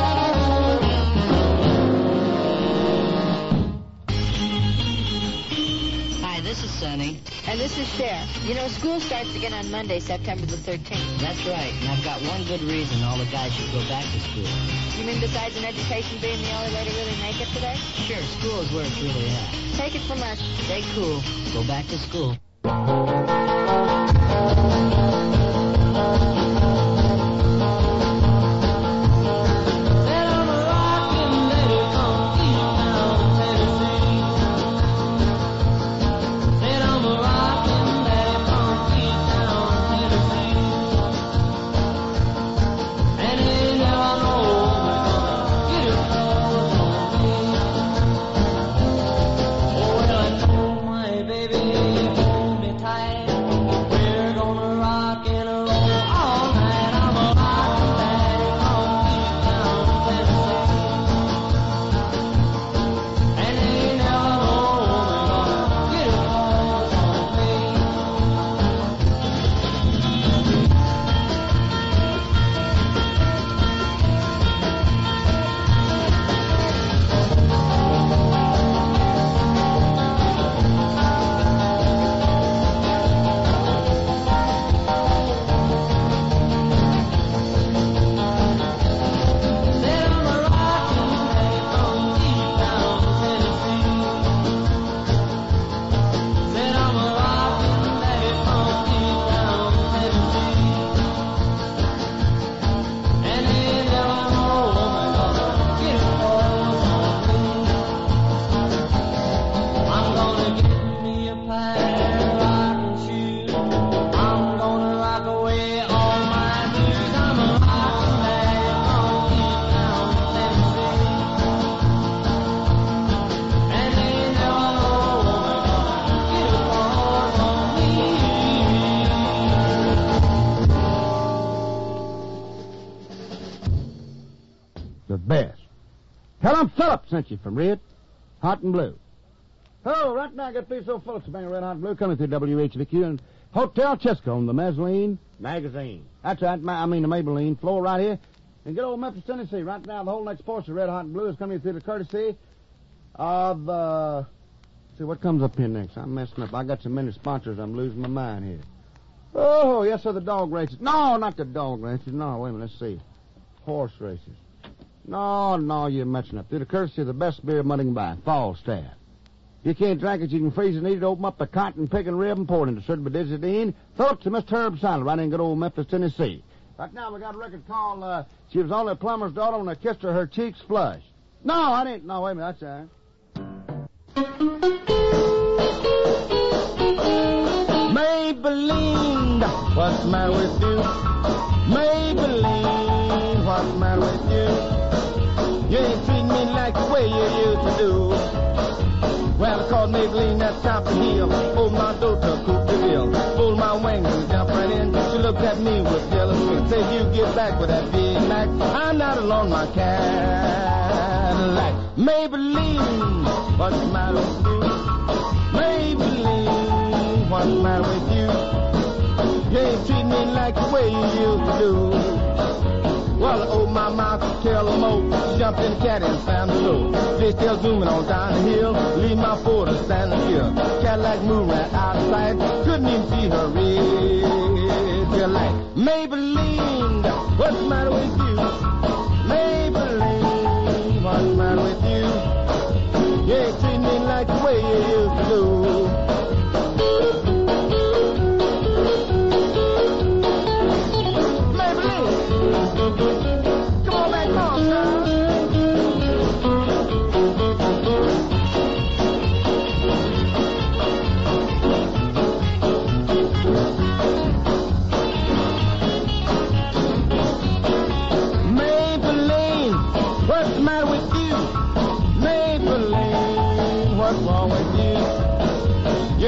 This is Sonny. And this is Cher. You know, school starts again on Monday, September the 13th. That's right, and I've got one good reason all the guys should go back to school. You mean besides an education being the only way to really make it today? Sure, school is where it's really at. Take it from us. Stay cool. Go back to school. Phillips sent you from Red, Hot and Blue. Oh, right now I got Peter Phillips banging Red, Hot and Blue coming through WHBQ and Hotel Chisco on the Mezzanine Magazine. That's right, the Maybelline floor right here. And good old Memphis, Tennessee. Right now the whole next portion of Red, Hot and Blue is coming through the courtesy of, see what comes up here next. I'm messing up. I got so many sponsors I'm losing my mind here. Oh, yes, sir, the dog races. No, not the dog races. No, wait a minute, let's see. Horse races. No, you're messing up. Through the courtesy of the best beer money can buy, Falstaff. You can't drink it, you can freeze it and eat it, open up the cotton, picking rib, and pour it into Sir Phillips and Mr. Herb Sandler, right in good old Memphis, Tennessee. Right now we got a record called, She Was Only a Plumber's Daughter When I Kissed Her Cheeks Flushed. No, I didn't. No, wait a minute, that's all right. Maybelline, what's the matter with you? Maybelline, what's the matter with you? You ain't treating me like the way you used to do. Well, I called Maybelline that top of the hill. Opened my door to Coupe de Ville. Pulled my wings and jumped right in. She looked at me with jealous. Said, you get back with that Big Mac. I'm not alone, my Cadillac. Maybelline, what's the matter with you? Maybelline, what's the matter with you? You ain't treating me like the way you used to do. Well, I opened my mouth to tell them more. Jumped in the caddy and slammed the door. They still zooming on down the hill. Leave my Ford standing still. Cadillac moving right out of sight. Couldn't even see her red light. Maybelline, what's the matter with you? Maybelline, what's the matter with you? You ain't treating me like the way you used to do. Come on back home, son.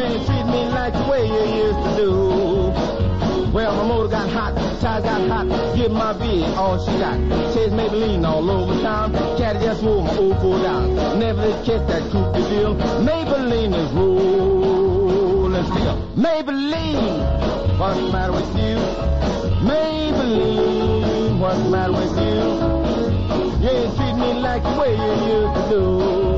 You ain't treat me like the way you used to do. Well, my motor got hot, tires got hot, give my bitch all she got. Says Maybelline all over town, cat just wore my old foot down. Never did catch that coupe de ville. Maybelline is rolling still. Maybelline, what's the matter with you? Maybelline, what's the matter with you? You ain't treat me like the way you used to do.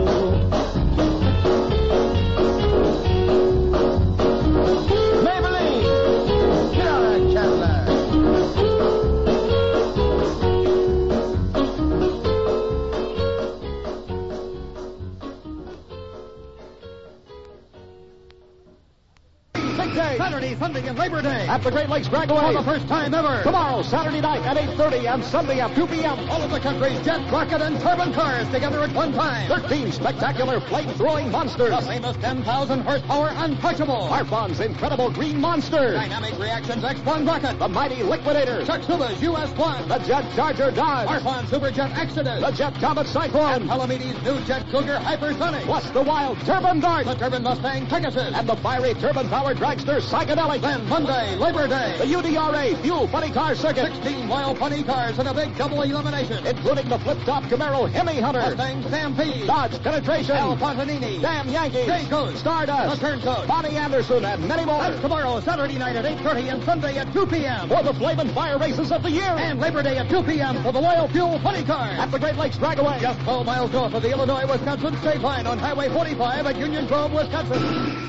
Saturday, Sunday, and Labor Day at the Great Lakes Dragaway for the first time ever. Tomorrow, Saturday night at 8:30 and Sunday at 2 p.m. All of the country's jet, rocket, and turbine cars together at one time. 13 spectacular flame-throwing monsters. The famous 10,000 horsepower Untouchable. Harpon's incredible Green Monster. Dynamic Reactions X1 rocket. The mighty Liquidator. Chuck Suba's US-1. The Jet Charger Dodge. Harpon Superjet Exodus. The Jet Comet Cyclone. And Palamedes' new Jet Cougar Hypersonic. Plus the wild Turbine Dart. The Turbine Mustang Pegasus. And the fiery turbine-powered dragster Psychedelic. Then Monday, Labor Day. The UDRA Fuel Funny Car Circuit. 16 wild funny cars in a big double elimination. Including the flip-top Camaro Hemi Hunter. Mustang Stampede. Dodge Penetration. Al Fontanini. Damn Yankees. Jay Coast. Stardust. The Turncoat. Bonnie Anderson and many more. That's tomorrow, Saturday night at 8:30 and Sunday at 2 p.m. for the Flame and Fire races of the year. And Labor Day at 2 p.m. for the Wild Fuel Funny Car. At the Great Lakes Dragaway. Just 12 miles north of the Illinois-Wisconsin state line on Highway 45 at Union Grove, Wisconsin.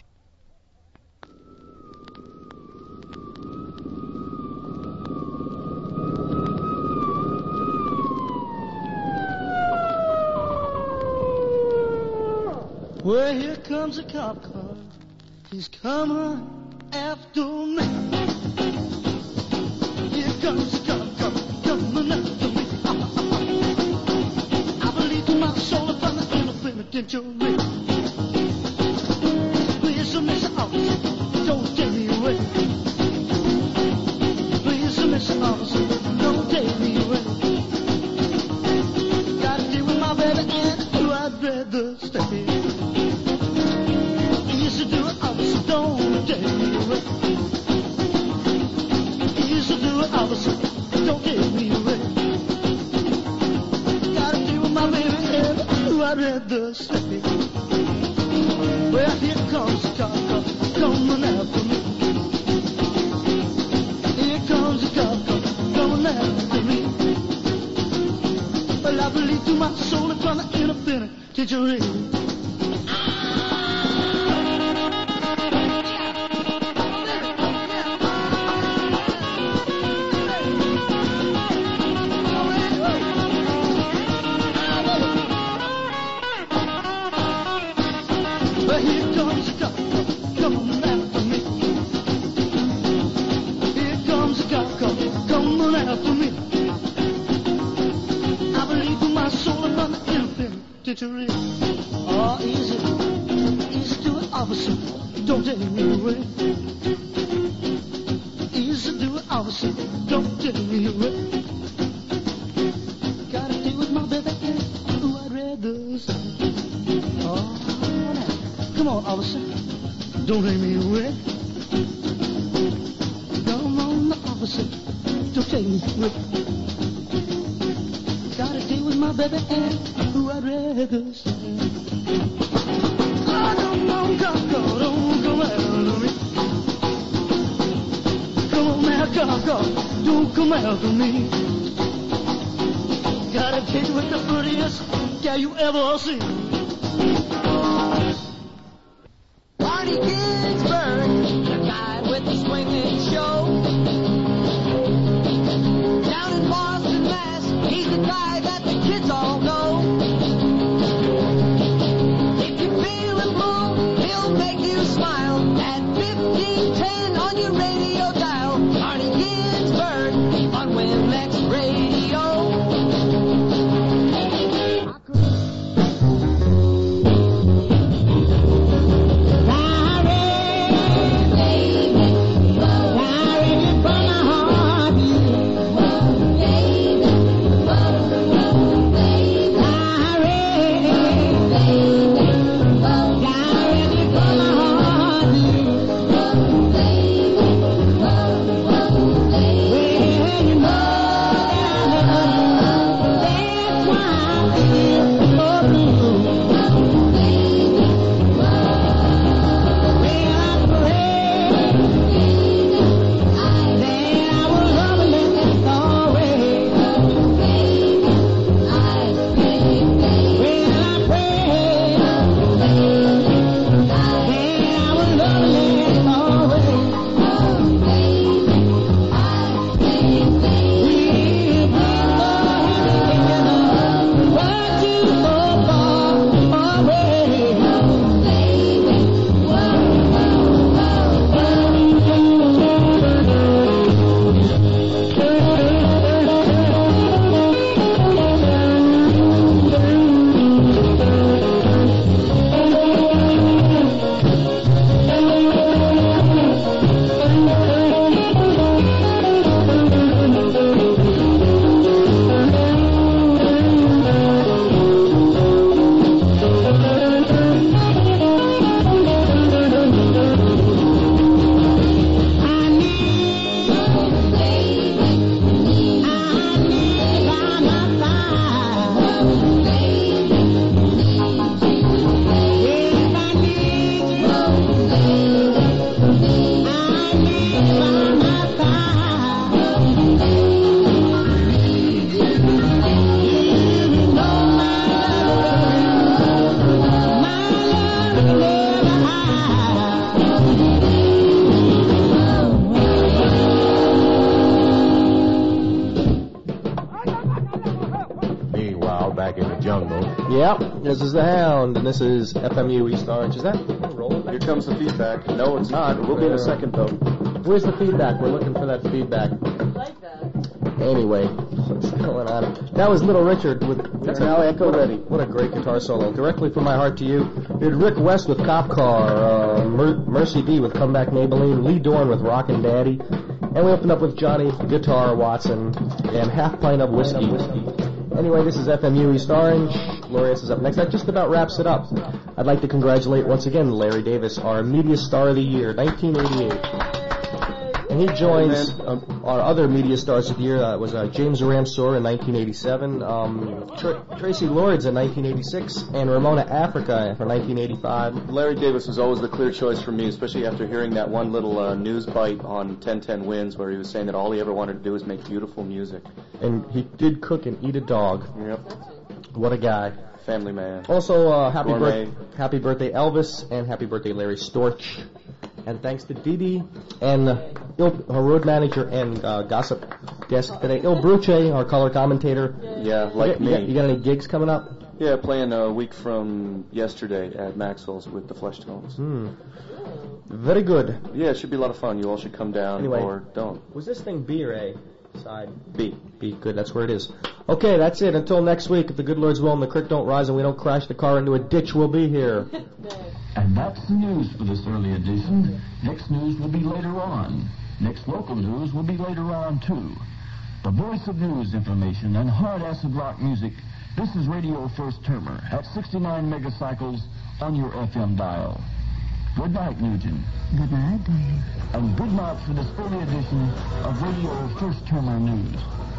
Well, here comes a cop car. He's coming after me. Here comes a cop car coming after me. I believe to my soul if I'm in a penitentiary. Please, Mr. Officer, don't take me away. Please, Mr. Officer, don't take me away. Gotta deal with my baby and I'd rather stay. Don't take me away. Easy to do it, officer. Don't take me away. Gotta deal with my baby and I'd rather stay. Well, here comes the cop car coming after me. Here comes the cop car coming after me. Well, I believe to my soul if I'm in a penitentiary. Oh, easy to it, officer. Don't take me away. Easy to it, officer. Don't take me away. Gotta deal with my baby, who I'd rather say. Oh, now. Come on, officer. Don't take me away. Come on, officer. Don't take me away. Gotta deal with my baby and who I'd rather say. Oh, don't come after me. Come on now, don't come after me. Gotta deal with the prettiest guy you ever seen. Barney Ginsberg, the guy with the swinging show. Down in Boston, Mass, he's the guy that the kids all know. If you feel him move, he'll make you smile. At 1510 on your radio dial, Barney Ginsberg on Wimex Radio. Meanwhile, back in the jungle. Yep, this is the Hound, and this is FMU East Orange. Is that rolling? Here comes the feedback. No, it's not. We'll be in a second, though. Where's the feedback? We're looking for that feedback. Anyway, what's going on? That was Little Richard with... That's now echo ready. What a great guitar solo. Directly from my heart to you. We had Rick West with Cop Car, Mercy D with Comeback Maybelline, Lee Dorn with Rockin' Daddy, and we opened up with Johnny Guitar Watson and Half Pint of Whiskey. Anyway, this is FMU East Orange. Glorious is up next. That just about wraps it up. I'd like to congratulate once again Larry Davis, our Media Star of the Year, 1988. And he joins our other media stars of the year. Was James Ramsor in 1987, Tracy Lords in 1986, and Ramona Africa for 1985. Larry Davis was always the clear choice for me, especially after hearing that one little news bite on 1010 Wins where he was saying that all he ever wanted to do was make beautiful music. And he did cook and eat a dog. Yep. What a guy. Family man. Also, happy birthday Elvis, and happy birthday Larry Storch. And thanks to Dee Dee and her road manager and gossip desk today, Il Bruce, our color commentator. Yeah, like me. You got any gigs coming up? Yeah, playing a week from yesterday at Maxwell's with the Flesh Tones. Very good. Yeah, it should be a lot of fun. You all should come down or don't. Was this thing B or A? Side B. B, good. That's where it is. Okay, that's it. Until next week, if the good Lord's will and the creek don't rise and we don't crash the car into a ditch, we'll be here. And that's the news for this early edition. Next news will be later on. Next local news will be later on, too. The voice of news information and hard acid rock music. This is Radio First Termer at 69 megacycles on your FM dial. Good night, Nugent. Good night, Dave. And good night for this early edition of Radio First Termer News.